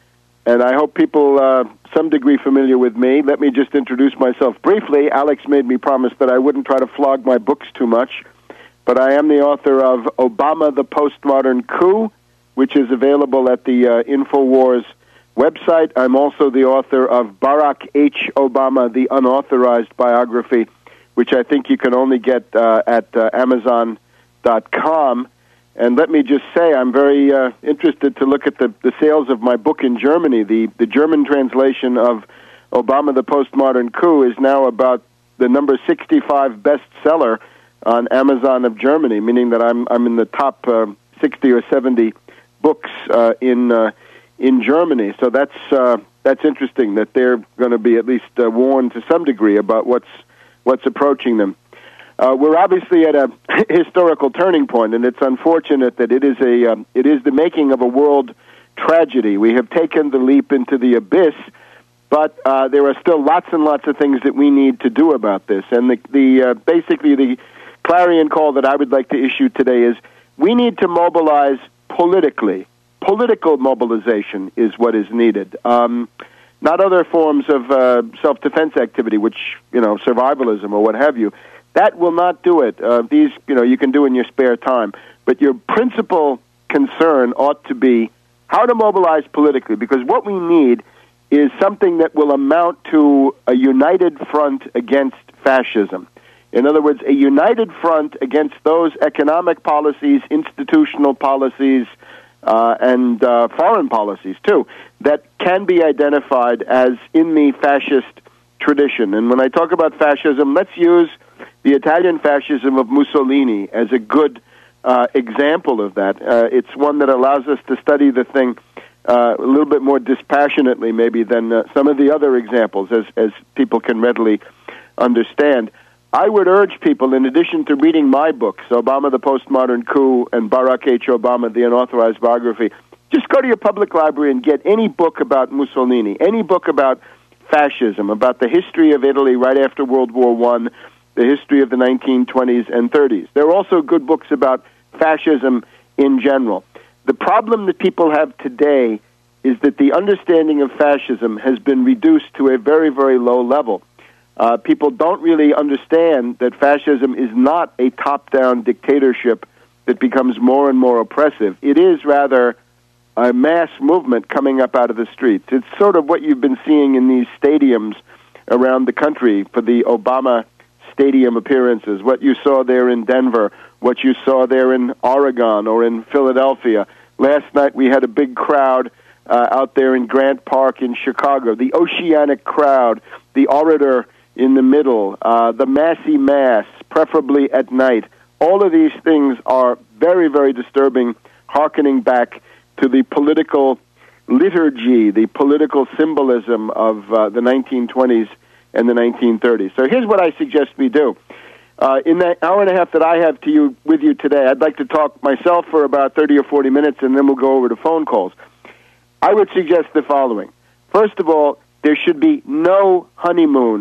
and I hope people uh, some degree familiar with me. Let me just introduce myself briefly. Alex made me promise that I wouldn't try to flog my books too much. But I am the author of Obama, the Postmodern Coup, which is available at the uh, InfoWars website. I'm also the author of Barack H. Obama, the Unauthorized Biography, which I think you can only get uh, at uh, amazon dot com. And let me just say, I'm very uh, interested to look at the, the sales of my book in Germany. The, the German translation of Obama, the Postmodern Coup is now about the number sixty-five bestseller on Amazon of Germany, meaning that I'm I'm in the top uh, sixty or seventy books uh, in uh, in Germany. So that's uh, that's interesting that they're going to be at least uh, warned to some degree about what's what's approaching them. Uh, we're obviously at a historical turning point, and it's unfortunate that it is a um, it is the making of a world tragedy. We have taken the leap into the abyss, but uh, there are still lots and lots of things that we need to do about this. And the the uh, basically the clarion call that I would like to issue today is we need to mobilize politically. Political mobilization is what is needed, um, not other forms of uh, self-defense activity, which, you know, survivalism or what have you. That will not do it. Uh, these, you know, you can do in your spare time. But your principal concern ought to be how to mobilize politically, because what we need is something that will amount to a united front against fascism. In other words, a united front against those economic policies, institutional policies, uh, and uh, foreign policies, too, that can be identified as in the fascist tradition. And when I talk about fascism, let's use the Italian fascism of Mussolini as a good uh, example of that. Uh, it's one that allows us to study the thing uh, a little bit more dispassionately, maybe, than uh, some of the other examples, as, as people can readily understand. I would urge people, in addition to reading my books, Obama, the Postmodern Coup, and Barack H. Obama, the Unauthorized Biography, just go to your public library and get any book about Mussolini, any book about fascism, about the history of Italy right after World War One, the history of the nineteen twenties and thirties. There are also good books about fascism in general. The problem that people have today is that the understanding of fascism has been reduced to a very, very low level. Uh, people don't really understand that fascism is not a top-down dictatorship that becomes more and more oppressive. It is rather a mass movement coming up out of the streets. It's sort of what you've been seeing in these stadiums around the country for the Obama stadium appearances, what you saw there in Denver, what you saw there in Oregon or in Philadelphia. Last night we had a big crowd uh, out there in Grant Park in Chicago, the oceanic crowd, the orator in the middle, uh, the massy mass, preferably at night. All of these things are very, very disturbing, hearkening back to the political liturgy, the political symbolism of uh, the nineteen twenties and the nineteen thirties. So here's what I suggest we do. Uh, in that hour and a half that I have to you with you today, I'd like to talk myself for about thirty or forty minutes, and then we'll go over to phone calls. I would suggest the following. First of all, there should be no honeymoon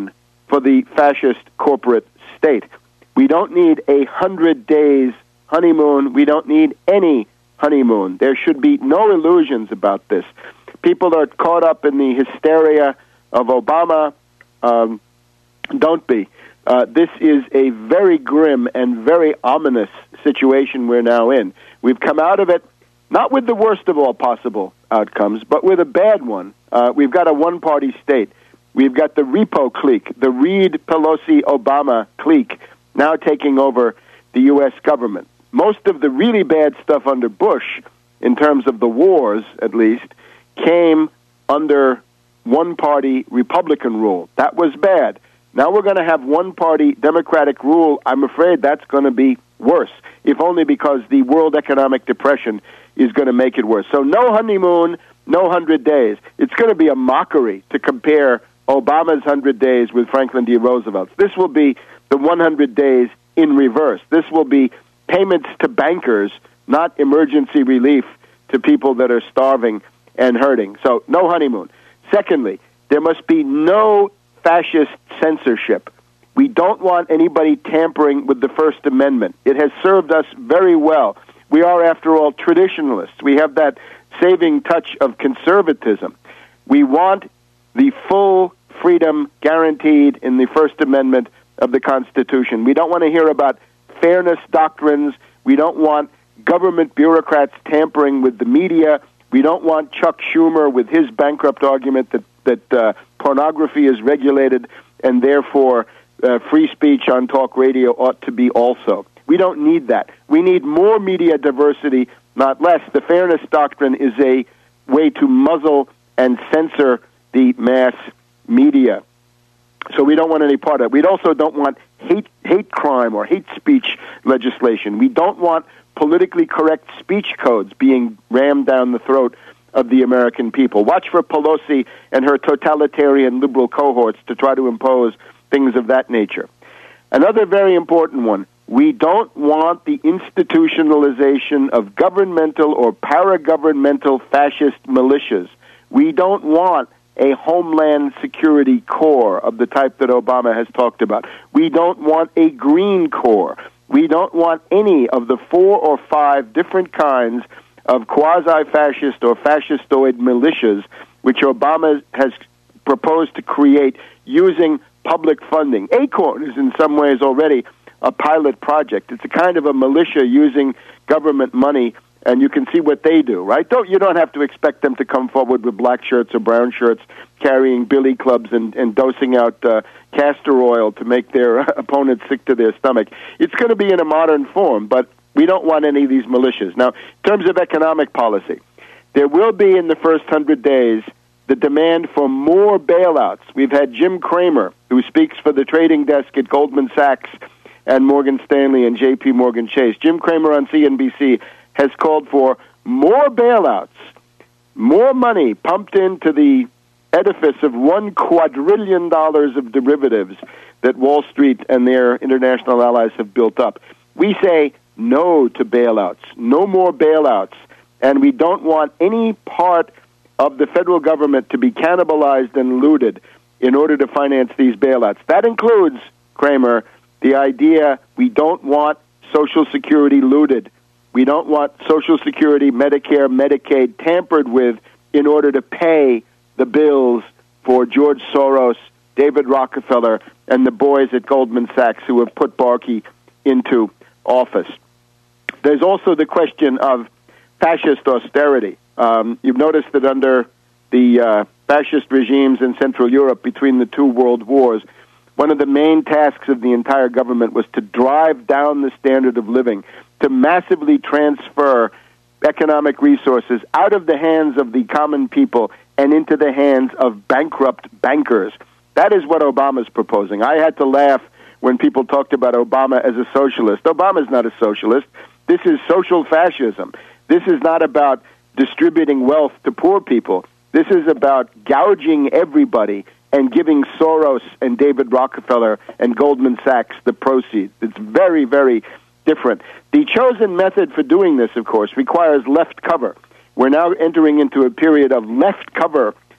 for the fascist corporate state. We don't need a hundred days honeymoon. We don't need any honeymoon. There should be no illusions about this. People are caught up in the hysteria of Obama. Um, don't be. Uh, this is a very grim and very ominous situation we're now in. We've come out of it not with the worst of all possible outcomes, but with a bad one. Uh, we've got a one-party state. We've got the repo clique, the Reid, Pelosi, Obama clique, now taking over the U S government. Most of the really bad stuff under Bush, in terms of the wars at least, came under one-party Republican rule. That was bad. Now we're going to have one-party Democratic rule. I'm afraid that's going to be worse, if only because the World Economic Depression is going to make it worse. So no honeymoon, no hundred days. It's going to be a mockery to compare Obama's hundred days with Franklin D. Roosevelt's. This will be the one hundred days in reverse. This will be payments to bankers, not emergency relief to people that are starving and hurting. So no honeymoon. Secondly, there must be no fascist censorship. We don't want anybody tampering with the First Amendment. It has served us very well. We are, after all, traditionalists. We have that saving touch of conservatism. We want the full freedom guaranteed in the First Amendment of the Constitution. We don't want to hear about fairness doctrines. We don't want government bureaucrats tampering with the media. We don't want Chuck Schumer with his bankrupt argument that, that uh, pornography is regulated and therefore uh, free speech on talk radio ought to be also. We don't need that. We need more media diversity, not less. The fairness doctrine is a way to muzzle and censor the mass media. So we don't want any part of it. We also don't want hate hate crime or hate speech legislation. We don't want politically correct speech codes being rammed down the throat of the American people. Watch for Pelosi and her totalitarian liberal cohorts to try to impose things of that nature. Another very important one, we don't want the institutionalization of governmental or paragovernmental fascist militias. We don't want a Homeland Security Corps of the type that Obama has talked about. We don't want a Green Corps. We don't want any of the four or five different kinds of quasi-fascist or fascistoid militias which Obama has proposed to create using public funding. ACORN is in some ways already a pilot project. It's a kind of a militia using government money, and you can see what they do, right? Don't, you don't have to expect them to come forward with black shirts or brown shirts, carrying billy clubs and, and dosing out uh, castor oil to make their opponents sick to their stomach. It's going to be in a modern form, but we don't want any of these militias. Now, in terms of economic policy, there will be in the first hundred days the demand for more bailouts. We've had Jim Cramer, who speaks for the trading desk at Goldman Sachs and Morgan Stanley and J P Morgan Chase. Jim Cramer on C N B C has called for more bailouts, more money pumped into the edifice of one quadrillion dollars of derivatives that Wall Street and their international allies have built up. We say no to bailouts, no more bailouts, and we don't want any part of the federal government to be cannibalized and looted in order to finance these bailouts. That includes, Kramer, the idea we don't want Social Security looted. We don't want Social Security, Medicare, Medicaid tampered with in order to pay the bills for George Soros, David Rockefeller, and the boys at Goldman Sachs who have put Barkey into office. There's also the question of fascist austerity. Um, you've noticed that under the uh, fascist regimes in Central Europe between the two world wars, one of the main tasks of the entire government was to drive down the standard of living, to massively transfer economic resources out of the hands of the common people and into the hands of bankrupt bankers. That is what Obama's proposing. I had to laugh when people talked about Obama as a socialist. Obama's not a socialist. This is social fascism. This is not about distributing wealth to poor people. This is about gouging everybody and giving Soros and David Rockefeller and Goldman Sachs the proceeds. It's very, very different. The chosen method for doing this, of course, requires left cover. We're now entering into a period of left cover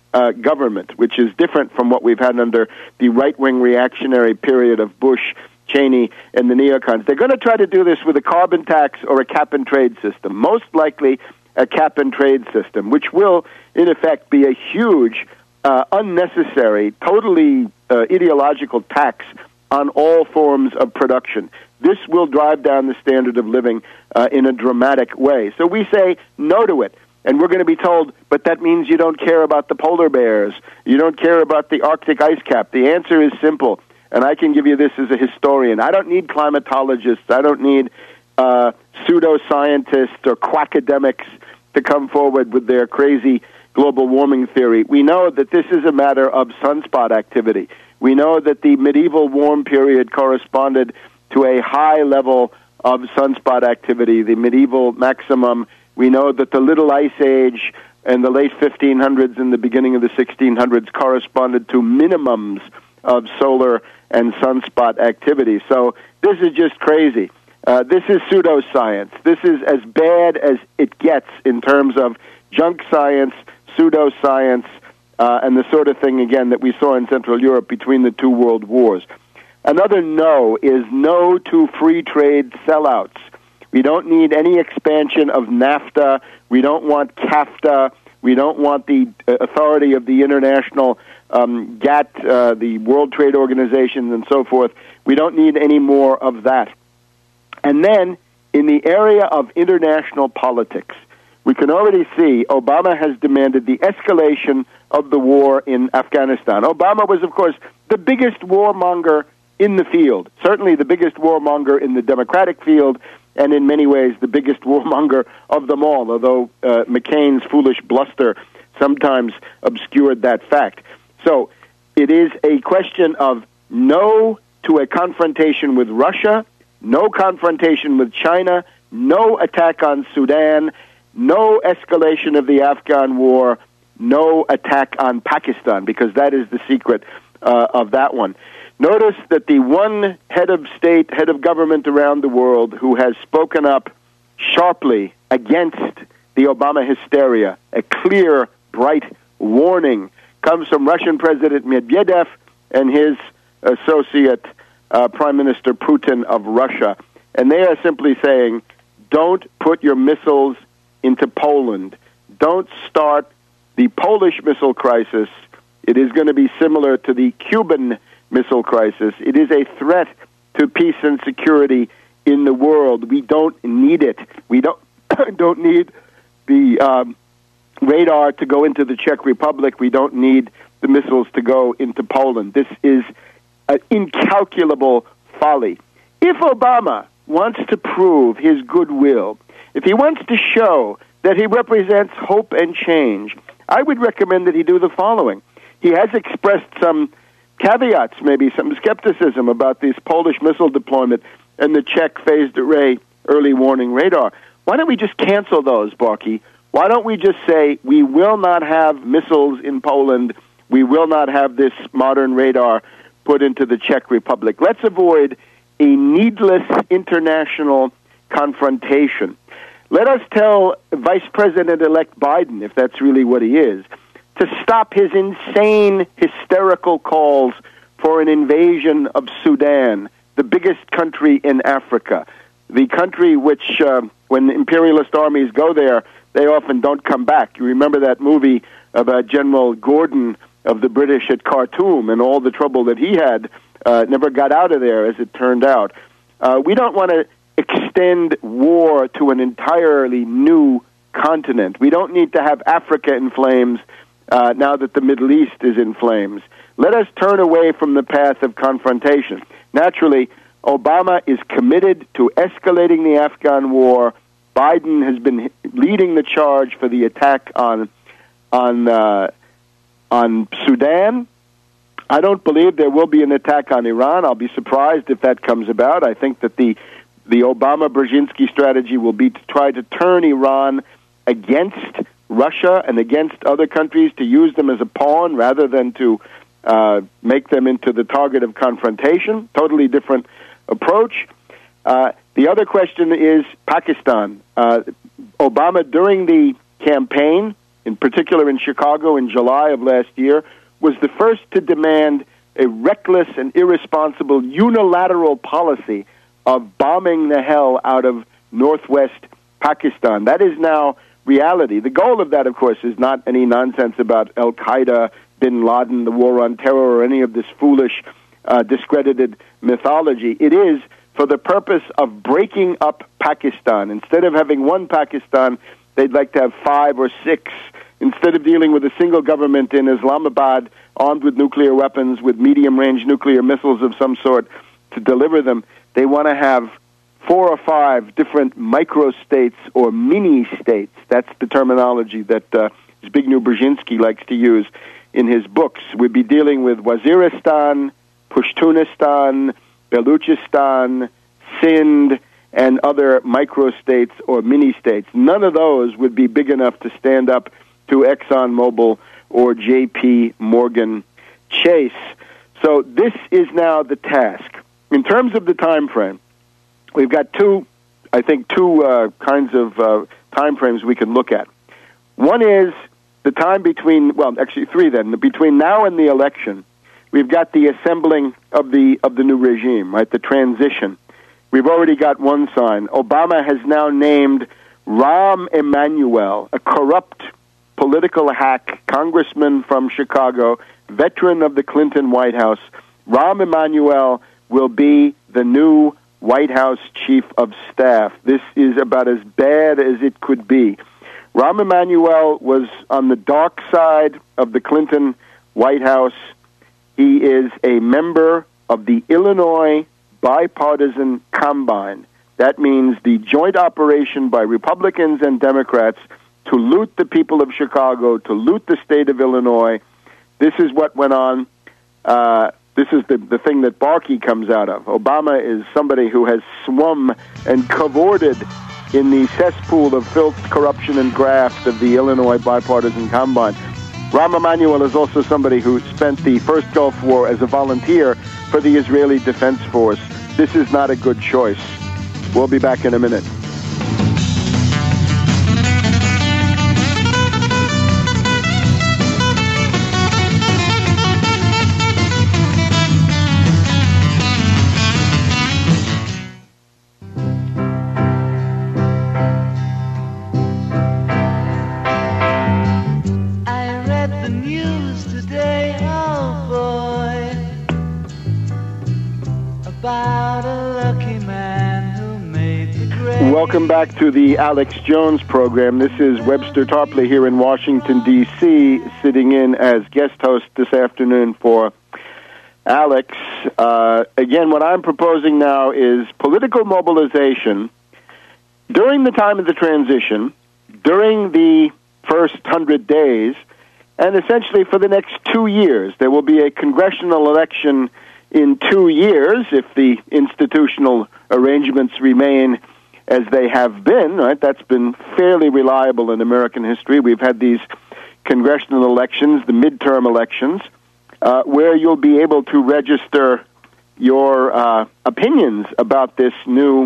uh, government, which is different from what we've had under the right-wing reactionary period of Bush, Cheney, and the neocons. They're going to try to do this with a carbon tax or a cap-and-trade system, most likely a cap-and-trade system, which will, in effect, be a huge, uh, unnecessary, totally uh, ideological tax on all forms of production. This will drive down the standard of living uh, in a dramatic way. So we say no to it. And we're going to be told, but that means you don't care about the polar bears. You don't care about the Arctic ice cap. The answer is simple, and I can give you this as a historian. I don't need climatologists. I don't need uh, pseudoscientists or quackademics to come forward with their crazy global warming theory. We know that this is a matter of sunspot activity. We know that the medieval warm period corresponded to a high level of sunspot activity, the medieval maximum. We know that the Little Ice Age and the late fifteen hundreds and the beginning of the sixteen hundreds corresponded to minimums of solar and sunspot activity. So this is just crazy. Uh, this is pseudoscience. This is as bad as it gets in terms of junk science, pseudoscience, uh, and the sort of thing, again, that we saw in Central Europe between the two world wars. Another no is no to free trade sellouts. We don't need any expansion of NAFTA. We don't want CAFTA. We don't want the authority of the international um, G A T T, uh, the World Trade Organization, and so forth. We don't need any more of that. And then, in the area of international politics, we can already see Obama has demanded the escalation of the war in Afghanistan. Obama was, of course, the biggest warmonger in the field, certainly the biggest warmonger in the Democratic field, and in many ways the biggest warmonger of them all, although uh, McCain's foolish bluster sometimes obscured that fact. So it is a question of no to a confrontation with Russia, no confrontation with China, no attack on Sudan, no escalation of the Afghan war, no attack on Pakistan, because that is the secret uh, of that one. Notice that the one head of state, head of government around the world who has spoken up sharply against the Obama hysteria, a clear, bright warning, comes from Russian President Medvedev and his associate, uh, Prime Minister Putin of Russia. And they are simply saying, don't put your missiles into Poland. Don't start the Polish missile crisis. It is going to be similar to the Cuban missile crisis. It is a threat to peace and security in the world. We don't need it. We don't don't need the um, radar to go into the Czech Republic. We don't need the missiles to go into Poland. This is an incalculable folly. If Obama wants to prove his goodwill, if he wants to show that he represents hope and change, I would recommend that he do the following. He has expressed some caveats, maybe some skepticism about this Polish missile deployment and the Czech phased array early warning radar. Why don't we just cancel those, Barkey? Why don't we just say we will not have missiles in Poland, we will not have this modern radar put into the Czech Republic? Let's avoid a needless international confrontation. Let us tell Vice President-elect Biden, if that's really what he is, to stop his insane, hysterical calls for an invasion of Sudan, the biggest country in Africa, the country which, uh, when imperialist armies go there, they often don't come back. You remember that movie about General Gordon of the British at Khartoum and all the trouble that he had, uh, never got out of there, as it turned out. Uh, we don't want to extend war to an entirely new continent. We don't need to have Africa in flames Uh, now that the Middle East is in flames. Let us turn away from the path of confrontation. Naturally, Obama is committed to escalating the Afghan war. Biden has been leading the charge for the attack on on uh, on Sudan. I don't believe there will be an attack on Iran. I'll be surprised if that comes about. I think that the the Obama-Brzezinski strategy will be to try to turn Iran against Russia and against other countries, to use them as a pawn rather than to uh, make them into the target of confrontation. Totally different approach. Uh, the other question is Pakistan. Uh, Obama, during the campaign, in particular in Chicago in July of last year, was the first to demand a reckless and irresponsible unilateral policy of bombing the hell out of northwest Pakistan. That is now reality. The goal of that, of course, is not any nonsense about Al-Qaeda, bin Laden, the war on terror, or any of this foolish, uh, discredited mythology. It is for the purpose of breaking up Pakistan. Instead of having one Pakistan, they'd like to have five or six. Instead of dealing with a single government in Islamabad armed with nuclear weapons, with medium-range nuclear missiles of some sort to deliver them, they want to have four or five different micro-states or mini-states. That's the terminology that uh, Zbigniew Brzezinski likes to use in his books. We'd be dealing with Waziristan, Pashtunistan, Baluchistan, Sindh, and other micro-states or mini-states. None of those would be big enough to stand up to ExxonMobil or J P Morgan Chase. So this is now the task. In terms of the time frame, we've got two, I think, two uh, kinds of uh, time frames we can look at. One is the time between, well, actually three then, between now and the election. We've got the assembling of the of the new regime, right, the transition. We've already got one sign. Obama has now named Rahm Emanuel, a corrupt political hack, congressman from Chicago, veteran of the Clinton White House. Rahm Emanuel will be the new White House chief of staff. This is about as bad as it could be. Rahm Emanuel was on the dark side of the Clinton White House. He is a member of the Illinois Bipartisan Combine. That means the joint operation by Republicans and Democrats to loot the people of Chicago, to loot the state of Illinois. This is what went on. Uh, this is the, the thing that Barkey comes out of. Obama is somebody who has swum and cavorted in the cesspool of filth, corruption, and graft of the Illinois Bipartisan Combine. Rahm Emanuel is also somebody who spent the first Gulf War as a volunteer for the Israeli Defense Force. This is not a good choice. We'll be back in a minute. Welcome back to the Alex Jones program. This is Webster Tarpley here in Washington, D C, sitting in as guest host this afternoon for Alex. Uh, again, what I'm proposing now is political mobilization during the time of the transition, during the first hundred days, and essentially for the next two years. There will be a congressional election in two years if the institutional arrangements remain as they have been, right? That's been fairly reliable in American history. We've had these congressional elections, the midterm elections, uh, where you'll be able to register your uh, opinions about this new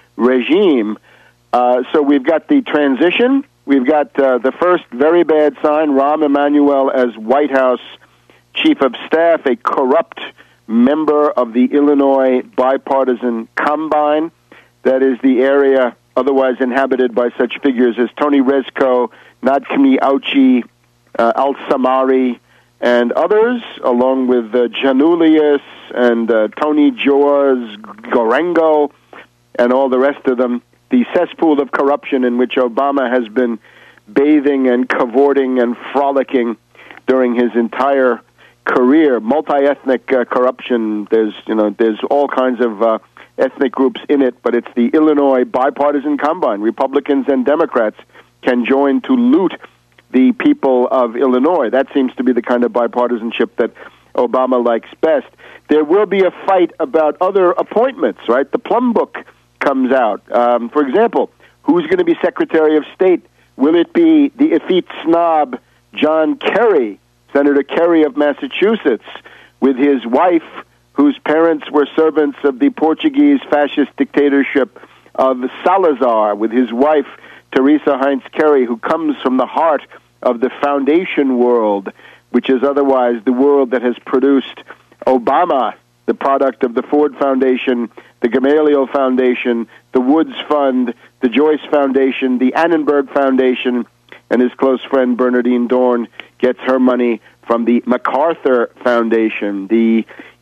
regime. Uh, so we've got the transition. We've got uh, the first very bad sign, Rahm Emanuel as White House Chief of Staff, a corrupt member of the Illinois Bipartisan Combine. That is the area otherwise inhabited by such figures as Tony Rezko, Nadkami Auchi, uh, Al-Samari, and others, along with uh, Janulius and uh, Tony George Gorengo, and all the rest of them. The cesspool of corruption in which Obama has been bathing and cavorting and frolicking during his entire career. Multi-ethnic uh, corruption. There's, you know, there's all kinds of uh, ethnic groups in it, but it's the Illinois Bipartisan Combine. Republicans and Democrats can join to loot the people of Illinois. That seems to be the kind of bipartisanship that Obama likes best. There will be a fight about other appointments, right? The Plum Book comes out. Um, for example, who's going to be Secretary of State? Will it be the effete snob John Kerry, Senator Kerry of Massachusetts, with his wife, whose parents were servants of the Portuguese fascist dictatorship of Salazar, with his wife, Teresa Heinz Kerry, who comes from the heart of the foundation world, which is otherwise the world that has produced Obama, the product of the Ford Foundation, the Gamaliel Foundation, the Woods Fund, the Joyce Foundation, the Annenberg Foundation, and his close friend Bernardine Dorn gets her money from the MacArthur Foundation. The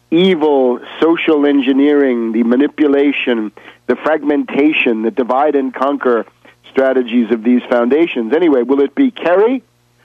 evil social engineering, the manipulation, the fragmentation, the divide and conquer strategies of these foundations. Anyway, will it be Kerry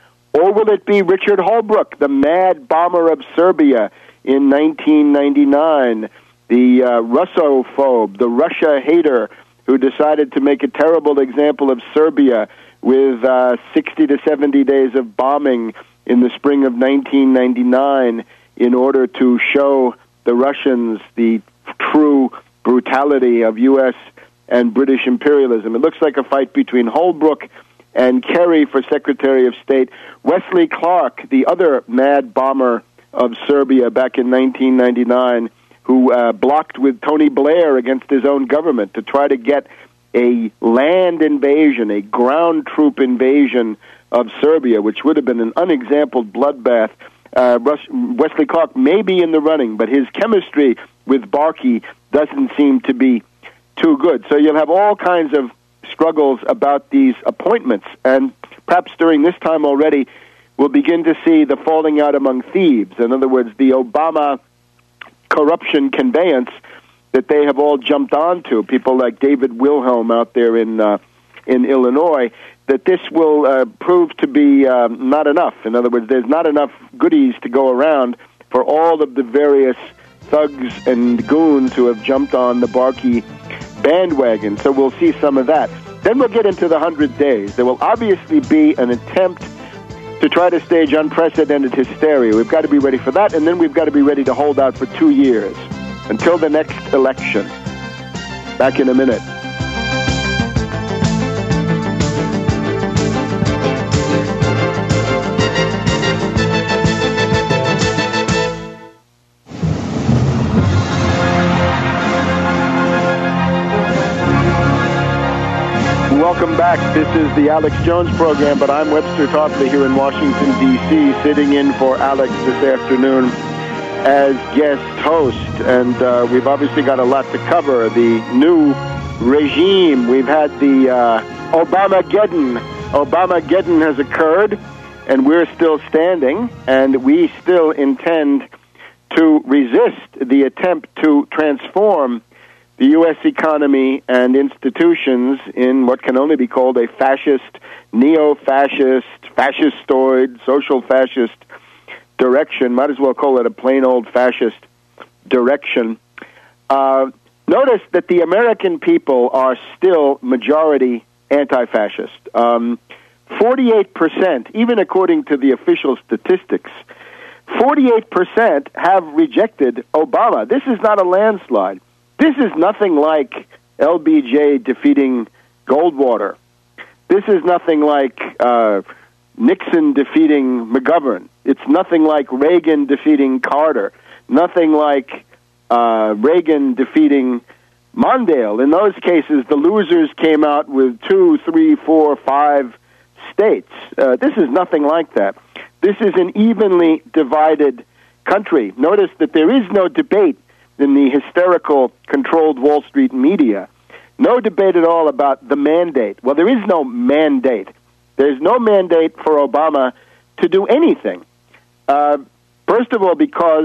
or will it be Richard Holbrooke, the mad bomber of Serbia in nineteen ninety-nine, the uh, Russophobe, the Russia hater who decided to make a terrible example of Serbia with uh, sixty to seventy days of bombing in the spring of nineteen ninety-nine in order to show the Russians the true brutality of U S and British imperialism. It looks like a fight between Holbrooke and Kerry for Secretary of State. Wesley Clark, the other mad bomber of Serbia back in nineteen ninety-nine, who uh, blocked with Tony Blair against his own government to try to get a land invasion, a ground troop invasion of Serbia, which would have been an unexampled bloodbath. Uh, Rush, Wesley Clark may be in the running, but his chemistry with Barkey doesn't seem to be too good. So you'll have all kinds of struggles about these appointments, and perhaps during this time already we'll begin to see the falling out among thieves. In other words, the Obama corruption conveyance that they have all jumped onto, people like David Wilhelm out there in uh, in Illinois, that this will uh, prove to be uh, not enough. In other words, there's not enough goodies to go around for all of the various thugs and goons who have jumped on the Barkey bandwagon. So we'll see some of that. Then we'll get into the hundred days. There will obviously be an attempt to try to stage unprecedented hysteria. We've got to be ready for that, and then we've got to be ready to hold out for two years until the next election. Back in a minute. Welcome back. This is the Alex Jones program, but I'm Webster Tarpley here in Washington, D C, sitting in for Alex this afternoon as guest host. And uh, we've obviously got a lot to cover. The new regime. We've had the uh, Obamageddon. Obamageddon has occurred, and we're still standing, and we still intend to resist the attempt to transform the U S economy and institutions in what can only be called a fascist, neo-fascist, fascistoid, social fascist direction. Might as well call it a plain old fascist direction. Uh, notice that the American people are still majority anti-fascist. Um, forty-eight percent, even according to the official statistics, forty-eight percent have rejected Obama. This is not a landslide. This is nothing like L B J defeating Goldwater. This is nothing like uh, Nixon defeating McGovern. It's nothing like Reagan defeating Carter. Nothing like uh, Reagan defeating Mondale. In those cases, the losers came out with two, three, four, five states. Uh, this is nothing like that. This is an evenly divided country. Notice that there is no debate in the hysterical, controlled Wall Street media. No debate at all about the mandate. Well, there is no mandate. There's no mandate for Obama to do anything. Uh, first of all, because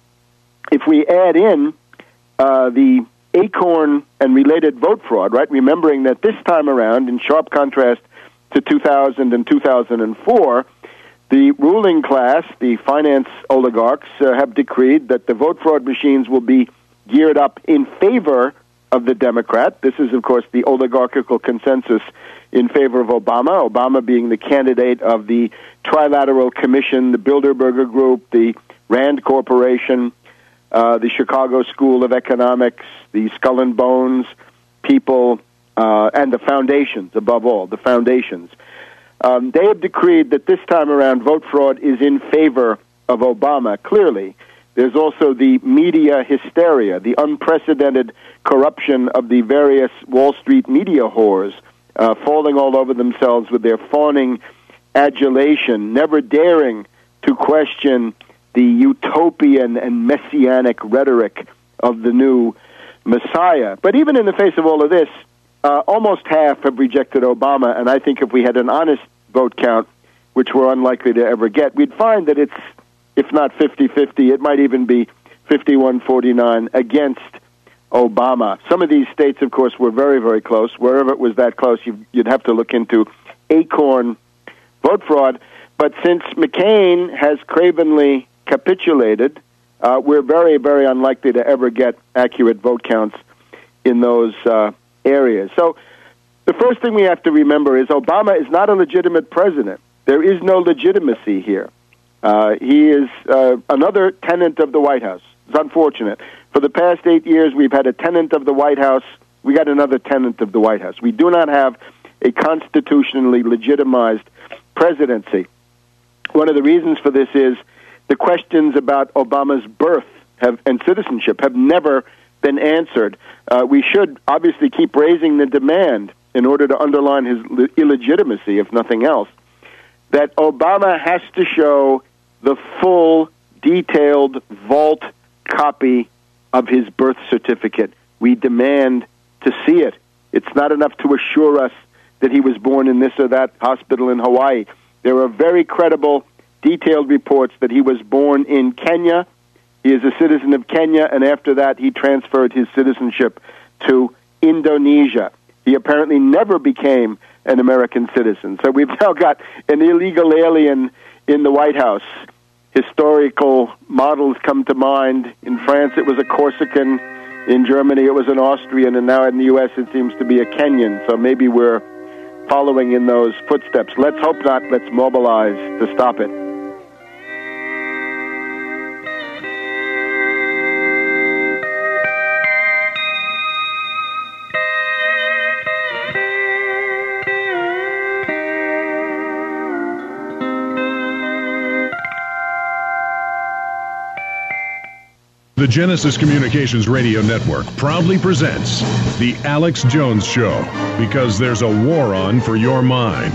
if we add in uh, the Acorn and related vote fraud, right, remembering that this time around, in sharp contrast to two thousand and two thousand four, the ruling class, the finance oligarchs, uh, have decreed that the vote fraud machines will be geared up in favor of the Democrat. This is, of course, the oligarchical consensus in favor of Obama, Obama being the candidate of the Trilateral Commission, the Bilderberger Group, the Rand Corporation, uh, the Chicago School of Economics, the Skull and Bones people, uh, and the foundations, above all, the foundations. Um, they have decreed that this time around vote fraud is in favor of Obama, clearly. There's also the media hysteria, the unprecedented corruption of the various Wall Street media whores, uh, falling all over themselves with their fawning adulation, never daring to question the utopian and messianic rhetoric of the new Messiah. But even in the face of all of this, uh, almost half have rejected Obama, and I think if we had an honest vote count, which we're unlikely to ever get, we'd find that it's, if not fifty-fifty, it might even be fifty-one forty-nine against Obama. Some of these states, of course, were very, very close. Wherever it was that close, you'd have to look into Acorn vote fraud. But since McCain has cravenly capitulated, uh, we're very, very unlikely to ever get accurate vote counts in those uh, areas. So the first thing we have to remember is Obama is not a legitimate president. There is no legitimacy here. Uh, he is uh, another tenant of the White House. It's unfortunate. For the past eight years, we've had a tenant of the White House. We got another tenant of the White House. We do not have a constitutionally legitimized presidency. One of the reasons for this is the questions about Obama's birth have, and citizenship have never been answered. Uh, we should obviously keep raising the demand in order to underline his le- illegitimacy, if nothing else, that Obama has to show the full, detailed vault copy of his birth certificate. We demand to see it. It's not enough to assure us that he was born in this or that hospital in Hawaii. There are very credible, detailed reports that he was born in Kenya. He is a citizen of Kenya, and after that he transferred his citizenship to Indonesia. He apparently never became an American citizen. So we've now got an illegal alien in the White House. Historical models come to mind. In France, it was a Corsican. In Germany, it was an Austrian. And now in the U S, it seems to be a Kenyan. So maybe we're following in those footsteps. Let's hope not. Let's mobilize to stop it. The Genesis Communications Radio Network proudly presents The Alex Jones Show, because there's a war on for your mind.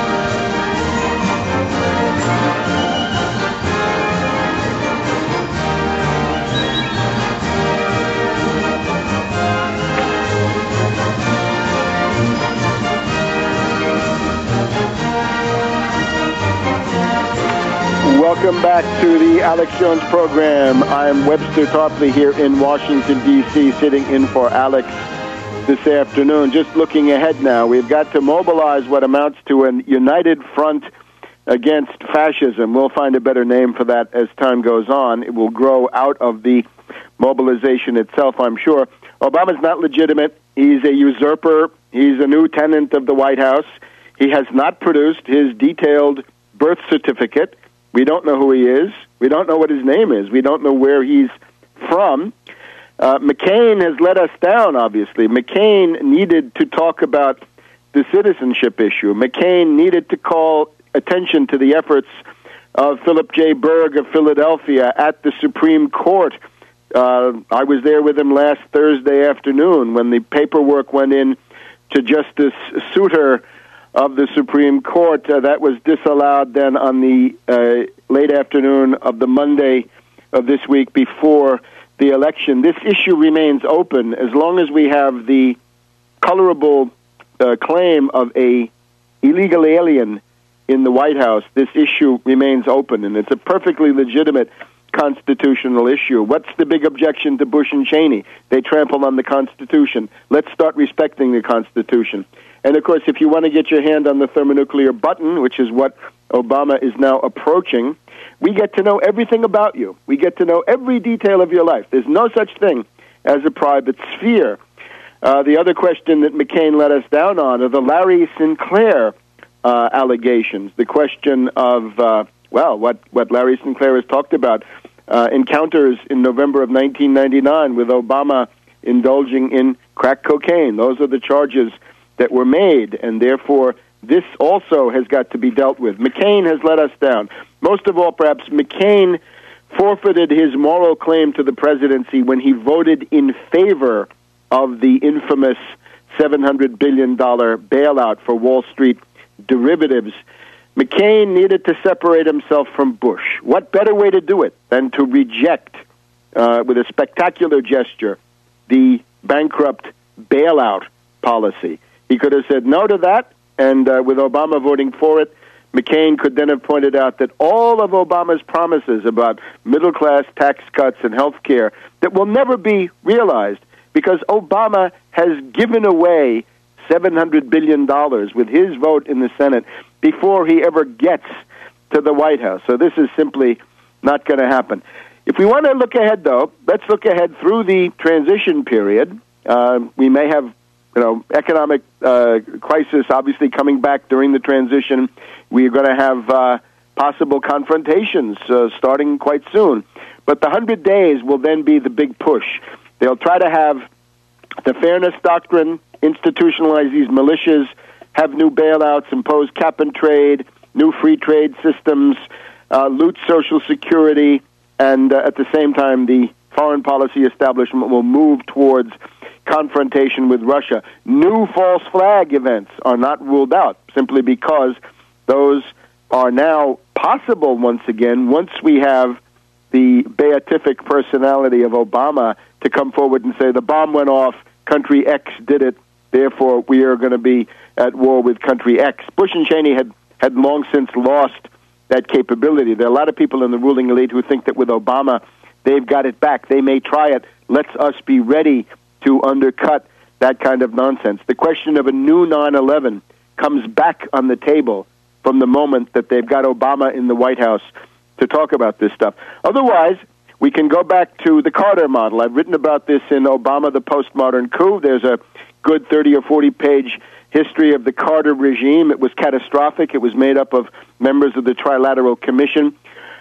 Welcome back to the Alex Jones program. I'm Webster Tarpley here in Washington, D C, sitting in for Alex this afternoon. Just looking ahead now, we've got to mobilize what amounts to an united front against fascism. We'll find a better name for that as time goes on. It will grow out of the mobilization itself, I'm sure. Obama's not legitimate. He's a usurper. He's a new tenant of the White House. He has not produced his detailed birth certificate. We don't know who he is. We don't know what his name is. We don't know where he's from. Uh, McCain has let us down, obviously. McCain needed to talk about the citizenship issue. McCain needed to call attention to the efforts of Philip J. Berg of Philadelphia at the Supreme Court. Uh, I was there with him last Thursday afternoon when the paperwork went in to Justice Souter of the Supreme Court. Uh, that was disallowed then on the uh, late afternoon of the Monday of this week before the election. This issue remains open as long as we have the colorable uh, claim of a illegal alien in the White House. This issue remains open, and it's a perfectly legitimate constitutional issue. What's the big objection to Bush and Cheney? They trample on the Constitution. Let's start respecting the Constitution. And, of course, if you want to get your hand on the thermonuclear button, which is what Obama is now approaching, we get to know everything about you. We get to know every detail of your life. There's no such thing as a private sphere. Uh, the other question that McCain let us down on are the Larry Sinclair uh, allegations, the question of, uh, well, what, what Larry Sinclair has talked about, uh, encounters in November of nineteen ninety-nine with Obama indulging in crack cocaine. Those are the charges that were made, and therefore this also has got to be dealt with. McCain has let us down. Most of all, perhaps, McCain forfeited his moral claim to the presidency when he voted in favor of the infamous seven hundred billion dollars bailout for Wall Street derivatives. McCain needed to separate himself from Bush. What better way to do it than to reject, uh, with a spectacular gesture, the bankrupt bailout policy? He could have said no to that, and uh, with Obama voting for it, McCain could then have pointed out that all of Obama's promises about middle-class tax cuts and health care that will never be realized because Obama has given away seven hundred billion dollars with his vote in the Senate before he ever gets to the White House. So this is simply not going to happen. If we want to look ahead, though, let's look ahead through the transition period. Uh, we may have, you know, economic uh, crisis obviously coming back during the transition. We're going to have uh, possible confrontations uh, starting quite soon. But the one hundred days will then be the big push. They'll try to have the fairness doctrine, institutionalize these militias, have new bailouts, impose cap and trade, new free trade systems, uh, loot Social Security, and uh, at the same time the foreign policy establishment will move towards confrontation with Russia. New false flag events are not ruled out simply because those are now possible once again once we have the beatific personality of Obama to come forward and say the bomb went off, country X did it, therefore we are going to be at war with country X. Bush and Cheney had, had long since lost that capability. There are a lot of people in the ruling elite who think that with Obama they've got it back. They may try it. Let's us be ready to undercut that kind of nonsense. The question of a new nine eleven comes back on the table from the moment that they've got Obama in the White House to talk about this stuff. Otherwise, we can go back to the Carter model. I've written about this in Obama, the Postmodern Coup. There's a good thirty or forty page history of the Carter regime. It was catastrophic. It was made up of members of the Trilateral Commission.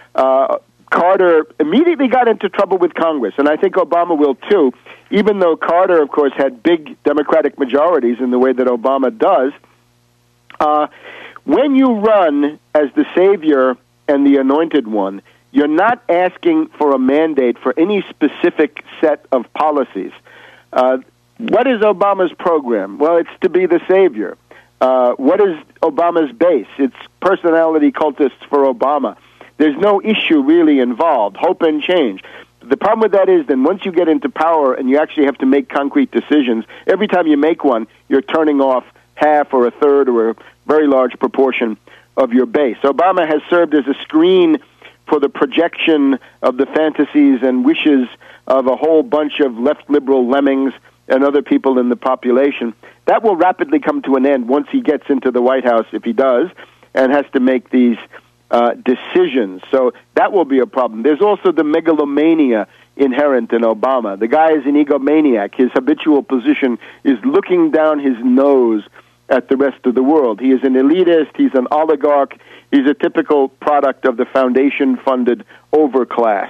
Uh, Carter immediately got into trouble with Congress, and I think Obama will too, even though Carter, of course, had big Democratic majorities in the way that Obama does. Uh, when you run as the savior and the anointed one, you're not asking for a mandate for any specific set of policies. Uh, what is Obama's program? Well, it's to be the savior. Uh, what is Obama's base? It's personality cultists for Obama. There's no issue really involved, hope and change. The problem with that is then once you get into power and you actually have to make concrete decisions, every time you make one, you're turning off half or a third or a very large proportion of your base. Obama has served as a screen for the projection of the fantasies and wishes of a whole bunch of left liberal lemmings and other people in the population. That will rapidly come to an end once he gets into the White House, if he does, and has to make these uh, decisions. So that will be a problem. There's also the megalomania inherent in Obama. The guy is an egomaniac. His habitual position is looking down his nose at the rest of the world. He is an elitist. He's an oligarch. He's a typical product of the foundation-funded overclass.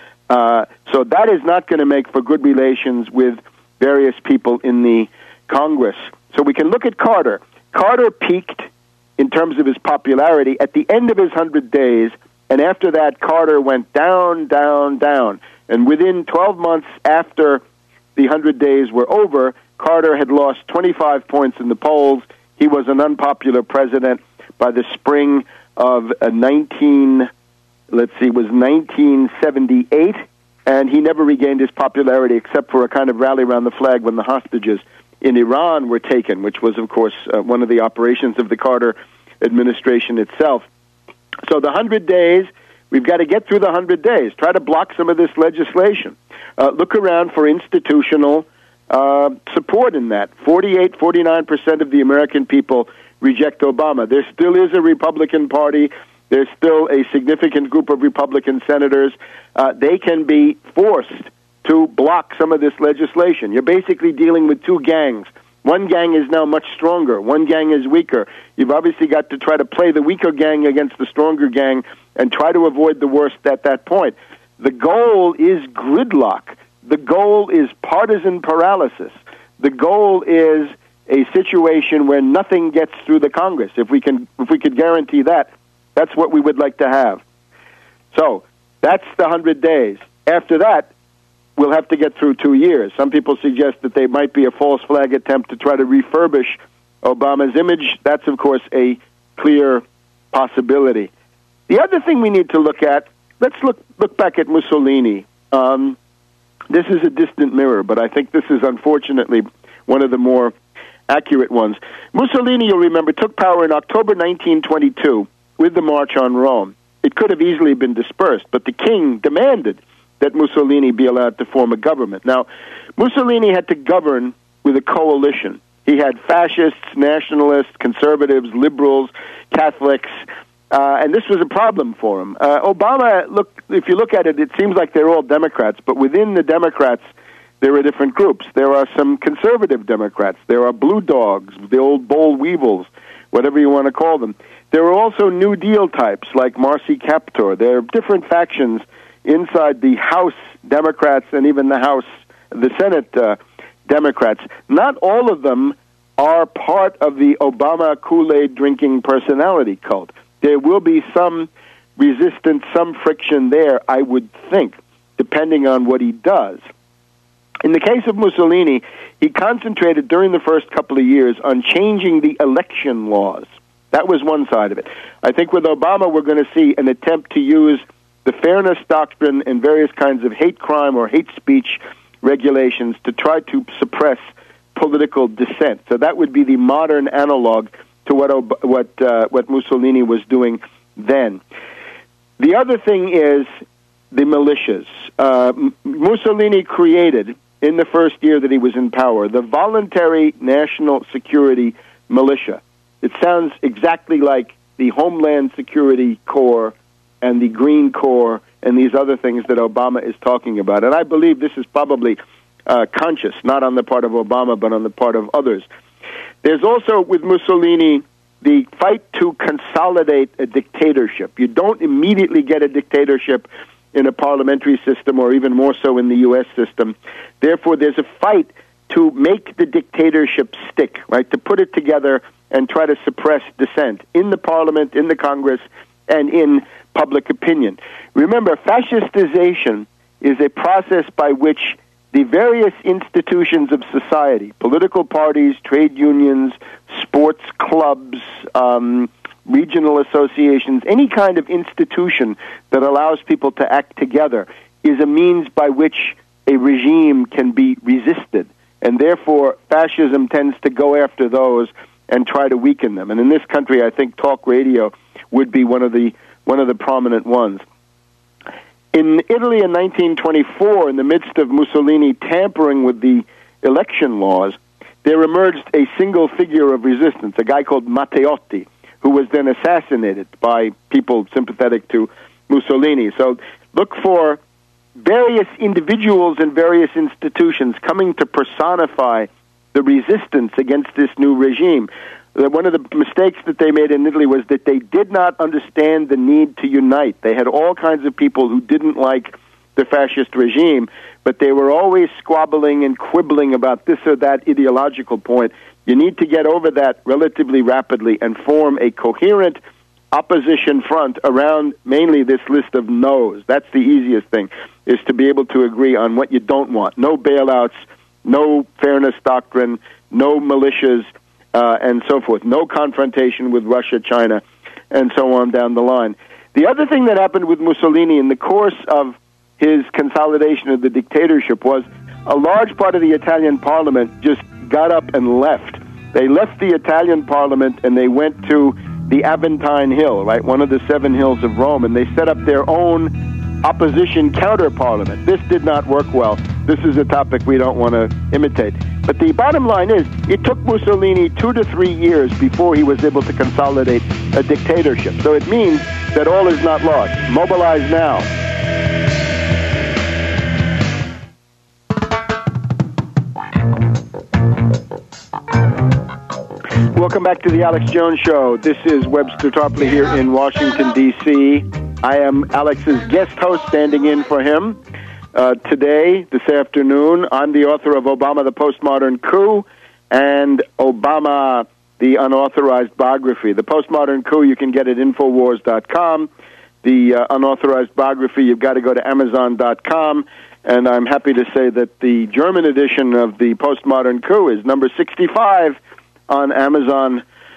Uh, so that is not going to make for good relations with various people in the Congress. So we can look at Carter. Carter peaked in terms of his popularity at the end of his hundred days, and after that, Carter went down, down, down. And within twelve months after the hundred days were over, Carter had lost twenty-five points in the polls. He was an unpopular president by the spring of uh, nineteen. Let's see, was nineteen seventy-eight, and he never regained his popularity except for a kind of rally around the flag when the hostages in Iran were taken, which was, of course, uh, one of the operations of the Carter administration itself. So the hundred days, we've got to get through the hundred days. Try to block some of this legislation. Uh, look around for institutional uh, support in that. forty-eight, forty-nine percent of the American people reject Obama. There still is a Republican Party. There's still a significant group of Republican senators. Uh, they can be forced to block some of this legislation. You're basically dealing with two gangs. One gang is now much stronger. One gang is weaker. You've obviously got to try to play the weaker gang against the stronger gang and try to avoid the worst at that point. The goal is gridlock. The goal is partisan paralysis. The goal is a situation where nothing gets through the Congress. If we can, if we could guarantee that, that's what we would like to have. So that's the hundred days. After that, we'll have to get through two years. Some people suggest that they might be a false flag attempt to try to refurbish Obama's image. That's, of course, a clear possibility. The other thing we need to look at, let's look look back at Mussolini. Um, this is a distant mirror, but I think this is unfortunately one of the more accurate ones. Mussolini, you'll remember, took power in October nineteen twenty-two with the March on Rome. It could have easily been dispersed, but the king demanded that Mussolini be allowed to form a government. Now, Mussolini had to govern with a coalition. He had fascists, nationalists, conservatives, liberals, Catholics, uh, and this was a problem for him. Uh, Obama, look, if you look at it, it seems like they're all Democrats, but within the Democrats, there are different groups. There are some conservative Democrats. There are blue dogs, the old boll weevils, whatever you want to call them. There are also New Deal types like Marcy Kaptur. There are different factions inside the House Democrats and even the House, the Senate uh, Democrats. Not all of them are part of the Obama Kool-Aid drinking personality cult. There will be some resistance, some friction there, I would think, depending on what he does. In the case of Mussolini, he concentrated during the first couple of years on changing the election laws. That was one side of it. I think with Obama, we're going to see an attempt to use the fairness doctrine and various kinds of hate crime or hate speech regulations to try to suppress political dissent. So that would be the modern analog to what Ob- what uh, what Mussolini was doing then. The other thing is the militias. Uh, Mussolini created, in the first year that he was in power, the Voluntary National Security Militia. It sounds exactly like the Homeland Security Corps and the Green Corps and these other things that Obama is talking about. And I believe this is probably uh, conscious, not on the part of Obama, but on the part of others. There's also, with Mussolini, the fight to consolidate a dictatorship. You don't immediately get a dictatorship in a parliamentary system, or even more so in the U S system. Therefore, there's a fight to make the dictatorship stick, right, to put it together and try to suppress dissent in the parliament, in the Congress, and in public opinion. Remember, fascistization is a process by which the various institutions of society, political parties, trade unions, sports clubs, um, regional associations, any kind of institution that allows people to act together is a means by which a regime can be resisted. And therefore, fascism tends to go after those and try to weaken them. And in this country, I think talk radio would be one of the one of the prominent ones. In Italy in nineteen twenty-four, in the midst of Mussolini tampering with the election laws, there emerged a single figure of resistance, a guy called Matteotti, who was then assassinated by people sympathetic to Mussolini. So look for various individuals and various institutions coming to personify the resistance against this new regime. One of the mistakes that they made in Italy was that they did not understand the need to unite. They had all kinds of people who didn't like the fascist regime, but they were always squabbling and quibbling about this or that ideological point. You need to get over that relatively rapidly and form a coherent opposition front around mainly this list of no's. That's the easiest thing, is to be able to agree on what you don't want. No bailouts, no fairness doctrine, no militias, uh, and so forth. No confrontation with Russia, China, and so on down the line. The other thing that happened with Mussolini in the course of his consolidation of the dictatorship was a large part of the Italian parliament just got up and left. They left the Italian parliament and they went to the Aventine Hill, right, one of the seven hills of Rome, and they set up their own opposition counter-parliament. This did not work well. This is a topic we don't want to imitate. But the bottom line is, it took Mussolini two to three years before he was able to consolidate a dictatorship. So it means that all is not lost. Mobilize now. Welcome back to the Alex Jones Show. This is Webster Tarpley here in Washington, D C I am Alex's guest host, standing in for him uh, today, this afternoon. I'm the author of Obama, the Postmodern Coup, and Obama, the Unauthorized Biography. The Postmodern Coup you can get at Infowars dot com. The uh, Unauthorized Biography, you've got to go to Amazon dot com. And I'm happy to say that the German edition of the Postmodern Coup is number sixty-five on Amazon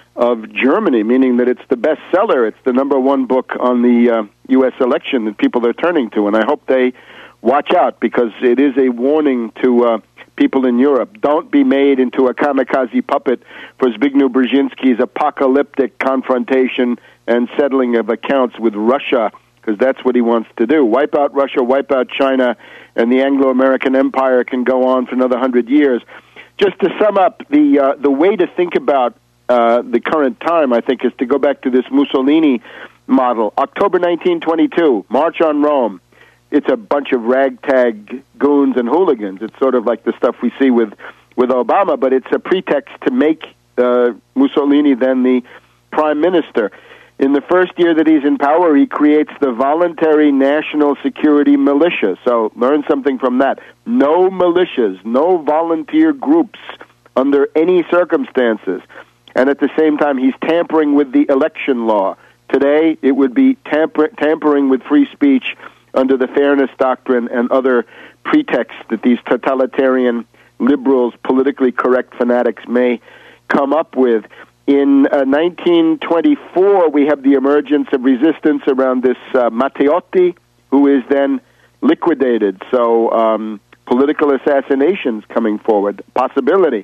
of Germany, meaning that it's the bestseller. It's the number one book on the uh, U S election that people are turning to, and I hope they watch out, because it is a warning to uh, people in Europe. Don't be made into a kamikaze puppet for Zbigniew Brzezinski's apocalyptic confrontation and settling of accounts with Russia, because that's what he wants to do. Wipe out Russia, wipe out China, and the Anglo-American empire can go on for another hundred years. Just to sum up, the uh, the way to think about uh, the current time, I think, is to go back to this Mussolini model. October nineteen twenty-two, March on Rome. It's a bunch of ragtag goons and hooligans. It's sort of like the stuff we see with, with Obama, but it's a pretext to make uh, Mussolini then the prime minister. In the first year that he's in power, he creates the Voluntary National Security Militia. So learn something from that. No militias, no volunteer groups under any circumstances. And at the same time, he's tampering with the election law. Today, it would be tamper- tampering with free speech under the Fairness Doctrine and other pretexts that these totalitarian liberals, politically correct fanatics may come up with. In uh, nineteen twenty-four, we have the emergence of resistance around this uh, Matteotti, who is then liquidated. So um, political assassinations coming forward, possibility.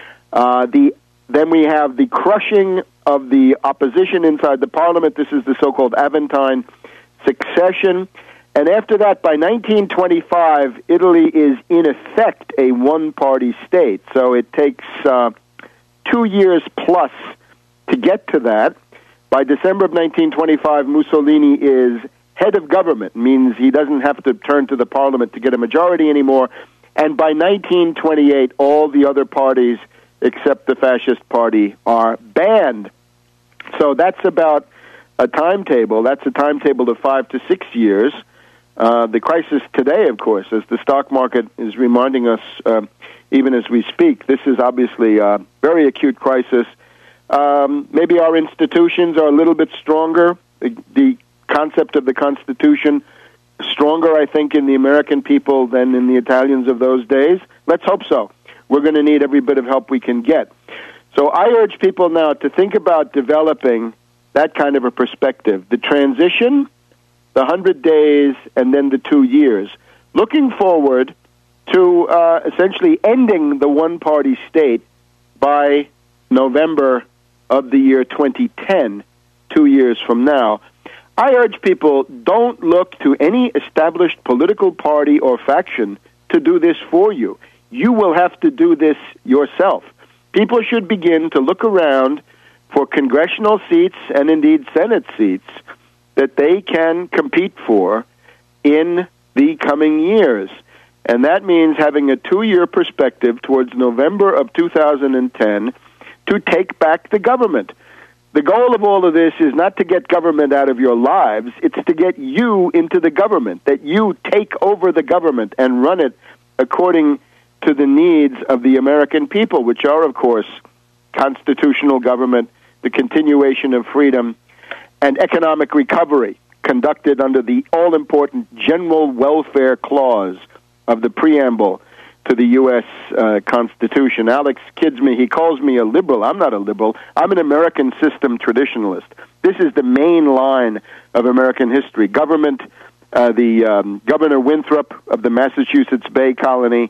Uh, the Then we have the crushing of the opposition inside the parliament. This is the so-called Aventine succession. And after that, by nineteen twenty-five, Italy is in effect a one-party state. So it takes uh, two years plus to get to that. By December of nineteen twenty-five, Mussolini is head of government, means he doesn't have to turn to the parliament to get a majority anymore. And by nineteen twenty-eight, all the other parties except the Fascist Party are banned. So that's about a timetable. That's a timetable of five to six years. Uh, the crisis today, of course, as the stock market is reminding us uh, even as we speak, this is obviously a very acute crisis. Um, maybe our institutions are a little bit stronger. The, the concept of the Constitution, stronger, I think, in the American people than in the Italians of those days. Let's hope so. We're going to need every bit of help we can get. So I urge people now to think about developing that kind of a perspective. The transition, the hundred days, and then the two years. Looking forward to uh, essentially ending the one-party state by November of the year twenty ten, two years from now. I urge people, don't look to any established political party or faction to do this for you. You will have to do this yourself. People should begin to look around for congressional seats and indeed Senate seats that they can compete for in the coming years. And that means having a two-year perspective towards November of two thousand ten to take back the government. The goal of all of this is not to get government out of your lives, it's to get you into the government, that you take over the government and run it according to the needs of the American people, which are, of course, constitutional government, the continuation of freedom, and economic recovery conducted under the all-important General Welfare Clause of the preamble to the U S uh, Constitution. Alex kids me. He calls me a liberal. I'm not a liberal. I'm an American system traditionalist. This is the main line of American history. Government, uh, the um, Governor Winthrop of the Massachusetts Bay Colony,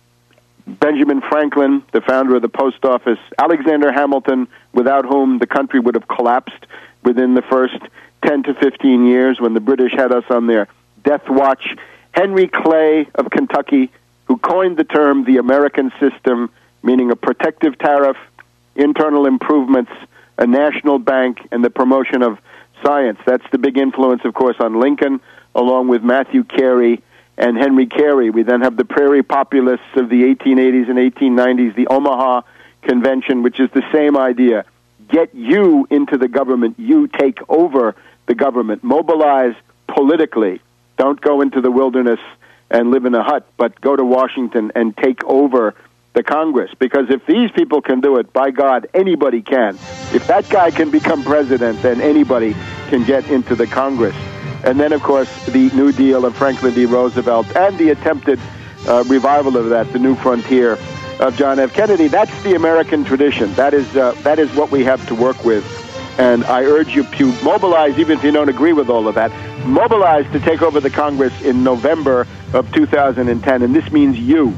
Benjamin Franklin, the founder of the post office, Alexander Hamilton, without whom the country would have collapsed within the first ten to fifteen years when the British had us on their death watch, Henry Clay of Kentucky, who coined the term the American system, meaning a protective tariff, internal improvements, a national bank, and the promotion of science. That's the big influence, of course, on Lincoln, along with Matthew Carey and Henry Carey. We then have the Prairie Populists of the eighteen eighties and eighteen nineties, the Omaha Convention, which is the same idea. Get you into the government. You take over the government. Mobilize politically. Don't go into the wilderness and live in a hut, but go to Washington and take over the Congress. Because if these people can do it, by God, anybody can. If that guy can become president, then anybody can get into the Congress. And then, of course, the New Deal of Franklin D. Roosevelt and the attempted uh, revival of that, the New Frontier of John F. Kennedy. That's the American tradition. That is uh, that is what we have to work with. And I urge you to mobilize, even if you don't agree with all of that, mobilize to take over the Congress in November of two thousand ten. And this means you.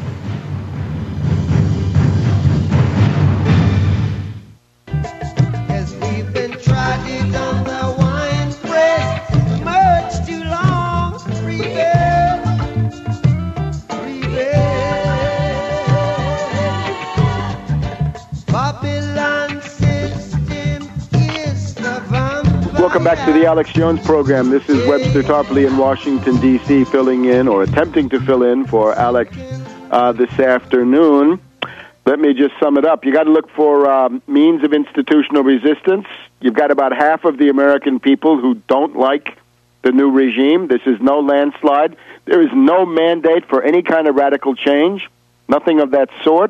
Welcome back to the Alex Jones program. This is Webster Tarpley in Washington, D C, filling in or attempting to fill in for Alex uh, this afternoon. Let me just sum it up. You got to look for um, means of institutional resistance. You've got about half of the American people who don't like the new regime. This is no landslide. There is no mandate for any kind of radical change. Nothing of that sort.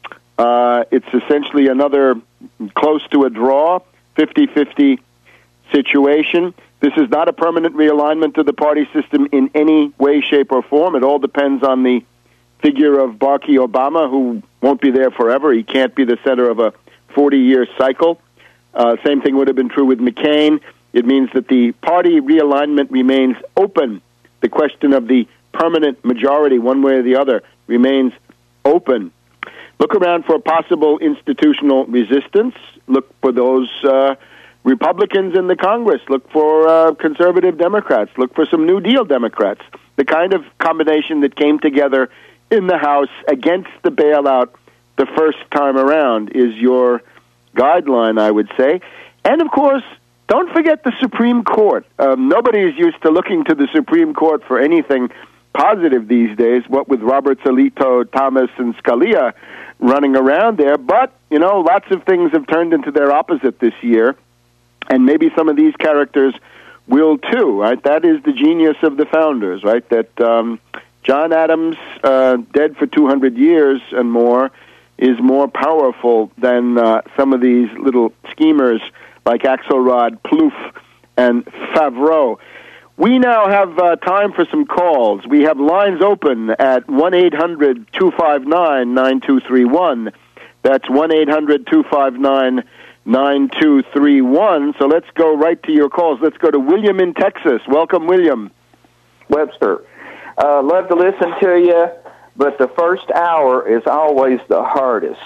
Uh, it's essentially another close to a draw, fifty-fifty situation. This is not a permanent realignment of the party system in any way, shape, or form. It all depends on the figure of Barack Obama, who won't be there forever. He can't be the center of a forty-year cycle. Uh, same thing would have been true with McCain. It means that the party realignment remains open. The question of the permanent majority, one way or the other, remains open. Look around for possible institutional resistance. Look for those uh, Republicans in the Congress. Look for uh, conservative Democrats. Look for some New Deal Democrats. The kind of combination that came together in the House against the bailout the first time around is your guideline, I would say. And, of course, don't forget the Supreme Court. Um, nobody is used to looking to the Supreme Court for anything positive these days, what with Roberts, Alito, Thomas, and Scalia running around there. But, you know, lots of things have turned into their opposite this year. And maybe some of these characters will too, right? That is the genius of the founders, right? That um, John Adams, uh, dead for two hundred years and more, is more powerful than uh, some of these little schemers like Axelrod, Plouffe, and Favreau. We now have uh, time for some calls. We have lines open at one eight hundred two five nine nine two three one. That's one eight hundred two five nine nine two three one. So let's go right to your calls. Let's go to William in Texas. Welcome, William. Webster. Uh, love to listen to you, but the first hour is always the hardest.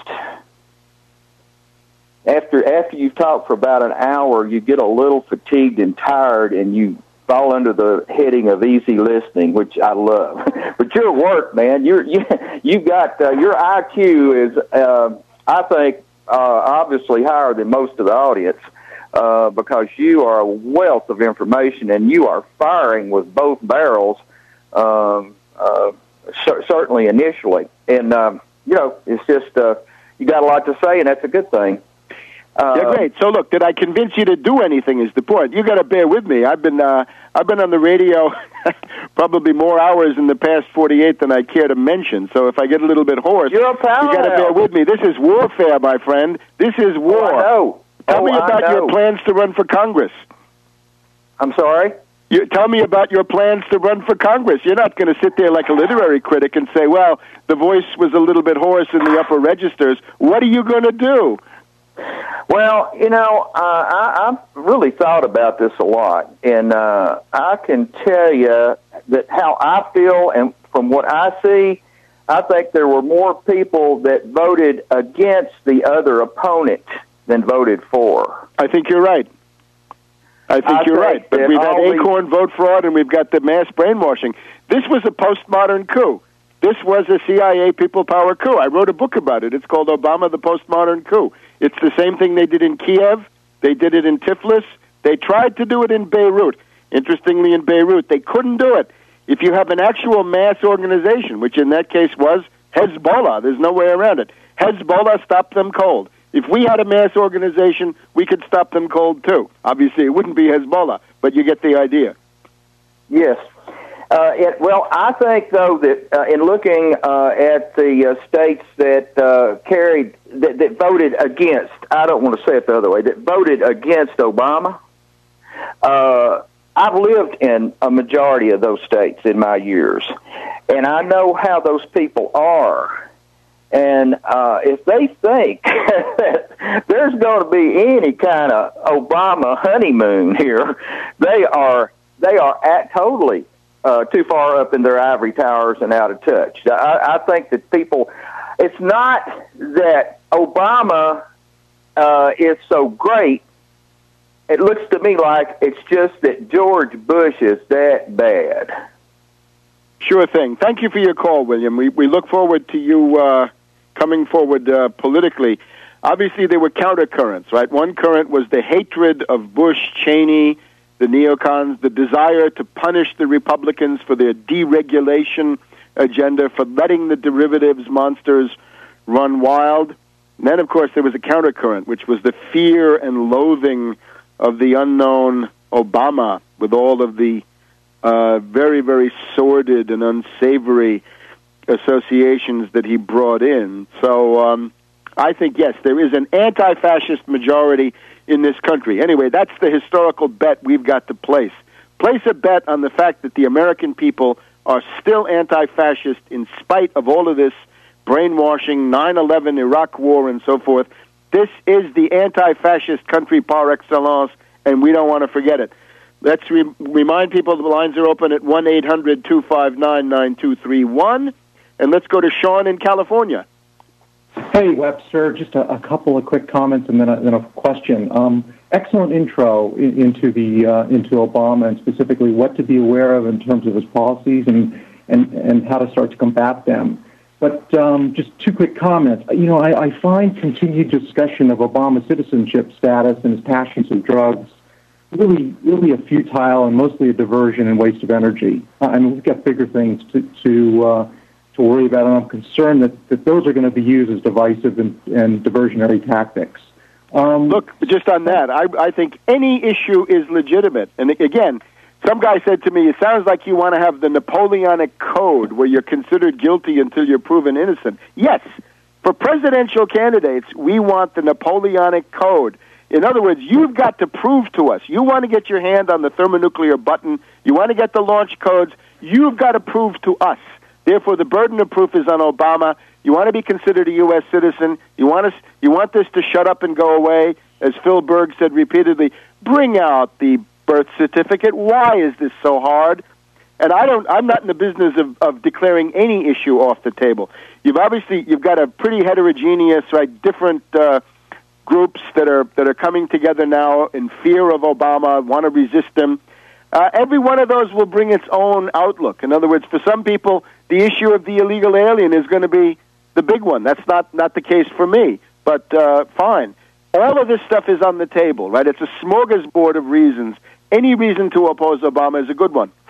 After after you talk for about an hour, you get a little fatigued and tired, and you fall under the heading of easy listening, which I love. But your work, man, you're, you you got uh, your I Q is, uh, I think, uh, obviously higher than most of the audience uh, because you are a wealth of information and you are firing with both barrels. Um, uh, cer- certainly initially, and um, you know, it's just uh, you got a lot to say, and that's a good thing. Uh, yeah, great. So, look, did I convince you to do anything? Is the point? You got to bear with me. I've been uh, I've been on the radio probably more hours in the past forty-eight than I care to mention. So, if I get a little bit hoarse, You're a pal you got to now. bear with me. This is warfare, my friend. This is war. Oh, I know. Tell oh, me about I know. your plans to run for Congress. I'm sorry? You, tell me about your plans to run for Congress. You're not going to sit there like a literary critic and say, well, the voice was a little bit hoarse in the upper registers. What are you going to do? Well, you know, uh, I, I've really thought about this a lot, and uh, I can tell you that how I feel, and from what I see, I think there were more people that voted against the other opponent than voted for. I think you're right. I think I you're think right. But that we've had all these- Acorn vote fraud, and we've got the mass brainwashing. This was a postmodern coup. This was a C I A people power coup. I wrote a book about it. It's called Obama, the Postmodern Coup. It's the same thing they did in Kiev. They did it in Tiflis. They tried to do it in Beirut. Interestingly, in Beirut, they couldn't do it. If you have an actual mass organization, which in that case was Hezbollah, there's no way around it. Hezbollah stopped them cold. If we had a mass organization, we could stop them cold, too. Obviously, it wouldn't be Hezbollah, but you get the idea. Yes. Uh, it, well, I think, though, that uh, in looking uh, at the uh, states that uh, carried, that, that voted against, I don't want to say it the other way, that voted against Obama, uh, I've lived in a majority of those states in my years, and I know how those people are. And uh, if they think that there's going to be any kind of Obama honeymoon here, they are they are at totally uh, too far up in their ivory towers and out of touch. I, I think that people, it's not that Obama uh, is so great. It looks to me like it's just that George Bush is that bad. Sure thing. Thank you for your call, William. We we look forward to you uh, coming forward uh, politically. Obviously, there were countercurrents, right? One current was the hatred of Bush, Cheney, the neocons, the desire to punish the Republicans for their deregulation agenda, for letting the derivatives monsters run wild. And then, of course, there was a countercurrent, which was the fear and loathing of the unknown Obama, with all of the uh, very, very sordid and unsavory associations that he brought in. So um, I think, yes, there is an anti-fascist majority in this country. Anyway, that's the historical bet we've got to place. Place a bet on the fact that the American people are still anti-fascist in spite of all of this brainwashing, nine eleven, Iraq War, and so forth. This is the anti-fascist country par excellence, and we don't want to forget it. Let's re- remind people the lines are open at one eight hundred two five nine nine two three one, and let's go to Sean in California. Hey, Webster, just a, a couple of quick comments and then a, then a question. Um, excellent intro in, into the uh, into Obama and specifically what to be aware of in terms of his policies and, and, and how to start to combat them. But um, just two quick comments. You know, I, I find continued discussion of Obama's citizenship status and his passions of drugs really, really a futile and mostly a diversion and waste of energy. Uh, I mean, we've got bigger things to to, uh, to worry about, and I'm concerned that, that those are going to be used as divisive and, and diversionary tactics. Um, Look, just on that, I, I think any issue is legitimate. And again, some guy said to me, it sounds like you want to have the Napoleonic Code where you're considered guilty until you're proven innocent. Yes, for presidential candidates, we want the Napoleonic Code. In other words, you've got to prove to us. You want to get your hand on the thermonuclear button. You want to get the launch codes. You've got to prove to us. Therefore, the burden of proof is on Obama. You want to be considered a U S citizen. You want us, you want this to shut up and go away. As Phil Berg said repeatedly, bring out the birth certificate. Why is this so hard? And I don't. I'm not in the business of, of declaring any issue off the table. You've obviously you've got a pretty heterogeneous, right? Different uh, groups that are that are coming together now in fear of Obama, want to resist him. Uh, every one of those will bring its own outlook. In other words, for some people, the issue of the illegal alien is going to be the big one. That's not not the case for me. But uh, fine. All of this stuff is on the table, right? It's a smorgasbord of reasons. Any reason to oppose Obama is a good one.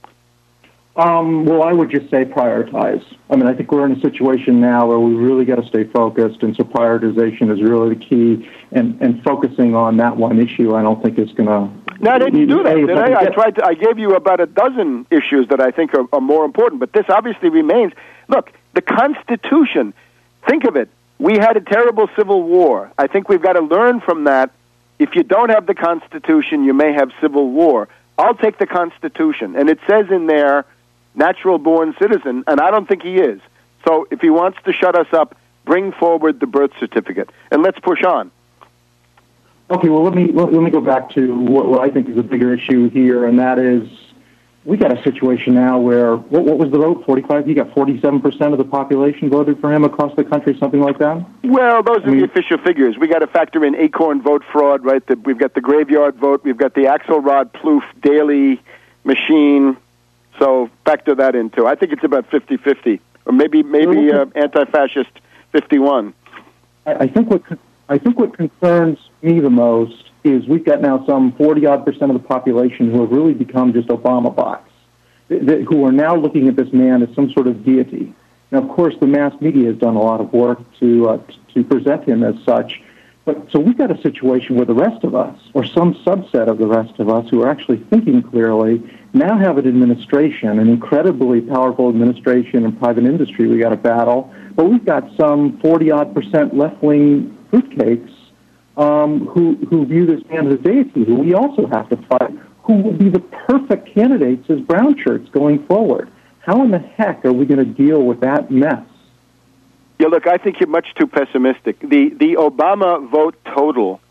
Um, well, I would just say prioritize. I mean, I think we're in a situation now where we really got to stay focused, and so prioritization is really the key. And, and focusing on that one issue, I don't think is going to. No, I didn't do that, did I? I tried to. I gave you about a dozen issues that I think are, are more important, but this obviously remains. Look, the Constitution. Think of it. We had a terrible civil war. I think we've got to learn from that. If you don't have the Constitution, you may have civil war. I'll take the Constitution. And it says in there, natural-born citizen, and I don't think he is. So if he wants to shut us up, bring forward the birth certificate. And let's push on. Okay, well, let me let, let me go back to what, what I think is a bigger issue here, and that is we got a situation now where, what, what was the vote, forty-five? You got forty-seven percent of the population voted for him across the country, something like that? Well, those are I mean, the official figures. We got to factor in Acorn vote fraud, right? The, we've got the graveyard vote. We've got the Axelrod Plouffe daily machine. So factor that in, too. I think it's about fifty-fifty, or maybe maybe uh, anti-fascist fifty-one. I, I think what I think what concerns me the most is we've got now some forty-odd percent of the population who have really become just Obama bots, th- th- who are now looking at this man as some sort of deity. Now, of course, the mass media has done a lot of work to uh, to present him as such. But so we've got a situation where the rest of us, or some subset of the rest of us who are actually thinking clearly, now have an administration, an incredibly powerful administration and private industry we got to battle. But we've got some forty-odd percent left-wing fruitcakes um, who, who view this man as a deity, who we also have to fight, who will be the perfect candidates as brown shirts going forward. How in the heck are we going to deal with that mess? Yeah, look, I think you're much too pessimistic. The the Obama vote total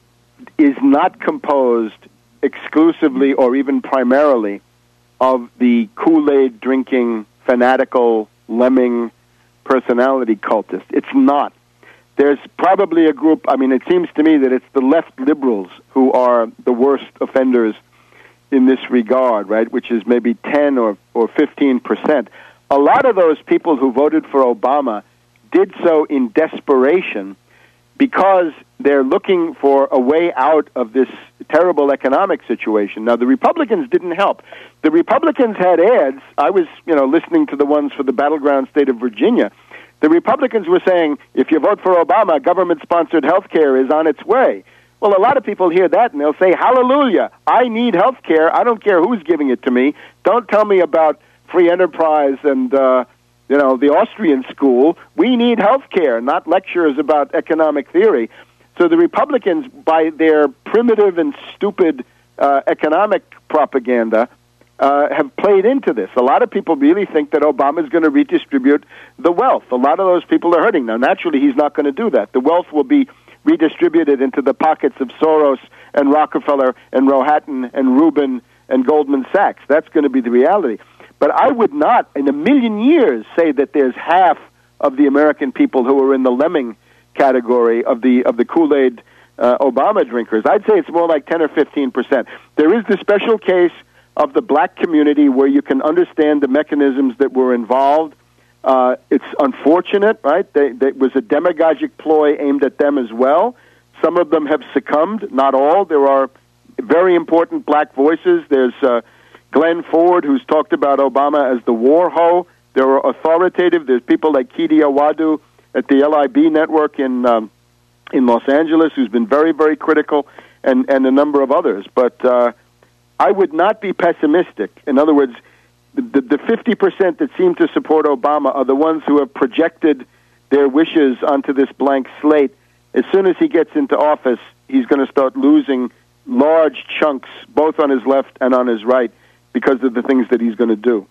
is not composed exclusively or even primarily of the Kool-Aid drinking, fanatical, lemming personality cultists. It's not. There's probably a group, I mean, it seems to me that it's the left liberals who are the worst offenders in this regard, right, which is maybe ten or, or fifteen percent. A lot of those people who voted for Obama did so in desperation because they're looking for a way out of this terrible economic situation. Now, the Republicans didn't help. The Republicans had ads. I was, you know, listening to the ones for the battleground state of Virginia. The Republicans were saying, if you vote for Obama, government-sponsored health care is on its way. Well, a lot of people hear that, and they'll say, hallelujah, I need health care. I don't care who's giving it to me. Don't tell me about free enterprise and, uh, you know, the Austrian school. We need health care, not lectures about economic theory. So the Republicans, by their primitive and stupid uh, economic propaganda, uh, have played into this. A lot of people really think that Obama is going to redistribute the wealth. A lot of those people are hurting. Now, naturally, he's not going to do that. The wealth will be redistributed into the pockets of Soros and Rockefeller and Rohatyn and Rubin and Goldman Sachs. That's going to be the reality. But I would not, in a million years, say that there's half of the American people who are in the lemming category of the of the Kool-Aid uh, Obama drinkers. I'd say it's more like ten or fifteen percent. There is the special case of the black community where you can understand the mechanisms that were involved. Uh, it's unfortunate, right? They, they, it was a demagogic ploy aimed at them as well. Some of them have succumbed, not all. There are very important black voices. There's uh, Glenn Ford, who's talked about Obama as the war hoe. There are authoritative. There's people like Kidi Awadu at the L I B network in um, in Los Angeles, who's been very, very critical, and, and a number of others. But uh, I would not be pessimistic. In other words, the, the fifty percent that seem to support Obama are the ones who have projected their wishes onto this blank slate. As soon as he gets into office, he's going to start losing large chunks, both on his left and on his right, because of the things that he's going to do.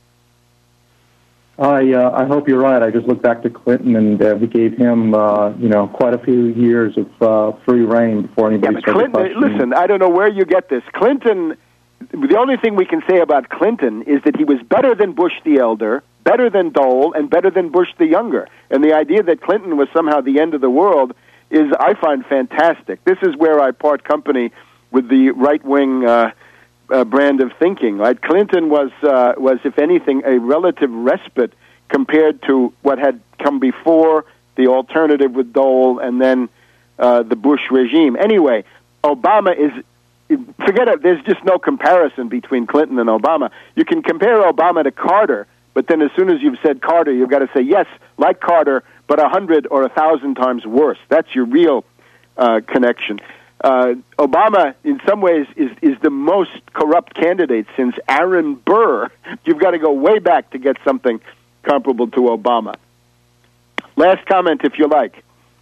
I uh, I hope you're right. I just look back to Clinton, and uh, we gave him, uh, you know, quite a few years of uh, free reign before anybody yeah, started Clinton, listen, I don't know where you get this. Clinton, the only thing we can say about Clinton is that he was better than Bush the elder, better than Dole, and better than Bush the younger. And the idea that Clinton was somehow the end of the world is, I find, fantastic. This is where I part company with the right-wing uh, uh, brand of thinking. Right? Clinton was, uh, was, if anything, a relative respite compared to what had come before, the alternative with Dole, and then uh, the Bush regime. Anyway, Obama is, forget it, there's just no comparison between Clinton and Obama. You can compare Obama to Carter, but then as soon as you've said Carter, you've got to say, yes, like Carter, but a hundred or a thousand times worse. That's your real uh, connection. Uh, Obama, in some ways, is, is the most corrupt candidate since Aaron Burr. You've got to go way back to get something comparable to Obama. Last comment, if you like.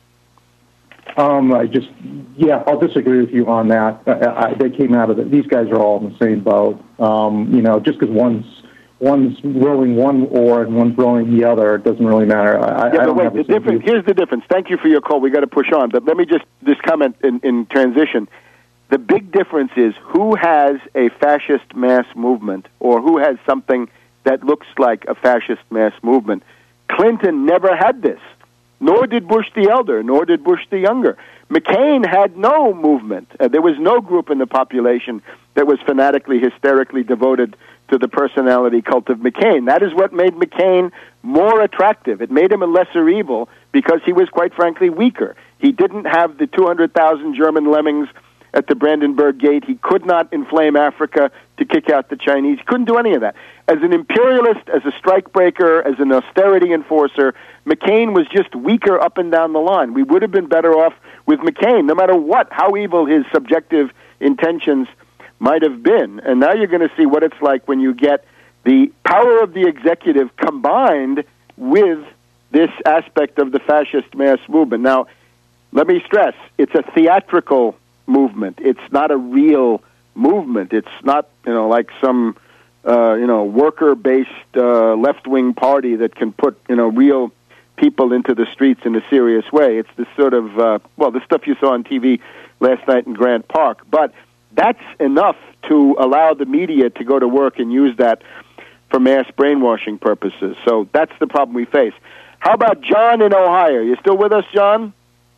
Um, I just, yeah, I'll disagree with you on that. I, I, they came out of it. These guys are all in the same boat. Um, you know, just because one's one's rowing one oar and one's rowing the other, it doesn't really matter. I, yeah, I don't wait, have the difference. Here's the difference. Thank you for your call. We got to push on, but let me just this comment in, in transition. The big difference is who has a fascist mass movement or who has something that looks like a fascist mass movement. Clinton never had this, nor did Bush the elder, nor did Bush the younger. McCain had no movement. Uh, there was no group in the population that was fanatically, hysterically devoted to the personality cult of McCain. That is what made McCain more attractive. It made him a lesser evil because he was, quite frankly, weaker. He didn't have the two hundred thousand German lemmings at the Brandenburg Gate. He could not inflame Africa to kick out the Chinese. He couldn't do any of that. As an imperialist, as a strikebreaker, as an austerity enforcer, McCain was just weaker up and down the line. We would have been better off with McCain, no matter what, how evil his subjective intentions might have been. And now you're going to see what it's like when you get the power of the executive combined with this aspect of the fascist mass movement. Now, let me stress, it's a theatrical movement. It's not a real movement. It's not, you know, like some, uh, you know, worker-based uh, left-wing party that can put, you know, real people into the streets in a serious way. It's the sort of, uh, well, the stuff you saw on T V last night in Grant Park. But that's enough to allow the media to go to work and use that for mass brainwashing purposes. So that's the problem we face. How about John in Ohio? You still with us, John?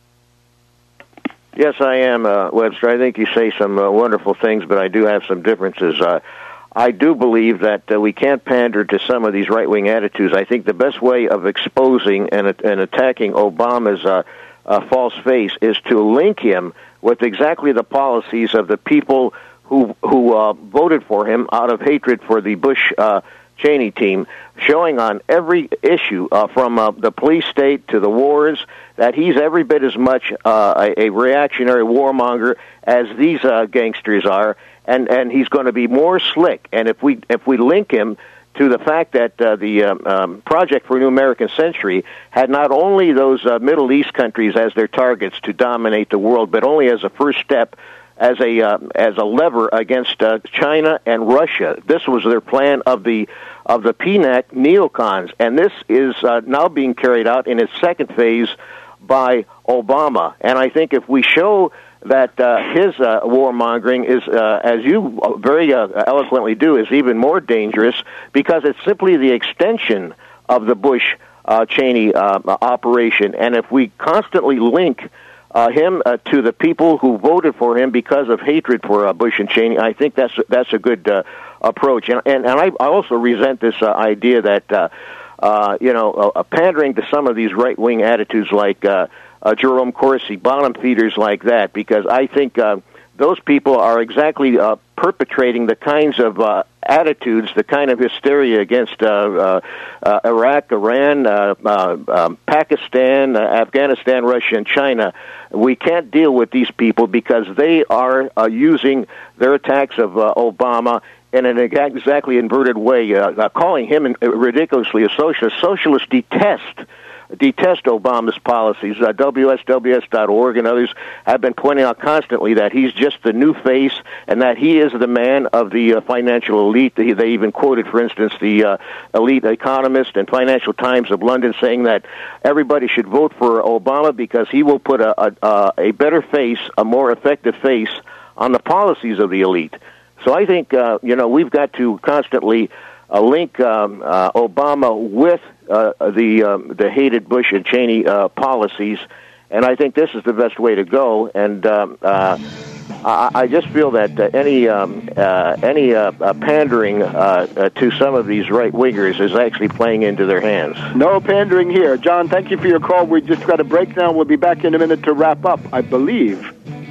Yes, I am, uh, Webster. I think you say some uh, wonderful things, but I do have some differences. Uh, I do believe that uh, we can't pander to some of these right-wing attitudes. I think the best way of exposing and, and attacking Obama's uh, uh, false face is to link him with exactly the policies of the people who who uh, voted for him out of hatred for the Bush uh, Cheney team, showing on every issue uh, from uh, the police state to the wars that he's every bit as much uh, a, a reactionary warmonger as these uh, gangsters are, and, and he's going to be more slick. And if we if we link him to the fact that uh, the um, um, Project for a New American Century had not only those uh, Middle East countries as their targets to dominate the world, but only as a first step, as a uh, as a lever against uh, China and Russia. This was their plan of the of the P NAC neocons, and this is uh, now being carried out in its second phase by Obama. And I think if we show that uh, his uh, warmongering is, uh, as you very uh, eloquently do, is even more dangerous because it's simply the extension of the Bush uh, Cheney uh, operation. And if we constantly link Uh, him uh, to the people who voted for him because of hatred for uh, Bush and Cheney, I think that's that's a good uh, approach. And and, and I, I also resent this uh, idea that uh, uh, you know uh, pandering to some of these right wing attitudes like uh, uh, Jerome Corsi, bottom feeders like that, because I think uh, those people are exactly uh, perpetrating the kinds of uh, attitudes, the kind of hysteria against uh, uh, uh, Iraq, Iran, uh, uh, um, Pakistan, uh, Afghanistan, Russia, and China. We can't deal with these people because they are uh, using their attacks of uh, Obama in an exactly inverted way, uh, uh, calling him ridiculously a socialist. Socialists detest detest Obama's policies. Uh, W S W S dot org and others have been pointing out constantly that he's just the new face and that he is the man of the uh, financial elite. They, they even quoted, for instance, the uh, elite economist and Financial Times of London saying that everybody should vote for Obama because he will put a, a, a better face, a more effective face on the policies of the elite. So I think, uh, you know, we've got to constantly uh, link um, uh, Obama with Uh, the um, the hated Bush and Cheney uh, policies, and I think this is the best way to go. And um, uh, I, I just feel that uh, any um, uh, any uh, uh, pandering uh, uh, to some of these right wingers is actually playing into their hands. No pandering here, John. Thank you for your call. We just got a break now. We'll be back in a minute to wrap up, I believe.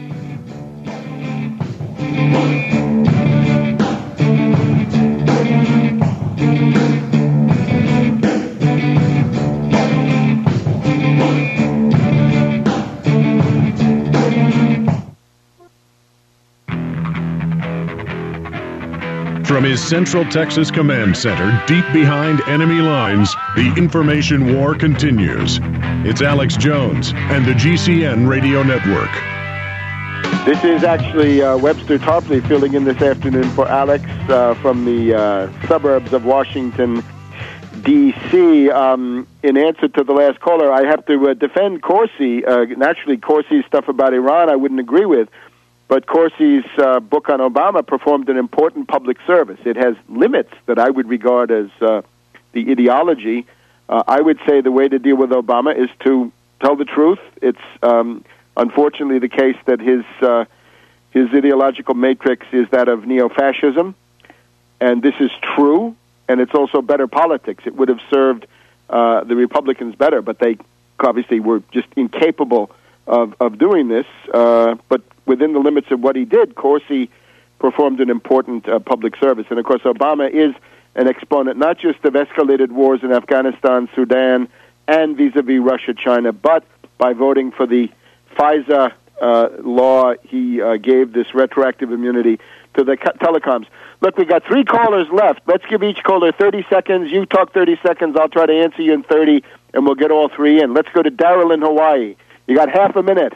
From his Central Texas Command Center, deep behind enemy lines, the information war continues. It's Alex Jones and the G C N Radio Network. This is actually uh, Webster Tarpley filling in this afternoon for Alex uh, from the uh, suburbs of Washington, D C Um, in answer to the last caller, I have to uh, defend Corsi. Uh, naturally, Corsi's stuff about Iran I wouldn't agree with. But Corsi's uh, book on Obama performed an important public service. It has limits that I would regard as uh, the ideology. Uh, I would say the way to deal with Obama is to tell the truth. It's um, unfortunately the case that his uh, his ideological matrix is that of neo-fascism, and this is true, and it's also better politics. It would have served uh, the Republicans better, but they obviously were just incapable of, of doing this, uh, but within the limits of what he did, Corsi performed an important uh, public service. And, of course, Obama is an exponent not just of escalated wars in Afghanistan, Sudan, and vis-a-vis Russia, China, but by voting for the FISA uh, law, he uh, gave this retroactive immunity to the co- telecoms. Look, we got three callers left. Let's give each caller thirty seconds. You talk thirty seconds. I'll try to answer you in thirty, and we'll get all three in. Let's go to Daryl in Hawaii. You got half a minute.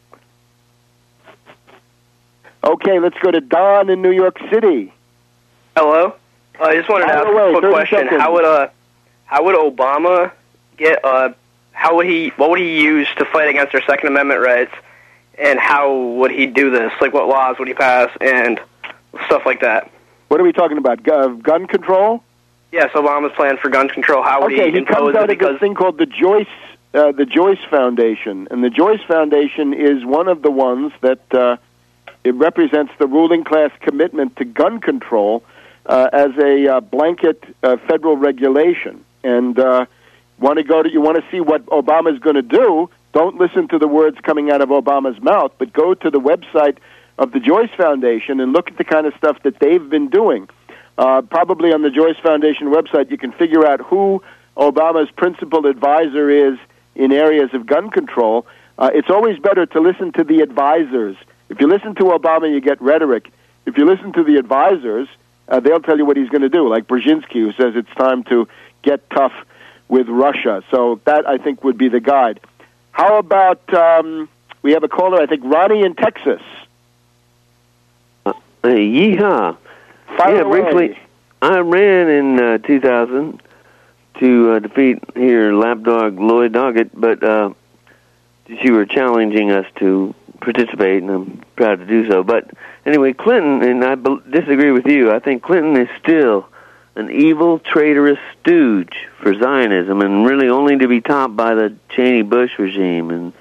Okay, let's go to Don in New York City. Hello. Uh, I just wanted to ask a quick question. Seconds. How would uh, how would Obama get uh, how would he? What would he use to fight against our Second Amendment rights? And how would he do this? Like, what laws would he pass and stuff like that? What are we talking about? Gu- gun control? Yes, Obama's plan for gun control. How would okay, he, he impose comes out it? of this thing called the Joyce, uh, the Joyce Foundation, and the Joyce Foundation is one of the ones that uh, it represents the ruling class commitment to gun control uh, as a uh, blanket uh, federal regulation. And uh, want to go to you want to see what Obama's going to do? Don't listen to the words coming out of Obama's mouth, but go to the website of the Joyce Foundation and look at the kind of stuff that they've been doing. Uh, probably on the Joyce Foundation website, you can figure out who Obama's principal advisor is in areas of gun control. Uh, it's always better to listen to the advisors. If you listen to Obama, you get rhetoric. If you listen to the advisors, uh, they'll tell you what he's going to do, like Brzezinski, who says it's time to get tough with Russia. So that, I think, would be the guide. How about, um, we have a caller, I think, Ronnie in Texas. Uh, yeehaw. Fire yeah, away. briefly, I ran in uh, two thousand to uh, defeat here lapdog Lloyd Doggett, but uh, you were challenging us to participate, and I'm proud to do so. But anyway, Clinton, and I be- disagree with you, I think Clinton is still an evil, traitorous stooge for Zionism, and really only to be topped by the Cheney-Bush regime. And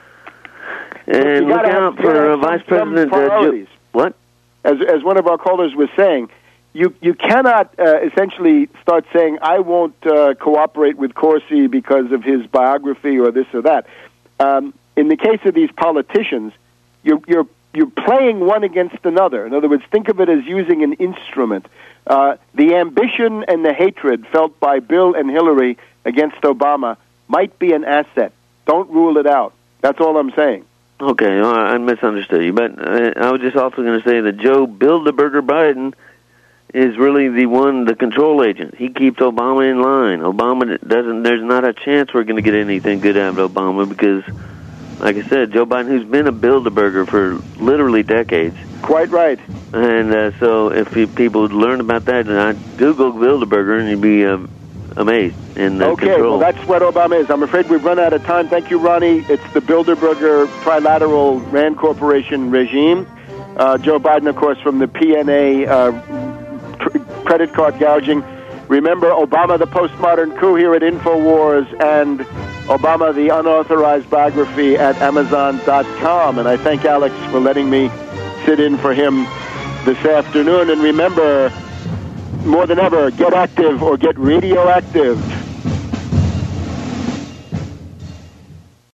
and look out for uh, Vice President uh, Joe. What? As as one of our callers was saying, you you cannot uh, essentially start saying, I won't uh, cooperate with Corsi because of his biography or this or that. Um, in the case of these politicians, you're you're you're playing one against another. In other words, think of it as using an instrument. Uh, the ambition and the hatred felt by Bill and Hillary against Obama might be an asset. Don't rule it out. That's all I'm saying. Okay, well, I misunderstood you, but uh, I was just also going to say that Joe Bilderberger Biden is really the one, the control agent. He keeps Obama in line. Obama doesn't, there's not a chance we're going to get anything good out of Obama because, like I said, Joe Biden, who's been a Bilderberger for literally decades. Quite right. And uh, so if you, people would learn about that, and I'd Google Bilderberger and you'd be uh, amazed in the okay, control. well, that's what Obama is. I'm afraid we've run out of time. Thank you, Ronnie. It's the Bilderberger trilateral Rand Corporation regime. Uh, Joe Biden, of course, from the P N A uh, tr- credit card gouging. Remember, Obama, the postmodern coup here at InfoWars, and Obama, the unauthorized biography at Amazon dot com. And I thank Alex for letting me sit in for him this afternoon. And remember, more than ever, get active or get radioactive.